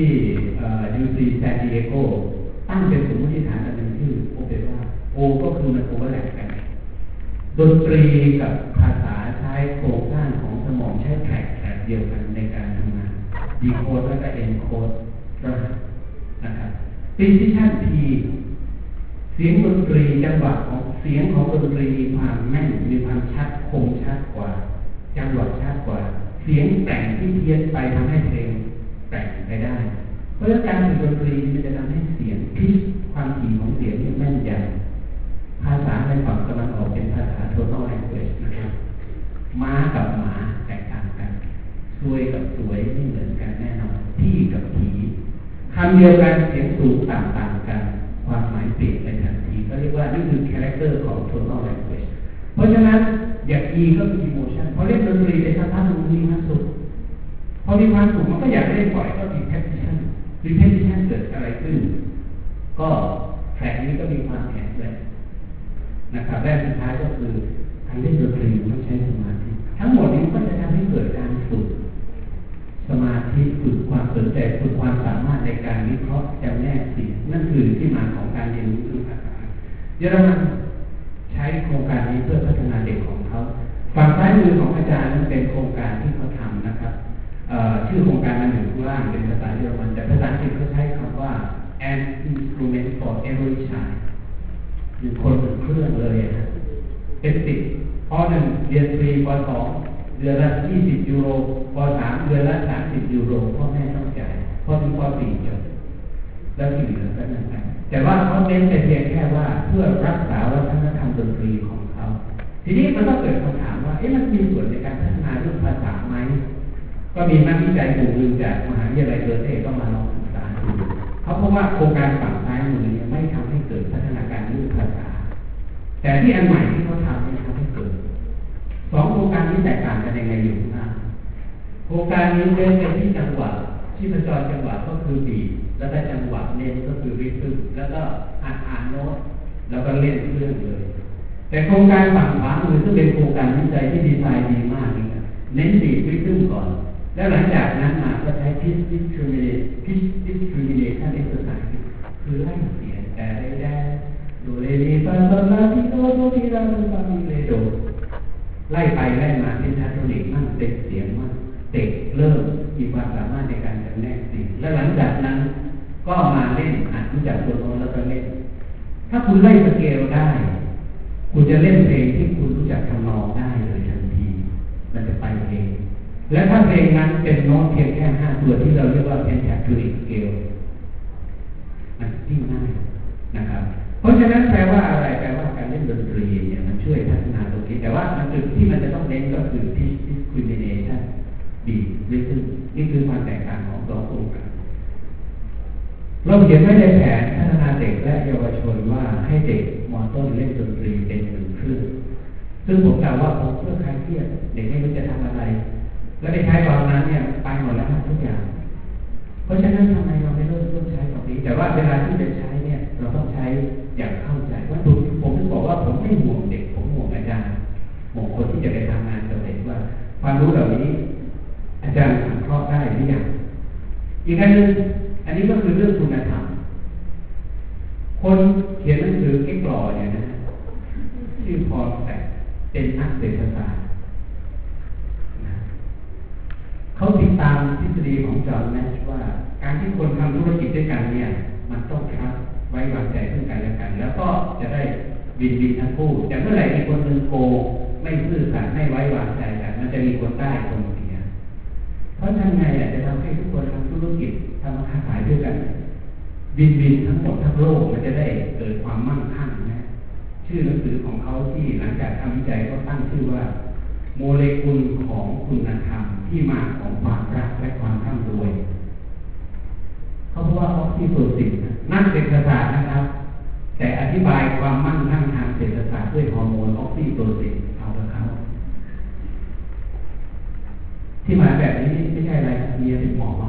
UC San Diego ตั้งเป็นสมมติฐานอันหนึ่งชื่อโอเปร่าโอก็คือมันโอเวอร์แลปกันดนตรีกับภาษาใช้โครงสร้างของสมองใช้แทร็กเดียวกันในการทำงานดีโคดและก็เอนโคดรหัสนะครับ precision P เสียงดนตรีจังหวะของเสียงของดนตรีมีความแม่นมีความชัดคมชัดกว่าจังหวะชัดกว่าเสียงแต่งที่เพี้ยนไปทำให้เพลงแต่งไปได้เพราะการฝึกดนตรีมันจะทำให้เสียงพิชความถี่ของเสียงที่แม่นยำภาษาในฝั่งตะวันออกเป็นภาษา total language นะครับม้ากับหมาแตกต่างกันซวยกับสวยไม่เหมือนกันแน่นอนที่กับผีคำเดียวกันเสียงสูงต่างกันความหมายเปลี่ยนไปทันทีก็เรียกว่านี่คือ character ของ total language เพราะฉะนั้นอย่าง E ก็คือ emotion พอเล่นดนตรีในสภาพมันมีความสุขพอมีความสุขมันก็อยากเล่นบ่อยก็ repetition เกิดอะไรขึ้นก็แทร็กนี้ก็มีความแข็งแรงนะครับและสุดท้ายก็คือการเล่นดนตรีต้องใช้สมาธิทั้งหมดนี้ก็จะทำให้เกิดการฝึกสมาธิฝึกความสนใจฝึกความสามารถในการวิเคราะห์จำแนกเสียงนั่นคือที่มาของการเรียนรู้เรื่องภาษาเยอรมันใช้โครงการนี้เพื่อพัฒนาเด็กของเขาฝั่งซ้ายมือของอาจารย์นั้นเป็นโครงการที่เขาทำนะครับชื่อโครงการมันอยู่ข้างล่างเป็นภาษาเยอรมันแต่ภาษาอังกฤษเขาใช้คำว่า an instrument for every child หนึ่งคนหนึ่งเครื่องเลยนะเป็นติดป.1 เรียนฟรีป.2 เดือนละ20 ยูโรป.3 เดือนละ30 ยูโรพ่อแม่ต้องจ่ายพอถึงป.4 จบแล้วที่เหลือก็นั่นไปแต่ว่าเขาเน้นแต่เพียงแค่ว่าเพื่อรักษาวัฒนธรรมดนตรีของเขาทีนี้มันก็เกิดคำถามว่ามันมีส่วนในการพัฒนาเรื่องภาษาไหมก็มีนักวิจัยกลุ่มหนึ่งจากมหาวิทยาลัยเบอร์เซ่ก็มาลองศึกษาดูเขาพบว่าโครงการฝั่งซ้ายมือนี้ไม่ทำให้เกิดพัฒนาการเรื่องภาษาแต่ที่อันใหม่ที่เขาทำทำให้เกิดสองโครงการนี้แตกต่างกันยังไงอยู่นะโครงการนี้เน้นไปที่จังหวะชีพจรจังหวะก็คือบีทแล้วก็จังหวะเน้นก็คือริทึมแล้วก็อ่านโน้ตแล้วก็เล่นเครื่องเลยแต่โครงการฝั่งขวามือซึ่งเป็นโครงการวิจัยที่ดีไซน์ดีมากนี่เน้นบีทริทึมก่อนแล้วหลังจากนั้นมาก็ใช้ pitch discrimination exercise คือไล่เสียงแต่ได้โดเรมีฟาโซลาทิโดโดทีราโดฟามิเลโดไล่ไปไล่มาเป็นทัศนคติมั่งเด็กเสียงมั่งเด็กเริ่มมีความสามารถในการจำแนกเสียงและหลังจากนั้นก็มาเล่นรู้จักตัวโน้ตแล้วก็เล่นถ้าคุณไล่สเกลได้คุณจะเล่นเพลงที่คุณรู้จักทำนองได้เลยทันทีมันจะไปเองและถ้าเพลงนั้นเป็นโน้ตเพียงแค่5ตัวที่เราเรียกว่าเป็น pentatonic scale มันยิ่งง่ายนะครับเพราะฉะนั้นแปลว่าอะไรแปลว่าการเล่นดนตรีเนี่ยมันช่วยพัฒนาตรงนี้แต่ว่ามันจุดที่มันจะต้องเน้นก็คือ pitch discrimination beat rhythm นี่คือความแตกต่างของสองโครงการเราเขียนไว้ในแผนพัฒนาเด็กและเยาวชนว่าให้เด็กม.ต้นเล่นดนตรีเป็น1 เครื่องซึ่งผมกล่าวว่าผมเพื่อคลายเครียดเด็กไม่รู้จะทำอะไรแล้วในท้ายตอนนั้นเนี่ยไปหมดแล้วทุกอย่างเพราะฉะนั้นทำไมเราไม่เริ่มต้นใช้ตรงนี้แต่ว่าเวลาที่จะใช้เนี่ยเราต้องใช้อย่างเข้าใจว่าผมบอกว่าผมไม่ห่วงเด็กผมห่วงอาจารย์อีกอันหนึ่งอันนี้ก็คือเรื่องคุณธรรมคนเขียนหนังสือเอ็กลอเนี่ยนะชื่อพอลแซกเป็นนักเศรษฐศาสตร์เขาติดตามทฤษฎีของจอห์นแนชว่าการที่คนทำธุรกิจด้วยกันเนี่ยมันต้องครับไว้วางใจซึ่งกันและกันแล้วก็จะได้วินทั้งคู่แต่เมื่อไหร่มีคนหนึ่งโกงไม่ซื่อสัตย์ไม่ไว้วางใจกันมันจะมีคนได้คนเสียเพราะทำไงจะทำให้ทุกคนทำธุรกิจทำมาค้าขายด้วยกันวินทั้งหมดทั้งโลกมันจะได้เกิดความมั่งคั่งนะชื่อหนังสือของเขาที่หลังจากทำวิจัยก็ตั้งชื่อว่าโมเลกุลของคุณธรรมที่มาของความรักและความร่ำรวยเขาบอกว่าออกซิโทซินนักเศรษฐศาสตร์นะครับแต่อธิบายความมั่งคั่งทางเศรษฐศาสตร์ด้วยฮอร์โมนออกซิโทซินเอาละเขาที่มาแบบนี้ไม่ใช่อะไรเมียเป็นหมอ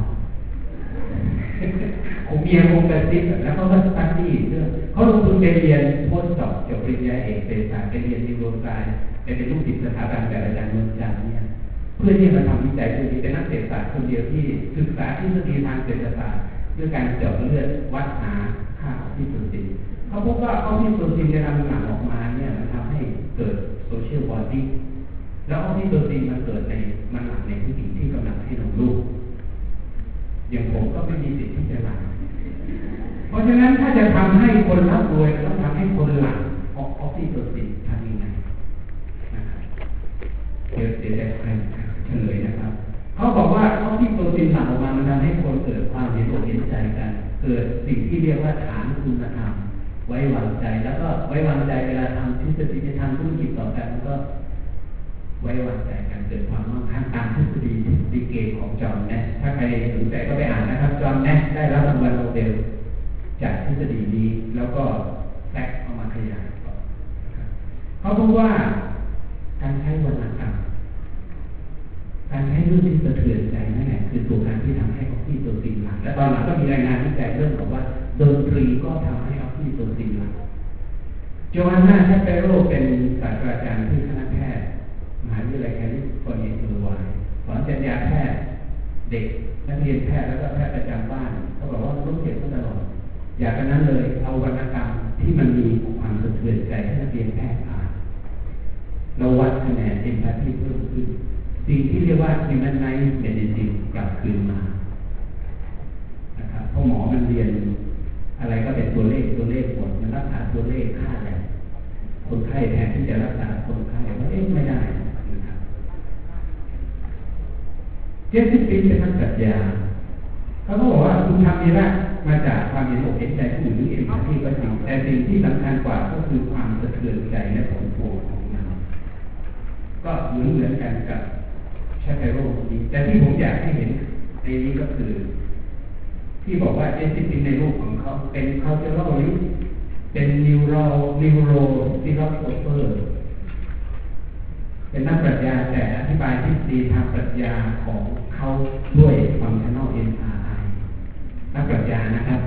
ผมเมียคงกระซิบแล้วเขาก็สตัดดี้เรื่องเขาลงทุนไปเรียนโพสต์ดอกจบปริญญาเอกเศรษฐศาสตร์ไปเรียนนิวโรไซน์เป็นลูกศิษย์สถาบันแบบอาจารย์นวลจันทร์เนี่ยเพื่อที่มาทำวิจัยเรื่องนี้เป็นนักเศรษฐศาสตร์คนเดียวที่ศึกษาทฤษฎีทางเศรษฐศาสตร์ด้วยการเจาะเลือดวัดหาค่าออกซิโทซินเขาพบว่าออกซิโทซินจะนำหลั่งออกมาเนี่ยมันทำให้เกิดโซเชียลบอนดิ้งแล้วออกซิโทซินมันเกิดในมันหลั่งในผู้หญิงที่กำลังให้นมลูกอย่างผมก็ไม่มีสิทธิ์ที่จะหลั่งเพราะฉะนั้นถ้าจะทำให้คนร่ำรวยต้องทำให้คนหลั่งออกซิโทซินทำยังไงนะครับเดี๋ยวจะเฉลยนะครับเขาบอกว่าออกซิโทซินหลั่งออกมามันทำให้คนเกิดความเห็นอกเห็นใจกันเกิดสิ่งที่เรียกว่าฐานคุณธรรมไว้วางใจแล้วก็ไว้วางใจเวลาทำทฤษฎีทางธุรกิจต่อกันก็ไว้วางใจกันเกิดความมั่งคั่งตามทฤษฎีเกมของจอห์นแนชถ้าใครสนใจก็ไปอ่านนะครับจอห์นแนชได้รับรางวัลโนเบลจากทฤษฎีนี้แล้วก็แซกเอามาขยายต่อเขาพบว่าการใช้วรรณกรรมการใช้เรื่องที่สะเทือนใจนั่นแหละคือตัวการที่ทำให้ออกซิโทซินหลั่งและตอนหลังก็มีรายงานวิจัยเรื่องบอกว่าดนตรีก็ทำให้ออกซิโทซินหลั่งโจฮันนาแชปเปโรเป็นศาสตราจารย์ที่คณะแพทย์มหาวิทยาลัยแคลิฟอร์เนียเออร์ไวน์สอนจรรยาแพทย์เด็กนักเรียนแพทย์แล้วก็แพทย์ประจำบ้านเขาบอกว่าต้องเก็บตลอดอยากนั้นเลยเอาวรรณกรรมที่มันมีความสะเทือนใจให้นักเรียนแพทย์อ่านเราวัดคะแนนเอ็มพัตตีเพิ่มขึ้นสิ่งที่เรียกว่า humanized medicine กลับคืนมานะครับเพราะหมอมันเรียนอะไรก็เป็นตัวเลขหมดมันรักษาตัวเลขค่าอะไรคนไข้แทนที่จะรักษาคนไข้ว่าไม่ได้นะครับเจสซี่ฟินเป็นนักปรัชญาเขาบอกว่าคุณทำนี้มาจากความเห็นอกเห็นใจผู้อื่นหรือเอ็มพัตตีก็จริงแต่สิ่งที่สำคัญกว่าก็คือความสะเทือนใจและผลพวงของมันก็เหมือนกันกับแชปเปโรนี้แต่ที่ผมอยากให้เห็นในนี้ก็คือที่บอกว่าเจสซี่ฟินในรูปของเขาเป็น culturalist เป็น neuro philosopher เป็นนักปรัชญาแต่อธิบายทฤษฎีทางปรัชญาของเขาด้วย functional MRI นักปรัชญานะครับ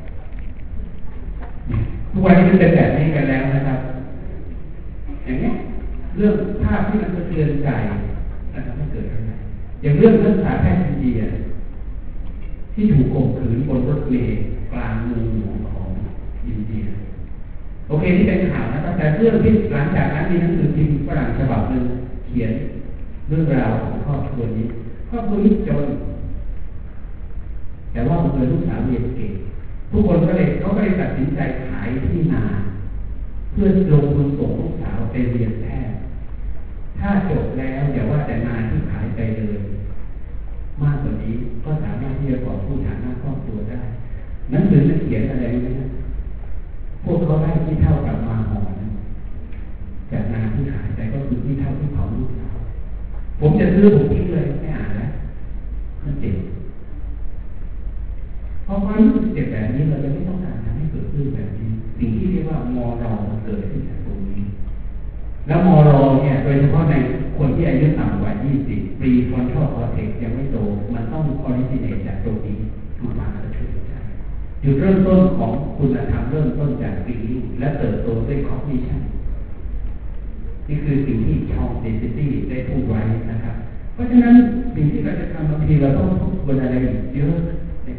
ทุกวันนี้มันเป็นแบบนี้กันแล้วนะครับอย่างนี้เรื่องภาพที่มันสะเทือนใจนะครับไม่เกิดอะไรอย่างเรื่องนักศึกษาแพทย์อินเดียที่ถูกข่มขืนบนรถเมล์กลางเมืองหลวงของอินเดียโอเคที่เป็นข่าวนะครับแต่เรื่องที่หลังจากนั้นมีหนังสือพิมพ์ฝรั่งฉบับหนึ่งเขียนเรื่องราวของครอบครัวนี้จนแต่ว่าบังเอิญลูกสาวเรียนเก่งทุกคนเขาก็เลยตัดสินใจขายที่นาเพื่อลงทุนส่งลูกสาวไปเรียนแพทย์ถ้าจบแล้วอย่าว่าแต่นาที่ขายไปเลยมากกว่านี้ก็สามารถที่จะก่อผู้ฐานะครอบครัวได้หนังสือมันเขียนอะไรไหมนะพวกเขาได้ที่เท่ากับมาหอนจากนาที่ขายไปก็คือที่เท่าที่เผาลูกสาวผมจะซื้อผมทิ้งเลยไม่อ่านแล้วมันเจ็บพอความรู้สึกเจ็บแบบนี้เราจะไม่ต้องการทำให้เกิดเรื่องแบบนี้สิ่งที่เรียกว่ามอรอมันเกิดขึ้นจากตรงนี้แล้วมอรอเนี่ยโดยเฉพาะในคนที่อายุต่ำกว่า20 prefrontal cortex ยังไม่โตมันต้อง originate จากตรงนี้คือความสะเทือนใจจุดเริ่มต้นของคุณธรรมเริ่มต้นจาก feeling และเติบโตด้วย cognition นี่คือสิ่งที่ชองเดซิตี้ได้พูดไว้นะครับเพราะฉะนั้นสิ่งที่เราจะทำบางทีเราต้องทบทวนอะไรอีกเยอะใน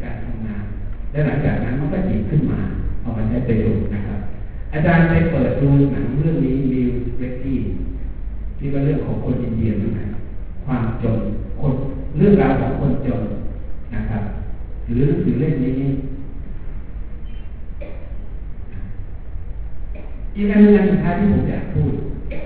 และหลังจากนั้นมันก็หยิบขึ้นมาเอามาใช้ประโยชน์นะครับอาจารย์ไปเปิดดูหนังเรื่องนี้นิวเรตตี้นี่ก็เรื่องของคนอินเดียเหมือนกันความจนคนเรื่องราวของคนจนนะครับหรือหนังสือเล่มนี้อีกอันหนึ่งสุดท้ายที่ผมอยากพูด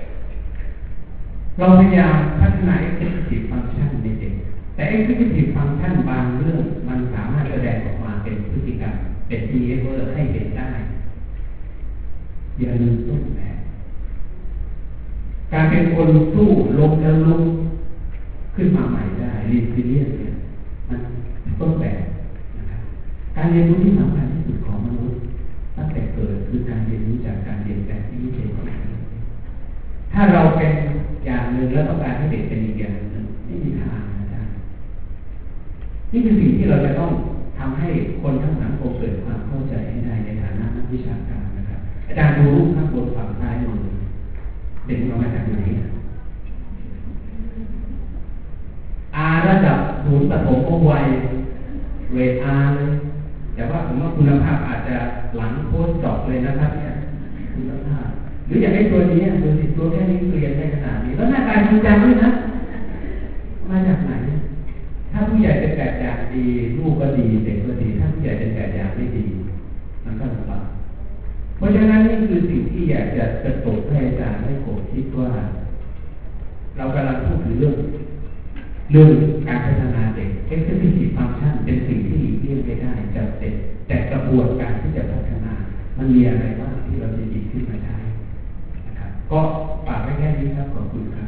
เราพยายามพัฒนา executive function ในเด็กแต่ executive function บางเรื่องมันสามารถแสดงออกมาเป็นพฤติกรรมเป็น behavior ให้เห็นได้อย่าลืมต้นแบบการเป็นคนสู้ล้มแล้วลุกขึ้นมาใหม่ได้ resilience เนี่ยมันต้นแบบนะครับการเรียนรู้ที่สำคัญที่สุดของมนุษย์ตั้งแต่เกิดคือการเรียนรู้จากการเรียนแบบที่เฉยๆถ้าเราเป็นอย่างหนึ่งแล้วต้องการให้เด็กเป็นอีกอย่างหนึ่งไม่มีทางอาจารย์นี่คือสิ่งที่เราจะต้องทำให้คนทั้งสังคมเกิดความเข้าใจให้ได้ในฐานะนักวิชาการนะครับอาจารย์ดูรูปข้างบนฝั่งซ้ายมือเด็กมาจากไหนระดับศูนย์ปฐมวัยเวทเลยแต่ว่าผมว่าคุณภาพอาจจะหลังโพสต์ดอกเลยนะครับเนี่ยคุณภาพหรืออย่างไอ้ตัวนี้ตัวติดตัวแค่นี้เรียนได้ขนาดนี้แล้วหน้าตาจริงจังด้วยนะมาจากไหนถ้าผู้ใหญ่เป็นแบบอย่างดีลูกก็ดีเด็กก็ดีถ้าผู้ใหญ่เป็นแบบอย่างไม่ดีมันก็ลำบากเพราะฉะนั้นนี่คือสิ่งที่อยากจะกระตุ้นให้อาจารย์ให้ผมคิดว่าเรากำลังพูดถึงเรื่องการพัฒนาเด็ก executive function เป็นสิ่งที่หลีกเลี่ยงไม่ได้จำเป็นแต่กระบวนการที่จะพัฒนามันมีอะไรบ้างที่เราจะหยิบขึ้นมาใช้นะครับก็ฝากไว้แค่นี้ครับขอบคุณครับ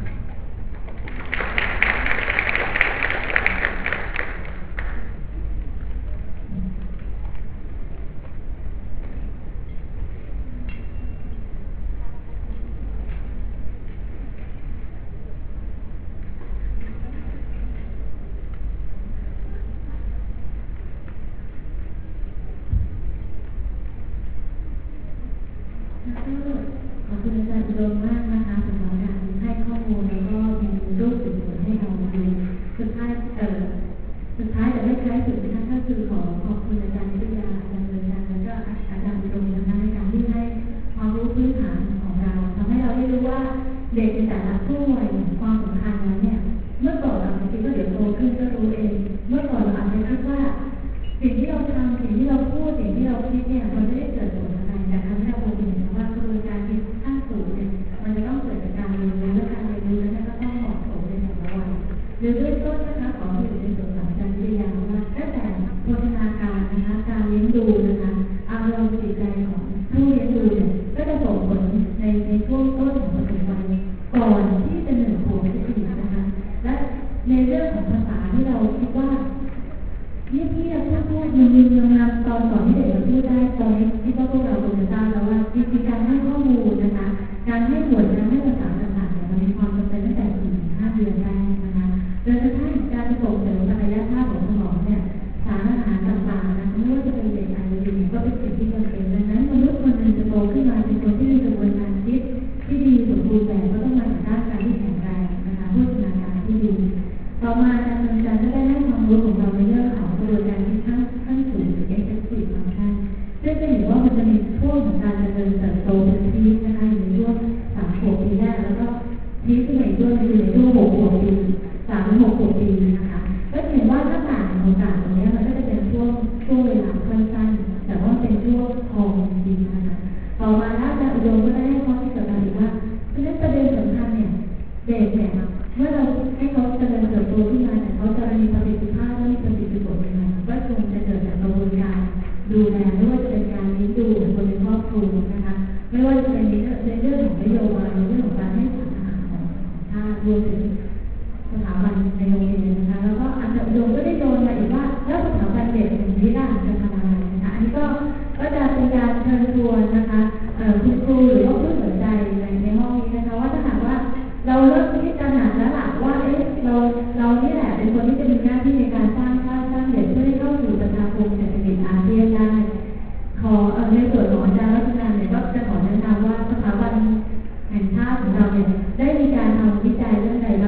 ขอบคุณอาจารย์อุดมมากนะคะสำหรับการให้ข้อมูลแล้วก็มีรูปสวยๆให้เราดูสุดท้ายแต่ไม่ท้ายสุดนะคะก็คือขอบคุณอาจารย์วิทยาอาจารย์เดินทางแล้วก็อาจารย์อุดมนะคะในการที่ให้ความรู้พื้นฐานของเราทำให้เราได้รู้ว่าเด็กในแต่ละช่วงวัยความสำคัญนั้นเนี่ยเมื่อก่อนเราคิดว่าเดี๋ยวโตขึ้นก็รู้เองเมื่อก่อนเราอาจจะคิดว่าสิ่งที่เราทำสิ่งที่เราพูดสิ่งที่เราคิดเนี่ยมันไม่ได้เกิดผลอะไรแต่ทำให้เราเห็นว่ากระบวนการคิดขั้นสูงเนี่ยมันจะต้องเกิดจากการเรียนรู้และการเรียนรู้นั้นก็ต้องเหมาะสมในแต่ละวัยหรือด้วยต้นนะคะขออยู่ในส่วนของการวิทยาว่าตั้งแต่โภชนาการนะคะการเลี้ยงดูนะคะอารมณ์จิตใจของผู้เลี้ยงดูเนี่ยก็จะส่งผลในช่วงต้นของปฐมวัยก่อนที่จะ1 ขวบจะถึงนะคะและในเรื่องของภาษาที่เราคิดว่าเงียบๆพูดมึนๆงามๆตอนก่อนที่เด็กจะพูดได้ตอนนี้ที่พวกเราควรจะทราบแล้วว่าวิธีการให้ข้อมูลนะคะการให้หมวดการให้ภาษาต่างๆเนี่ยมันมีความจำเป็นตั้งแต่ 4-5 เดือนแรกนะคะโดยกระทั่งการส่งเสริมศักยภาพของสมองเนี่ยสารอาหารต่างๆนะไม่ว่าจะเป็นเด็กอายุดีก็เป็นสิ่งที่จำเป็นดังนั้นมนุษย์คนหนึ่งจะโตขึ้นมาเป็นคนที่มีกระบวนการคิดที่ดีสมบูรณ์แบบก็ต้องมาจากด้านการที่แข็งแรงนะคะโภชนาการที่ดีต่อมาอาจารย์ก็ได้ให้ความรู้ของเราในเรื่องของกระบวนการที่ขั้นสูงหรือ executive function ซึ่งจะเห็นว่ามันจะมีช่วงของการเจริญเติบโตเป็นพีคนะคะอยู่ในช่วง3 ขวบปีแรกแล้วก็พีคขึ้นมาอีกด้วยในช่วง6 ขวบปี3-6 ขวบปีนะคะก็เห็นว่าถ้าต่างของต่างตรงนี้มันก็จะเป็นช่วงเวลาสั้นๆแต่ว่าเป็นช่วงทองจริงๆนะคะต่อมาแล้วอาจารย์อุดมก็ได้ให้ข้อคิดกับเราอีกว่าเพราะฉะนั้นประเด็นสำคัญเนี่ยเด็กเนี่ยเมื่อเราให้เขาเจริญเติบโตขึ้นมาแต่เขาจะมีประสิทธิภาพและมีประสิทธิผลยังไงก็คงจะเกิดจากกระบวนการดูแลไม่ว่าจะเป็นการเลี้ยงดูคนในครอบครัวนะคะไม่ว่าจะเป็นในเรื่องของนโยบายในเรื่องของการให้สารอาหารของชาติรวมถึงสถาบันในโรงเรียนนะคะแล้วก็อาจารย์อุดมก็ได้โยนมาอีกว่าแล้วสถาบันเด็กอย่างนี้ล่ะจะทำอะไรนะคะอันนี้ก็จะเป็นการเชิญชวนนะคะคุณครูหรือว่าผู้สนใจในห้องนี้นะคะว่าถ้าหากว่าเราเริ่มคิดตระหนักแล้วล่ะว่าเรานี่แหละเป็นคนที่จะมีหน้าที่ในการสร้างชาติสร้างเด็กเพื่อให้เข้าสู่ประชาคมเศรษฐกิจอาเซียนได้ขอในส่วนของอาจารย์รัตนาเนี่ยก็จะขอแนะนำว่าสถาบันแห่งชาติของเราเนี่ยได้มีการทำวิจัยเรื่องใดบ้าง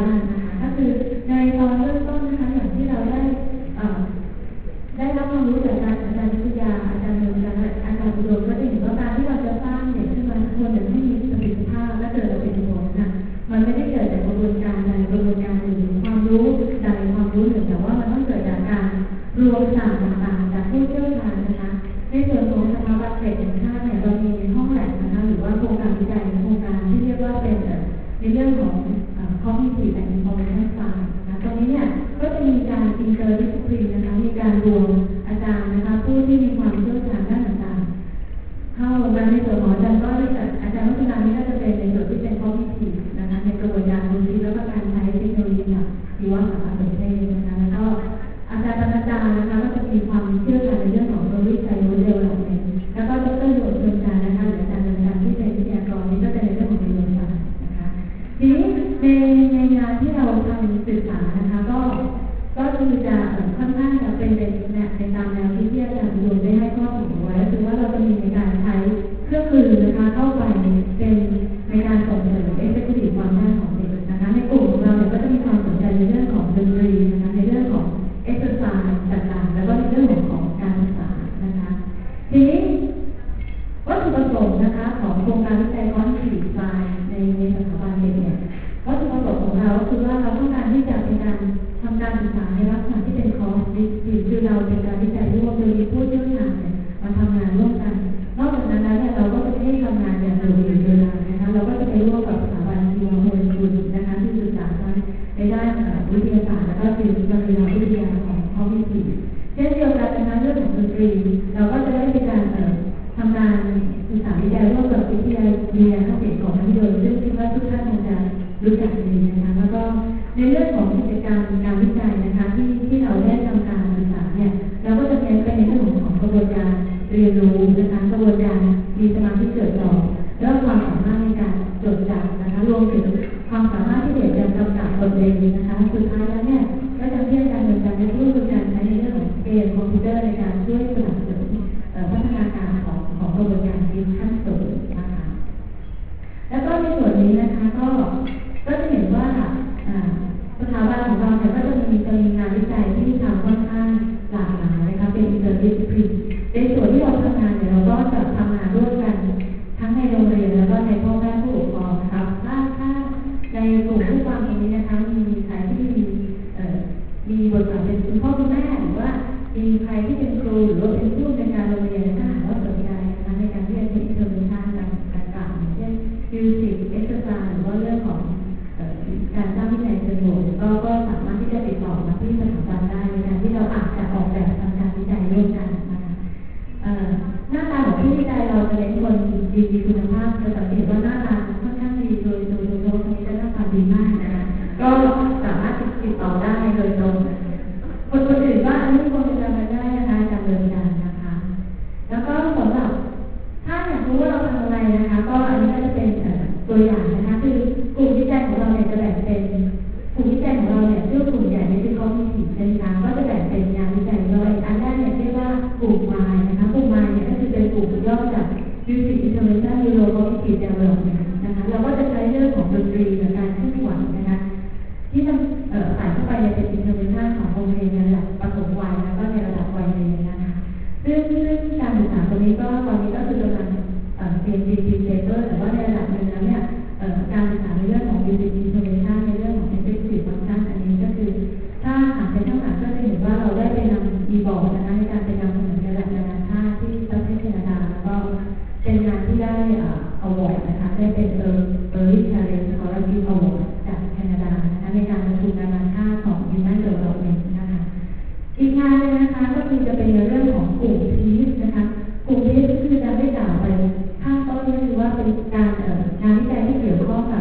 มียาเสียงของน้ำยนต์ซึ่งคิดว่าทุกท่านคงจะรู้จักดีนะคะแล้วก็ในเรื่องของกิจกรรมการวิจัยนะคะที่เราได้ทำการศึกษาเนี่ยเราก็จะเน้นไปในเรื่องของกระบวนการเรียนรู้นะคะกระบวนการมีสมาธิเกิดต่อแล้วความสามารถในการจดจำนะคะรวมถึงความสามารถที่เด็กจะกำกับตนเองนะคะสุดท้ายแล้วเนี่ยก็จะเรียกการดำเนินการในเรื่องของการใช้ในเรื่องของเกมคอมพิวเตอร์ในการช่วยสนับสนุนพัฒนาการของกระบวนการคิดขั้นสูงนะคะแล้วก็ในส่วนนี้นะคะก็จะเห็นว่าสถาบันของเราเนี่ยก็จะมีงานวิจัยที่ทำค่อนข้างหลากหลายนะคะเป็น interdiscipline ในส่วนที่เราทำงานเนี่ยเราก็จะทำงานร่วมกันทั้งในโรงเรียนแล้วก็ในพ่อแม่ผู้ปกครองนะคะถ้าในกลุ่มผู้ฟังตรงนี้นะคะมีใครที่มีบทบาทเป็นคุณพ่อคุณแม่หรือว่ามีใครที่เป็นครูหรือว่าเป็นผู้ในการโรงเรียนถ้าหากว่าสนใจนะคะในการที่จะเป็น intervention ต่างๆเช่น music exercise หรือว่าเรื่องของการสร้างวินัยเชิงบวกก็สามารถที่จะติดต่อมาที่สถาบันได้ในการที่เราอาจจะออกแบบทำการวิจัยร่วมกันนะคะหน้าตาของผู้วิจัยเราจะเป็นคนดีคุณภาพจะสังเกตว่าหน้าตาค่อนข้างดีโดยคนนี้จะหน้าตาดีมากนะคะก็สามารถติดต่อได้โดยตรงคนอื่นว่าอันนี้คงจะทำได้นะคะจำเริญการนะคะแล้วก็สำหรับถ้าอยากรู้ว่าเราทำอะไรนะคะก็อันนี้ก็จะเป็นตัวอย่างนะคะคือกลุ่มวิจัยของเราเนี่ยจะแบ่งเป็นกลุ่มวิจัยของเราเนี่ยชื่อกลุ่มใหญ่ในที่เขามีสี่เส้นทางก็จะแบ่งเป็นงานวิจัยย่อยอันแรกเนี่ยเรียกว่ากลุ่มไมล์นะคะกลุ่มไมล์เนี่ยก็คือเป็นกลุ่มย่อจาก Music Intervention Neurocognitive Development นะคะเราก็จะใช้เรื่องของดนตรีในการเคลื่อนไหวนะคะที่มันใส่เข้าไปในเป็น intervention ของโรงเรียนในระดับประถมวัยแล้วก็ในระดับวัยเรียนนะคะซึ่งการศึกษาตรงนี้ก็ตอนนี้ก็คือกำลังเรียน PhD paper แต่ว่าในระดับหนึ่งแล้วเนี่ยการศึกษาในเรื่องของ music intervention ในเรื่องของ executive function อันนี้ก็คือถ้าหากเป็นข้างหลังก็จะเห็นว่าเราได้ไปนำ e-board นะคะในการไปนำเสนอในระดับนานาชาติที่ประเทศแคนาดาแล้วก็เป็นงานที่ได้award นะคะได้เป็น Early Challenge Scholarship Award จากแคนาดานะคะในการประชุมนานาชาติของ Human Development นะคะอีกงานนึงนะคะก็คือจะเป็นในเรื่องของกลุ่ม PEACE นะคะกลุ่ม PEACE ก็คือจะได้กล่าวไปข้างต้นก็คือว่าเป็นการงานวิจัยที่เกี่ยวข้องกับ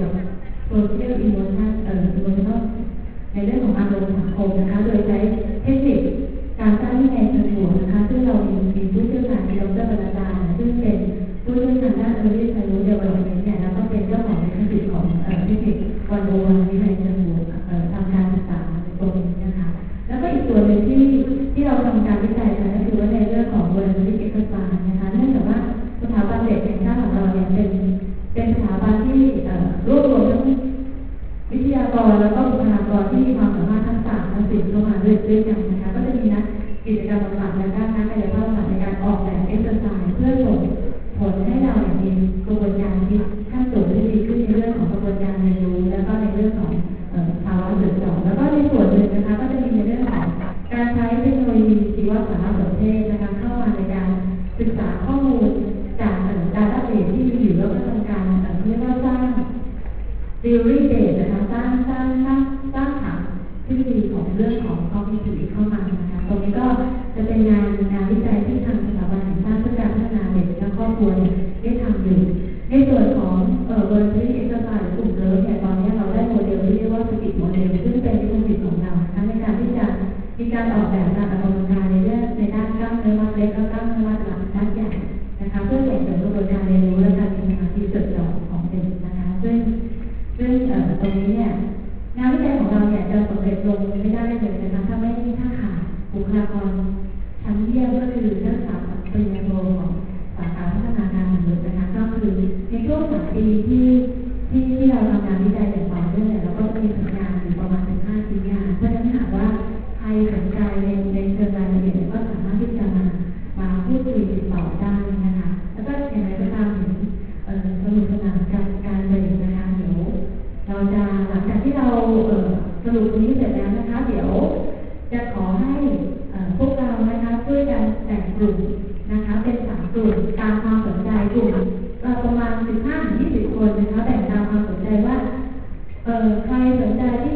social emotional ในเรื่องของอารมณ์สังคมนะคะโดยใช้เทคนิคการสร้างวินัยเชิงบวกนะคะซึ่งเรามีผู้เชี่ยวชาญที่ดร.บรรดาซึ่งเป็นผู้เชี่ยวชาญด้าน Early Childhood Development เนี่ยแล้วก็เป็นเจ้าของเทคนิคของเทคนิค101วินัยเชิงบวกทำการศึกษาตรงนี้นะคะแล้วก็อีกส่วนหนึ่งที่เราทำการวิจัยกันก็คือว่าในเรื่องของ voluntary exercise นะคะเนื่องจากว่าสถาบันเด็กแห่งชาติของเราเนี่ยเป็นสถาบันที่รวบรวมทั้งวิทยากรแล้วก็บุคลากรที่มีความสามารถทั้งศาสตร์ทั้งศิลป์เข้ามาด้วยกันนะคะก็จะมีนักกิจกรรมบำบัดและด้านนักกายภาพบำบัดในการออกแบบเอ็กซ์ไซส์เพื่อส่งผลให้เราเนี่ยมีกระบวนการคิดขั้นสูงที่ดีขึ้นในเรื่องของกระบวนการเรียนรู้แล้วก็ในเรื่องของภาวะจดจ่อแล้วก็ในส่วนหนึ่งนะคะก็จะมีในเรื่องของการใช้เทคโนโลยีชีวสารสนเทศนะคะเข้ามาในการศึกษาข้อมูลจากdatabase ที่มีอยู่แล้วก็ทำการเรียกว่าสร้าง theory base นะคะสร้างฐานทฤษฎีของเรื่องของ cognitive เข้ามานะคะตรงนี้ก็จะเป็นงานวิจัยที่ทางสถาบันแห่งชาติเพื่อการพัฒนาเด็กและครอบครัวเนี่ยได้ทำอยู่ในส่วนของvoluntary exercise กลุ่มเลิฟเนี่ยตอนนี้เราได้โมเดลที่เรียกว่า SPIT โมเดลซึ่งเป็นวิธีของเราในการที่จะมีการออกแบบการออกกำลังกายในด้านกล้ามเนื้อมัดเล็กและกล้ามเนื้อมัดหลังมัดใหญ่นะคะเพื่อส่งเสริมกระบวนการเรียนรู้และการมีสมาธิจดจ่อของเด็กนะคะซึ่งตรงนี้เนี่ยงานวิจัยของเราเนี่ยจะสำเร็จลงไม่ได้เลยนะคะถ้าขาดบุคลากรชั้นเยี่ยมก็คือนักศึกษาปริญญาโทของสาขาพัฒนาการมนุษย์นะคะก็คือในช่วง3 ปีที่เราทำงานวิจัยอย่างต่อเนื่องเนี่ยเราก็จะมีผลงานอยู่ประมาณ15 ชิ้นงานเพราะฉะนั้นหากว่าใครสนใจในเชิงรายละเอียดก็สามารถที่จะมาพูดคุยติดต่อได้นะคะแล้วก็อย่างไรก็ตามถึงสนุกสนานการเรียนนะคะเดี๋ยวเราจะหลังจากที่เราสรุปตรงนี้เสร็จแล้วนะคะเดี๋ยวจะขอให้พวกเรานะคะช่วยกันแบ่งกลุ่มนะคะเป็น3 กลุ่มตามความสนใจกลุ่มประมาณ 15-20 คนนะคะแบ่งตามความสนใจว่าใครสนใจที่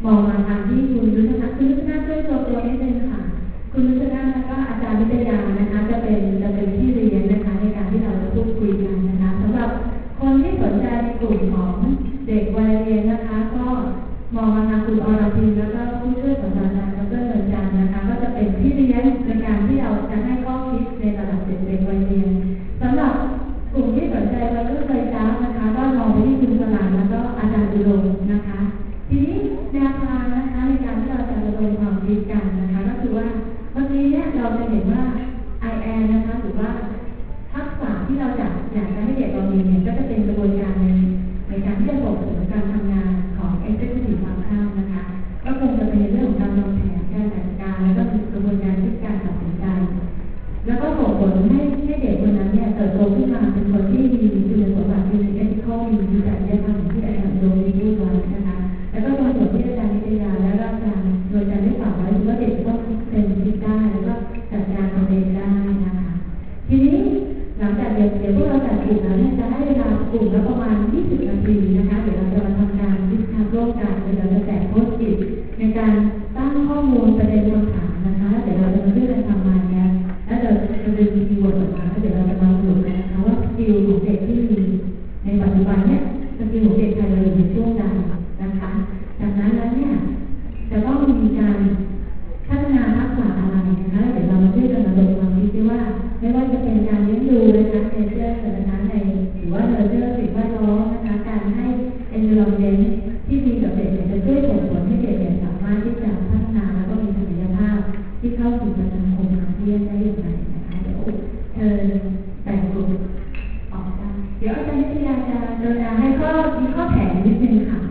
มองมาทางที่คุณยุทธนาช่วยตัวนิดนึงค่ะคุณยุทธนาแล้วก็อาจารย์วิทยานะคะจะเป็นที่เรียนนะคะในการที่เราจะพูดคุยกันนะคะสำหรับคนที่สนใจในกลุ่มของเด็กวัยเรียนนะคะก็มองมาทางคุณอรพินแล้วก็ผู้ช่วยศาสตราจารย์ดร.เนินจันทร์นะคะก็จะเป็นที่เรียนในการที่เราจะให้ข้อคิดในระดับเด็กวัยเรียนสำหรับกลุ่มที่สนใจเราก็เคยจ้านะคะก็มองไปที่คุณสลานแล้วก็อาจารย์อุดมนะคะทีนี้แนวทางนะคะในการที่เราจะระดมความคิดกันนะคะก็คือว่าเมื่อกี้เนี่ยเราจะเห็นว่า IAN นะคะหรือว่าทักษะที่เราอยากจะให้เด็กเรามีเนี่ยก็จะเป็นกระบวนการในการที่จะส่งเสริมการทำงานของ Executive Function นะคะก็คงจะเป็นเรื่องของการวางแผนการจัดการแล้วก็กระบวนการที่การตัดสินใจแล้วก็ส่งผลให้เด็กคนนั้นเนี่ยเติบโตขึ้นมาเป็นคนที่มีคุณสมบัติมี ethical มีจริยธรรมที่อาจารย์โดมพูดไว้นะคะแล้วก็ตรงส่วนที่อาจารย์วิทยาและอาจารย์โดยอาจารย์ได้ฝากไว้ว่าเด็กต้องเป็นคิดได้แล้วก็จัดการตัวเองได้นะคะทีนี้หลังจากเดี๋ยวพวกเราจัดกลุ่มแล้วเนี่ยจะให้เวลากลุ่มละประมาณ20 นาทีนะคะเดี๋ยวเราจะมาทำการดิสคัสร่วมกันเดี๋ยวเราจะแจกโพสต์อิทในการตั้งข้อมูลประเด็นคำถามนะคะเดี๋ยวเราจะมาช่วยกันทำมาเนี่ยแล้วเราจะดึงคีย์เวิร์ดออกมาแล้วเดี๋ยวเราจะมาสรุปกันนะคะว่าสกิลของเด็กที่มีในปัจจุบันเนี่ยสกิลของเด็กไทยเราอยู่ในช่วงใดนะคะจากนั้นแล้วเนี่ยจะต้องมีการพัฒนาทักษะอะไรนะคะเดี๋ยวเรามาช่วยกันระดมความคิดว่าไม่ว่าจะเป็นการเลี้ยงดูนะคะเนเจอร์นะคะในหรือว่าเนเจอร์สิ่งแวดล้อมนะคะการให้ environment ที่ดีกับเด็กจะช่วยส่งผลให้เด็กสามารถที่จะพัฒนาแล้วก็มีศักยภาพที่เข้าสู่สังคมอาเซียนได้อย่างไรนะคะเดี๋ยวเชิญแบ่งกลุ่มออกกันเดี๋ยวอาจารย์วิทยาจะกรุณาให้มีข้อแถมนิดนึงค่ะ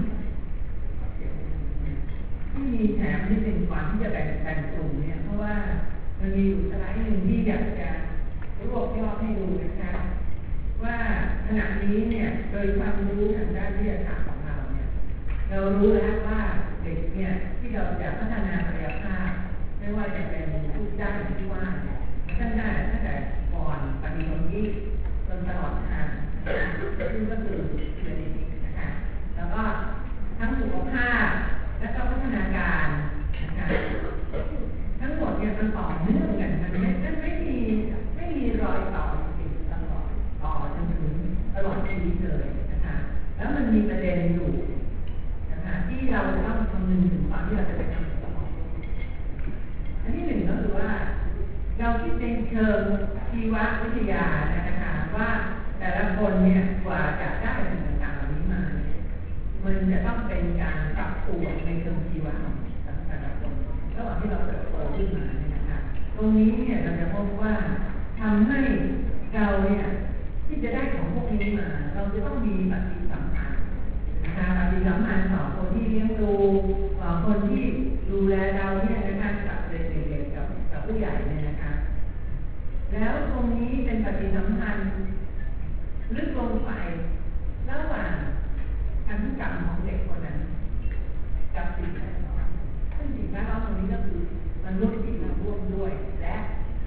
ที่มีแถมนิดนึงก่อนที่จะแบ่งกลุ่มเนี่ยเพราะว่ามันมีอยู่สไลด์หนึ่งที่อยากจะรวบยอดให้ดูนะคะว่าขณะนี้เนี่ยโดยความรู้ทางด้านวิทยาศาสตร์ของเราเนี่ยเรารู้แล้วว่าเด็กเนี่ยที่เราจะพัฒนาศักยภาพไม่ว่าจะเป็นทุกด้านที่ว่าเนี่ยตั้งแต่ก่อนปฏิบัตินี้จนตลอดทางซึ่งก็คือเรียนนี้นะคะแล้วก็ทั้งสุขภาพและก็พัฒนาการนะคะทั้งหมดเนี่ยมันต่อเนื่องกันมันไม่มีรอยต่อติดตลอดต่อจนถึงตลอดชีวิตเลยนะคะแล้วมันมีประเด็นอยู่นะคะที่เราจะต้องคำนึงถึงตอนที่เราจะไปทำต่ออันที่หนึ่งก็คือว่าเราคิดในเชิงชีววิทยานะคะว่าแต่ละคนเนี่ยกว่าจะได้สิ่งต่างๆเหล่านี้มามันจะต้องเป็นการปรับตัวในเชิงชีวะของแต่ละคนระหว่างที่เราเติบโตขึ้นมาเนี่ยนะคะตรงนี้เนี่ยเราจะพบว่าทำให้เราเนี่ยที่จะได้ของพวกนี้มาเราจะต้องมีปฏิสัมพันธ์นะคะปฏิสัมพันธ์ต่อคนที่เลี้ยงดูต่อคนที่ดูแลเราเนี่ยนะคะกับเด็กๆกับผู้ใหญ่เนี่ยนะคะแล้วตรงนี้เป็นปฏิสัมพันธ์ลึกลงไประหว่างพันธุกรรมของเด็กคนนั้นกับสิ่งแวดล้อมซึ่งสิ่งแวดล้อมตรงนี้ก็คือมนุษย์ที่อยู่ร่วมด้วยและ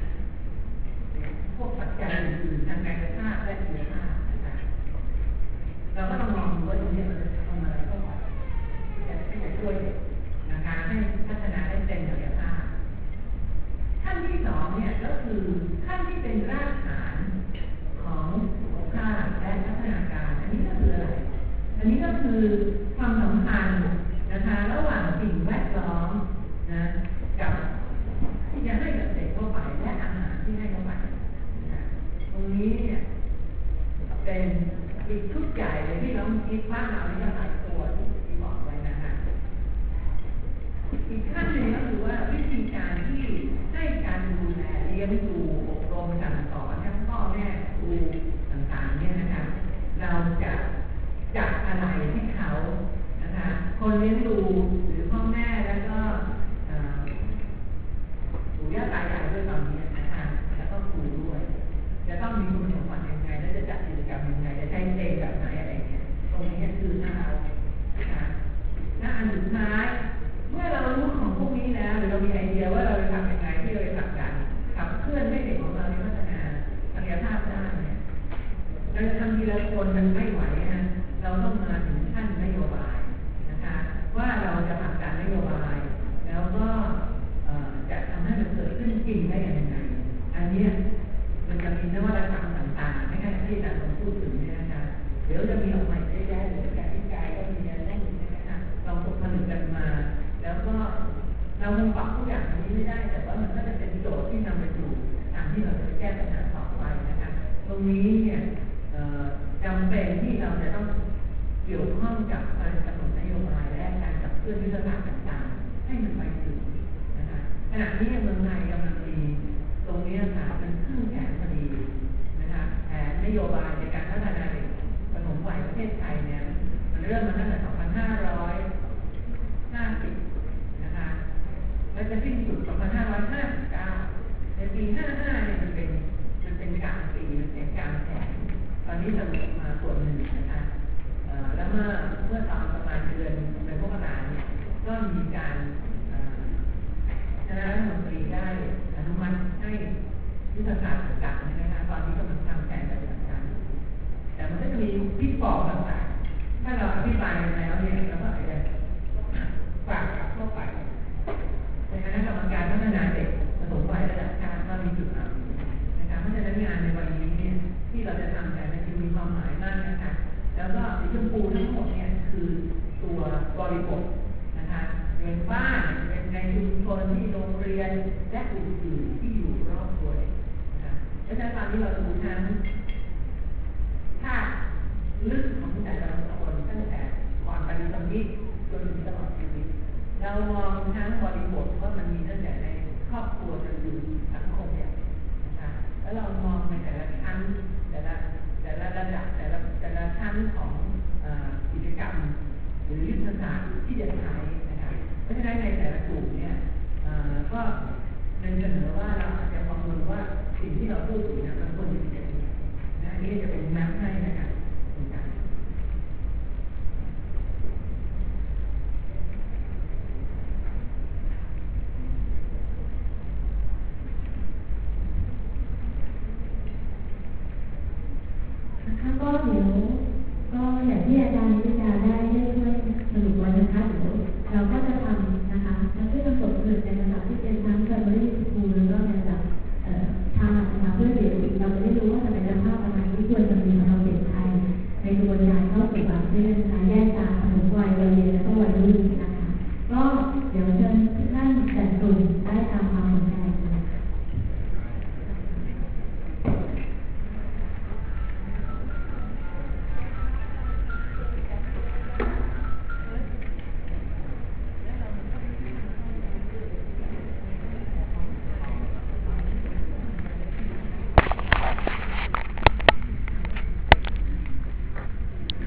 พวกปัจจัยอื่นๆทางกายภาพและชีวภาพนะคะเราก็ต้องมองดูว่าตรงนี้มันจะทำอะไรเข้าไปที่จะช่วยนะคะให้พัฒนาได้เต็มศักยภาพขั้นที่สองเนี่ยก็คือขั้นที่เป็นรากฐานของสุขภาพและพัฒนาการอันนี้ก็คืออะไรอันนี้ก็คือความสัมพันธ์นะคะระหว่างสิ่งแวดล้อมนะกับที่จะให้กับเด็กเข้าไปและอาหารที่ให้เข้าไปนะตรงนี้เนี่ยเป็นอีกชุดใหญ่เลยที่เราคิดว่าเราเนี่ยหลายตัวที่บอกไว้นะคะอีกขั้นหนึ่งก็คือว่าวิธีการที่ให้การดูแลเลี้ยงดูอบรมสั่งสอนทั้งพ่อแม่ครูต่างๆเนี่ยนะคะเราจะจัดอะไรให้เขานะคะคนเลี้ยงดูหรือพ่อแม่แล้วก็ปู่ย่าตายายด้วยตอนนี้นะคะแล้วก็ครูด้วยจะต้องมีคุณสมบัติยังไงและจะจัดกิจกรรมยังไงจะใช้เพลงแบบไหนอะไรเงี้ยตรงนี้คือหน้าเรานะคะหน้าอันสุดท้ายเมื่อเรารู้ของพวกนี้แล้วหรือเรามีไอเดียว่าเราจะทำยังไงที่เราจะผลักดันขับเคลื่อนให้เด็กของเราพัฒนาศักยภาพได้เนี่ยเราจะทำทีละคนมันไม่ไหวนะเราต้องมาถึงขั้นนโยบายนะคะว่าเราจะผลักรงนี้เนี่ยจำเป็นที่เราจะต้องเกี่ยวข้องกับการกำหนดนโยบายและการขับเคลื่อนยุทธศาสตร์ต่างๆให้มันไปถึงนะคะขณะนี้เมืองไทยกำลังมีตรงนี้ค่ะเป็นครึ่งแผนพอดีนะคะแผนนโยบายในการพัฒนาเด็กปฐมวัยประเทศไทยเนี่ยมันเริ่มมาตั้งแต่ 2550 นะคะและจะสิ้นสุด 2559 ในปี 55 เนี่ยมันเป็นกลางปีมันเป็นกลางแผนตอนนี้สรุปมาส่วนหนึ่งนะคะแล้วเมื่อตอนประมาณเดือนมกราเนี่ยก็มีการคณะรัฐมนตรีได้อนุมัติให้ยุทธศาสตร์ต่างๆนะคะตอนนี้กำลังทำแผนปฏิบัติการแต่มันก็จะมีพิษปอกต่างๆถ้าเราอธิบายแล้วเนี่ยเราก็อาจจะฝากกลับเข้าไปในคณะกรรมการพัฒนาเด็กปฐมวัยระดับชาติว่ามีจุดอ่อนนะคะเพราะฉะนั้นงานในวันนี้เนี่ยที่เราจะทำกันจะมีความหมายมากนะคะแล้วก็สีชมพูทั้งหมดเนี่ยคือตัวบริบทนะคะเป็นบ้านเป็นในชุมชนที่โรงเรียนและอื่นๆที่อยู่รอบตัวนะคะเพราะฉะนั้นตอนนี้เราดูทั้งถ้าลึกของแต่ละคนตั้งแต่ก่อนปฏิบัติจนถึงตลอดชีวิตเรามองทั้งบริบทว่ามันมีตั้งแต่ในครอบครัวจนถึงสังคมเนี่ยนะคะแล้วเรามองในแต่ละชั้นแต่ละระดับแต่ละชั้นของกิจกรรมหรือยุทธศาสตร์ที่จะใช้นะคะเพราะฉะนั้นในแต่ละกลุ่มเนี่ยก็เป็นเสนอว่าเราอาจจะประเมินว่าสิ่งที่เราพูดถึงมันควรจะเป็นยังไงนะนี่จะเป็นแมปให้นะคะ